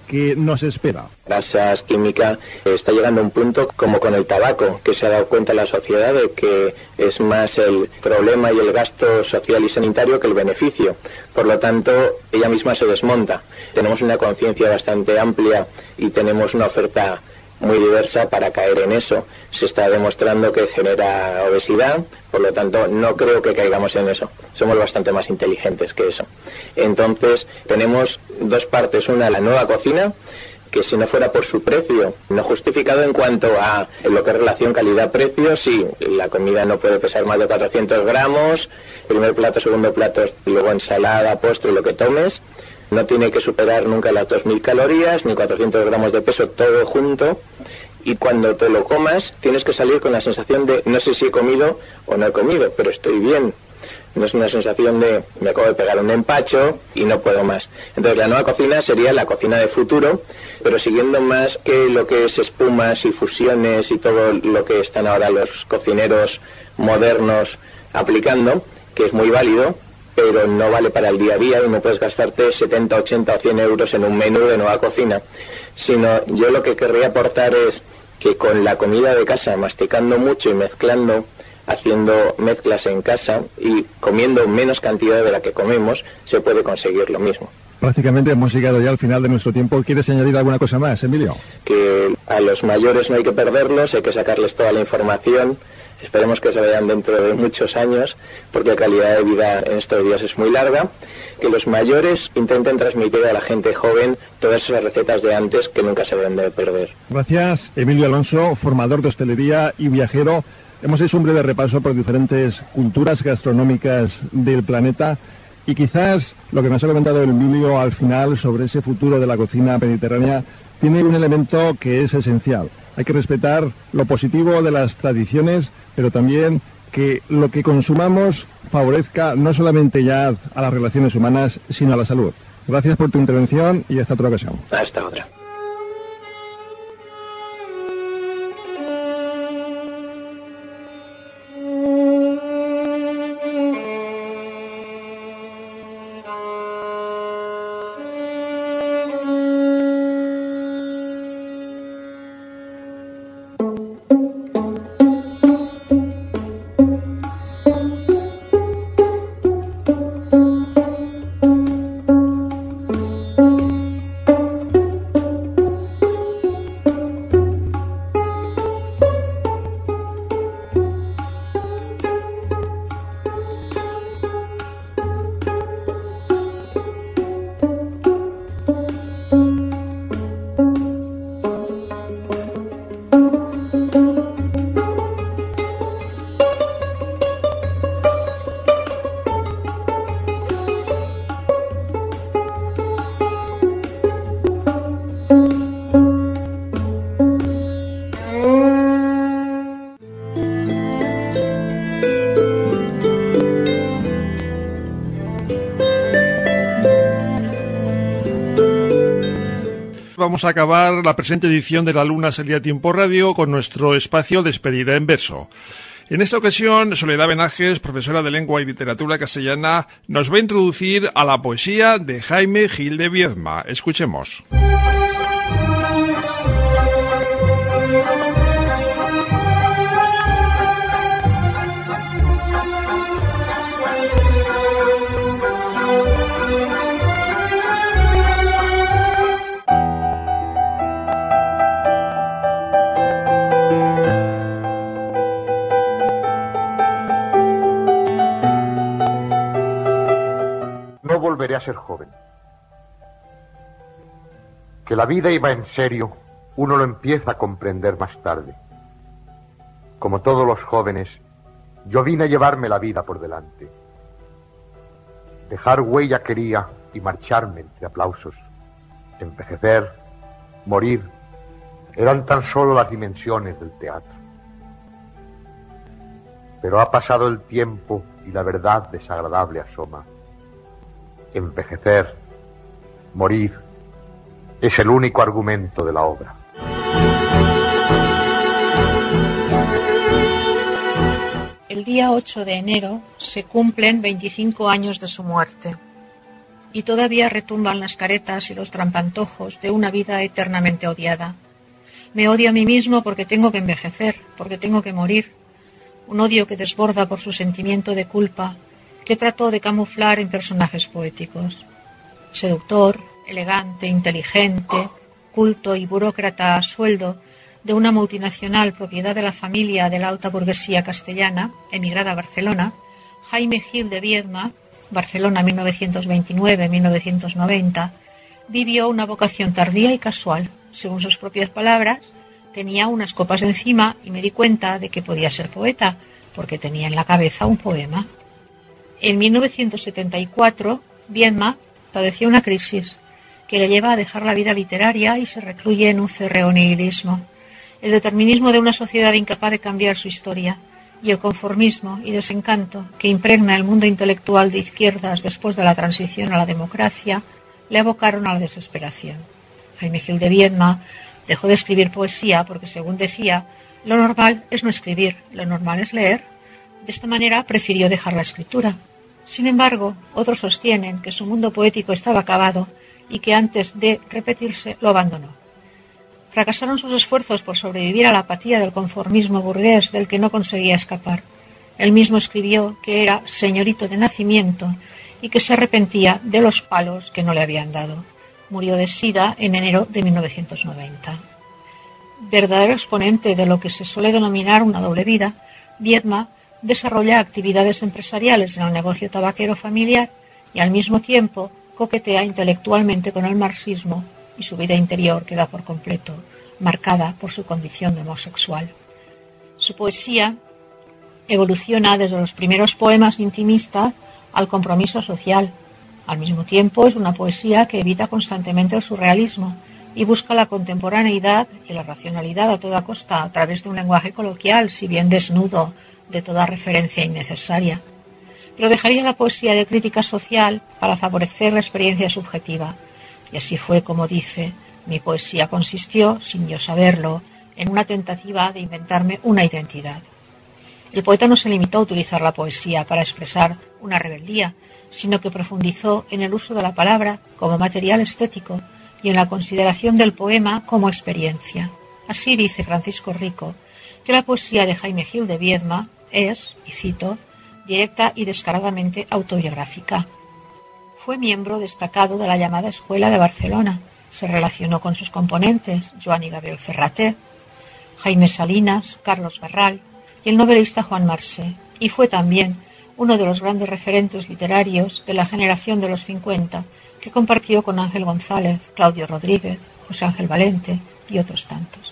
que nos espera. Grasas, química, está llegando a un punto como con el tabaco, que se ha dado cuenta la sociedad de que es más el problema y el gasto social y sanitario que el beneficio. Por lo tanto, ella misma se desmonta. Tenemos una conciencia bastante amplia y tenemos una oferta muy diversa para caer en eso. Se está demostrando que genera obesidad, por lo tanto no creo que caigamos en eso. Somos bastante más inteligentes que eso. Entonces tenemos dos partes. Una, la nueva cocina, que si no fuera por su precio, no justificado en cuanto a lo que es relación calidad-precio, sí, la comida no puede pesar más de cuatrocientos gramos, primer plato, segundo plato, y luego ensalada, postre, lo que tomes. No tiene que superar nunca las dos mil calorías, ni cuatrocientos gramos de peso, todo junto. Y cuando te lo comas, tienes que salir con la sensación de no sé si he comido o no he comido, pero estoy bien. No es una sensación de me acabo de pegar un empacho y no puedo más. Entonces la nueva cocina sería la cocina de futuro, pero siguiendo más que lo que es espumas y fusiones y todo lo que están ahora los cocineros modernos aplicando, que es muy válido, pero no vale para el día a día y no puedes gastarte setenta, ochenta o cien euros en un menú de nueva cocina. Sino yo lo que querría aportar es que con la comida de casa, masticando mucho y mezclando, haciendo mezclas en casa y comiendo menos cantidad de la que comemos, se puede conseguir lo mismo. Prácticamente hemos llegado ya al final de nuestro tiempo. ¿Quieres añadir alguna cosa más, Emilio? Que a los mayores no hay que perderlos, hay que sacarles toda la información. Esperemos que se vean dentro de muchos años, porque la calidad de vida en estos días es muy larga. Que los mayores intenten transmitir a la gente joven todas esas recetas de antes que nunca se deben de perder. Gracias, Emilio Alonso, formador de hostelería y viajero. Hemos hecho un breve repaso por diferentes culturas gastronómicas del planeta y quizás lo que nos ha comentado Emilio al final sobre ese futuro de la cocina mediterránea tiene un elemento que es esencial. Hay que respetar lo positivo de las tradiciones, pero también que lo que consumamos favorezca no solamente ya a las relaciones humanas, sino a la salud. Gracias por tu intervención y hasta otra ocasión. Hasta otra. Vamos a acabar la presente edición de La Luna Salía a Tiempo Radio con nuestro espacio Despedida en Verso. En esta ocasión, Soledad Benajes, profesora de Lengua y Literatura Castellana, nos va a introducir a la poesía de Jaime Gil de Viedma. Escuchemos. Volveré a ser joven. Que la vida iba en serio, uno lo empieza a comprender más tarde. Como todos los jóvenes, yo vine a llevarme la vida por delante. Dejar huella quería y marcharme entre aplausos. Envejecer, morir, eran tan solo las dimensiones del teatro. Pero ha pasado el tiempo y la verdad desagradable asoma. Envejecer, morir, es el único argumento de la obra. El día ocho de enero se cumplen veinticinco años de su muerte y todavía retumban las caretas y los trampantojos de una vida eternamente odiada. Me odio a mí mismo porque tengo que envejecer, porque tengo que morir. Un odio que desborda por su sentimiento de culpa, que trató de camuflar en personajes poéticos. Seductor, elegante, inteligente, culto y burócrata a sueldo de una multinacional propiedad de la familia de la alta burguesía castellana, emigrada a Barcelona, Jaime Gil de Viedma, Barcelona mil novecientos veintinueve a mil novecientos noventa, vivió una vocación tardía y casual. Según sus propias palabras, tenía unas copas encima y me di cuenta de que podía ser poeta, porque tenía en la cabeza un poema. En mil novecientos setenta y cuatro, Viedma padeció una crisis que le lleva a dejar la vida literaria y se recluye en un férreo nihilismo. El determinismo de una sociedad incapaz de cambiar su historia y el conformismo y desencanto que impregna el mundo intelectual de izquierdas después de la transición a la democracia le abocaron a la desesperación. Jaime Gil de Viedma dejó de escribir poesía porque, según decía, lo normal es no escribir, lo normal es leer. De esta manera prefirió dejar la escritura. Sin embargo, otros sostienen que su mundo poético estaba acabado y que antes de repetirse lo abandonó. Fracasaron sus esfuerzos por sobrevivir a la apatía del conformismo burgués del que no conseguía escapar. Él mismo escribió que era señorito de nacimiento y que se arrepentía de los palos que no le habían dado. Murió de sida en enero de mil novecientos noventa. Verdadero exponente de lo que se suele denominar una doble vida, Viedma desarrolla actividades empresariales en el negocio tabaquero familiar y al mismo tiempo coquetea intelectualmente con el marxismo y su vida interior queda por completo marcada por su condición de homosexual. Su poesía evoluciona desde los primeros poemas intimistas al compromiso social. Al mismo tiempo es una poesía que evita constantemente el surrealismo y busca la contemporaneidad y la racionalidad a toda costa a través de un lenguaje coloquial, si bien desnudo de toda referencia innecesaria. Pero dejaría la poesía de crítica social para favorecer la experiencia subjetiva. Y así fue como dice: mi poesía consistió, sin yo saberlo, en una tentativa de inventarme una identidad. El poeta no se limitó a utilizar la poesía para expresar una rebeldía, sino que profundizó en el uso de la palabra como material estético y en la consideración del poema como experiencia. Así dice Francisco Rico que la poesía de Jaime Gil de Viedma es, y cito, directa y descaradamente autobiográfica. Fue miembro destacado de la llamada Escuela de Barcelona. Se relacionó con sus componentes, Joan y Gabriel Ferrater, Jaime Salinas, Carlos Barral y el novelista Juan Marsé, y fue también uno de los grandes referentes literarios de la generación de los cincuenta, que compartió con Ángel González, Claudio Rodríguez, José Ángel Valente y otros tantos.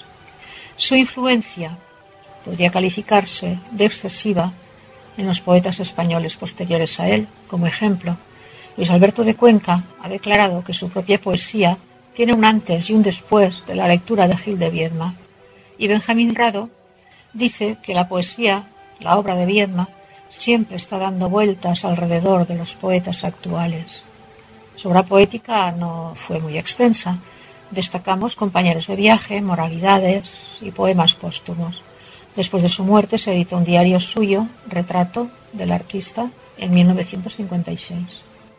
Su influencia podría calificarse de excesiva en los poetas españoles posteriores a él. Como ejemplo, Luis Alberto de Cuenca ha declarado que su propia poesía tiene un antes y un después de la lectura de Gil de Viedma, y Benjamín Rado dice que la poesía, la obra de Viedma, siempre está dando vueltas alrededor de los poetas actuales. Su obra poética no fue muy extensa. Destacamos Compañeros de viaje, Moralidades y poemas póstumos. Después de su muerte se editó un diario suyo, Retrato del artista, en mil novecientos cincuenta y seis.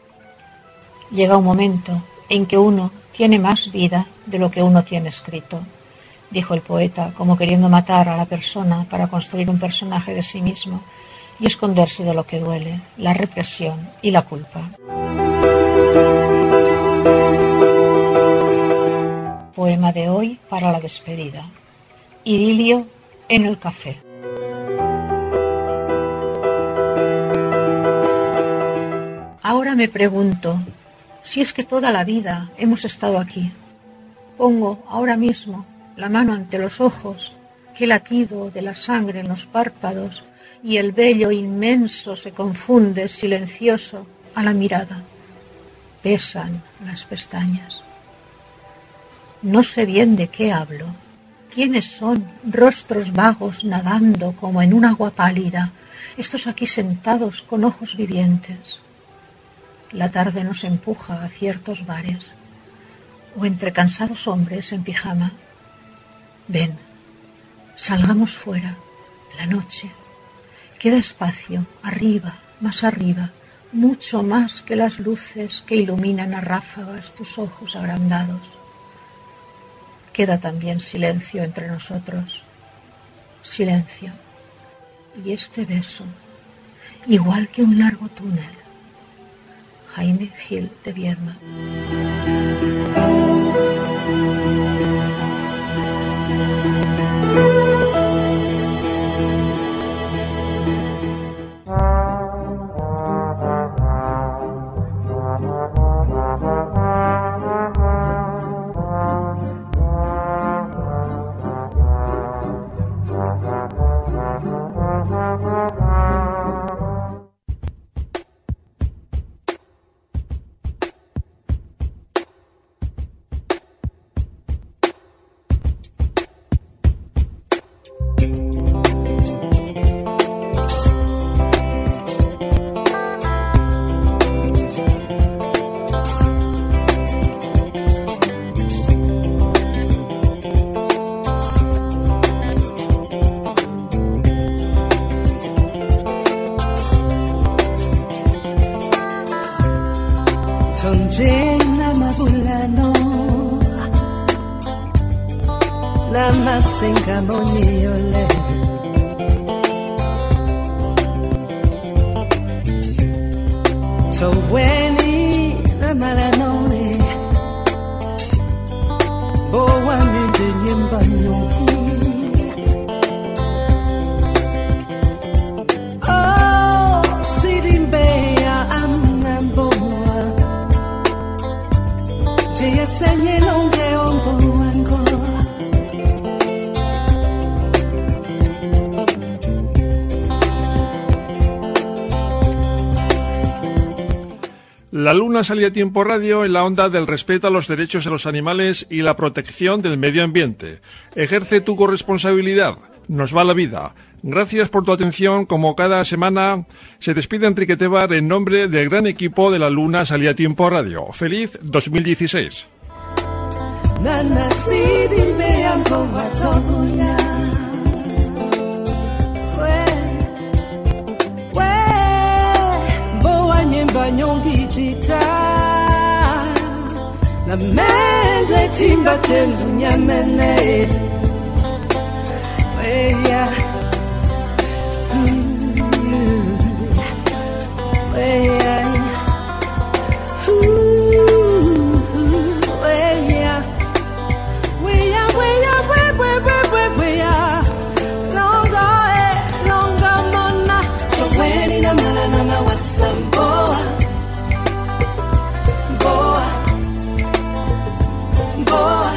Llega un momento en que uno tiene más vida de lo que uno tiene escrito, dijo el poeta, como queriendo matar a la persona para construir un personaje de sí mismo y esconderse de lo que duele, la represión y la culpa. Poema de hoy para la despedida. Idilio en el café. Ahora me pregunto si es que toda la vida hemos estado aquí. Pongo ahora mismo la mano ante los ojos, qué latido de la sangre en los párpados y el vello inmenso se confunde silencioso a la mirada. Pesan las pestañas. No sé bien de qué hablo. ¿Quiénes son rostros vagos nadando como en un agua pálida, estos aquí sentados con ojos vivientes? La tarde nos empuja a ciertos bares, o entre cansados hombres en pijama. Ven, salgamos fuera, la noche. Queda espacio, arriba, más arriba, mucho más que las luces que iluminan a ráfagas tus ojos agrandados. Queda también silencio entre nosotros, silencio, y este beso, igual que un largo túnel. Jaime Gil de Viedma. La Luna salía a tiempo radio en la onda del respeto a los derechos de los animales y la protección del medio ambiente. Ejerce tu corresponsabilidad. Nos va la vida. Gracias por tu atención. Como cada semana, se despide Enrique Tebar en nombre del gran equipo de La Luna salía a tiempo radio. Feliz dos mil dieciséis. La mente timba tendunya mene weya weya weya weya weya weya longa e longa mona so weni na mala na na wasamboa boa boa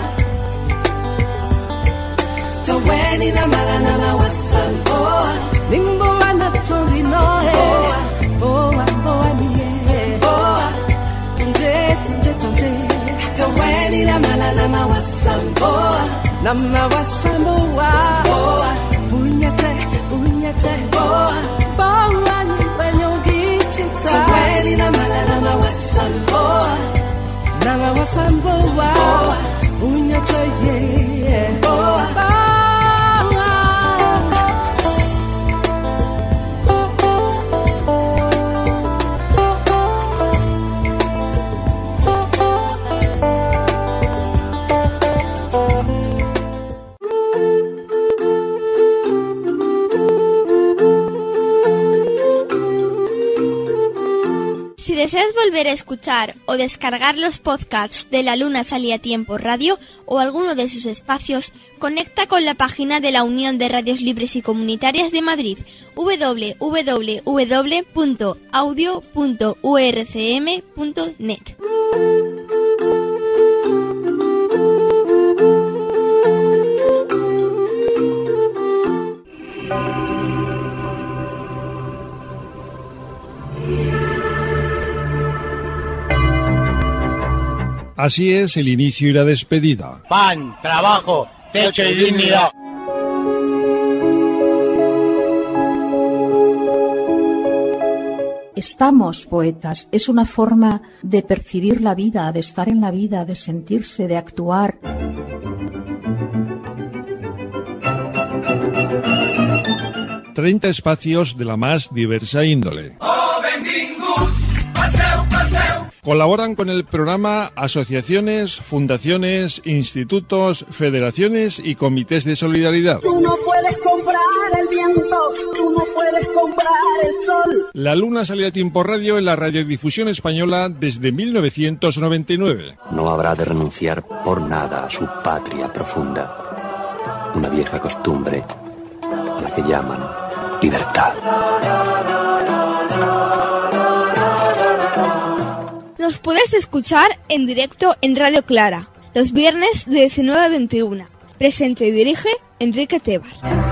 to weni na mala na na wasamboa nimboa na tolino e boa boa nie boa tunje tunje tunje to weni na mala na na wasamboa na na wasamboa boa punyate punyate boa boa ni wenyo gichita to weni na mala na na wasamboa na na wasamboa boa punyate ye boa. Si deseas volver a escuchar o descargar los podcasts de La Luna salía a tiempo radio o alguno de sus espacios, conecta con la página de la Unión de Radios Libres y Comunitarias de Madrid, doble u doble u doble u punto audio punto u r c m punto net. Así es el inicio y la despedida. Pan, trabajo, techo y dignidad. Estamos poetas. Es una forma de percibir la vida, de estar en la vida, de sentirse, de actuar. Treinta espacios de la más diversa índole. Oh, benvingut! Colaboran con el programa asociaciones, fundaciones, institutos, federaciones y comités de solidaridad. Tú no puedes comprar el viento, tú no puedes comprar el sol. La Luna sale a tiempo radio en la radiodifusión española desde mil novecientos noventa y nueve. No habrá de renunciar por nada a su patria profunda. Una vieja costumbre a la que llaman libertad. Nos puedes escuchar en directo en Radio Clara, los viernes de diecinueve a veintiuna. Presente y dirige Enrique Tebar.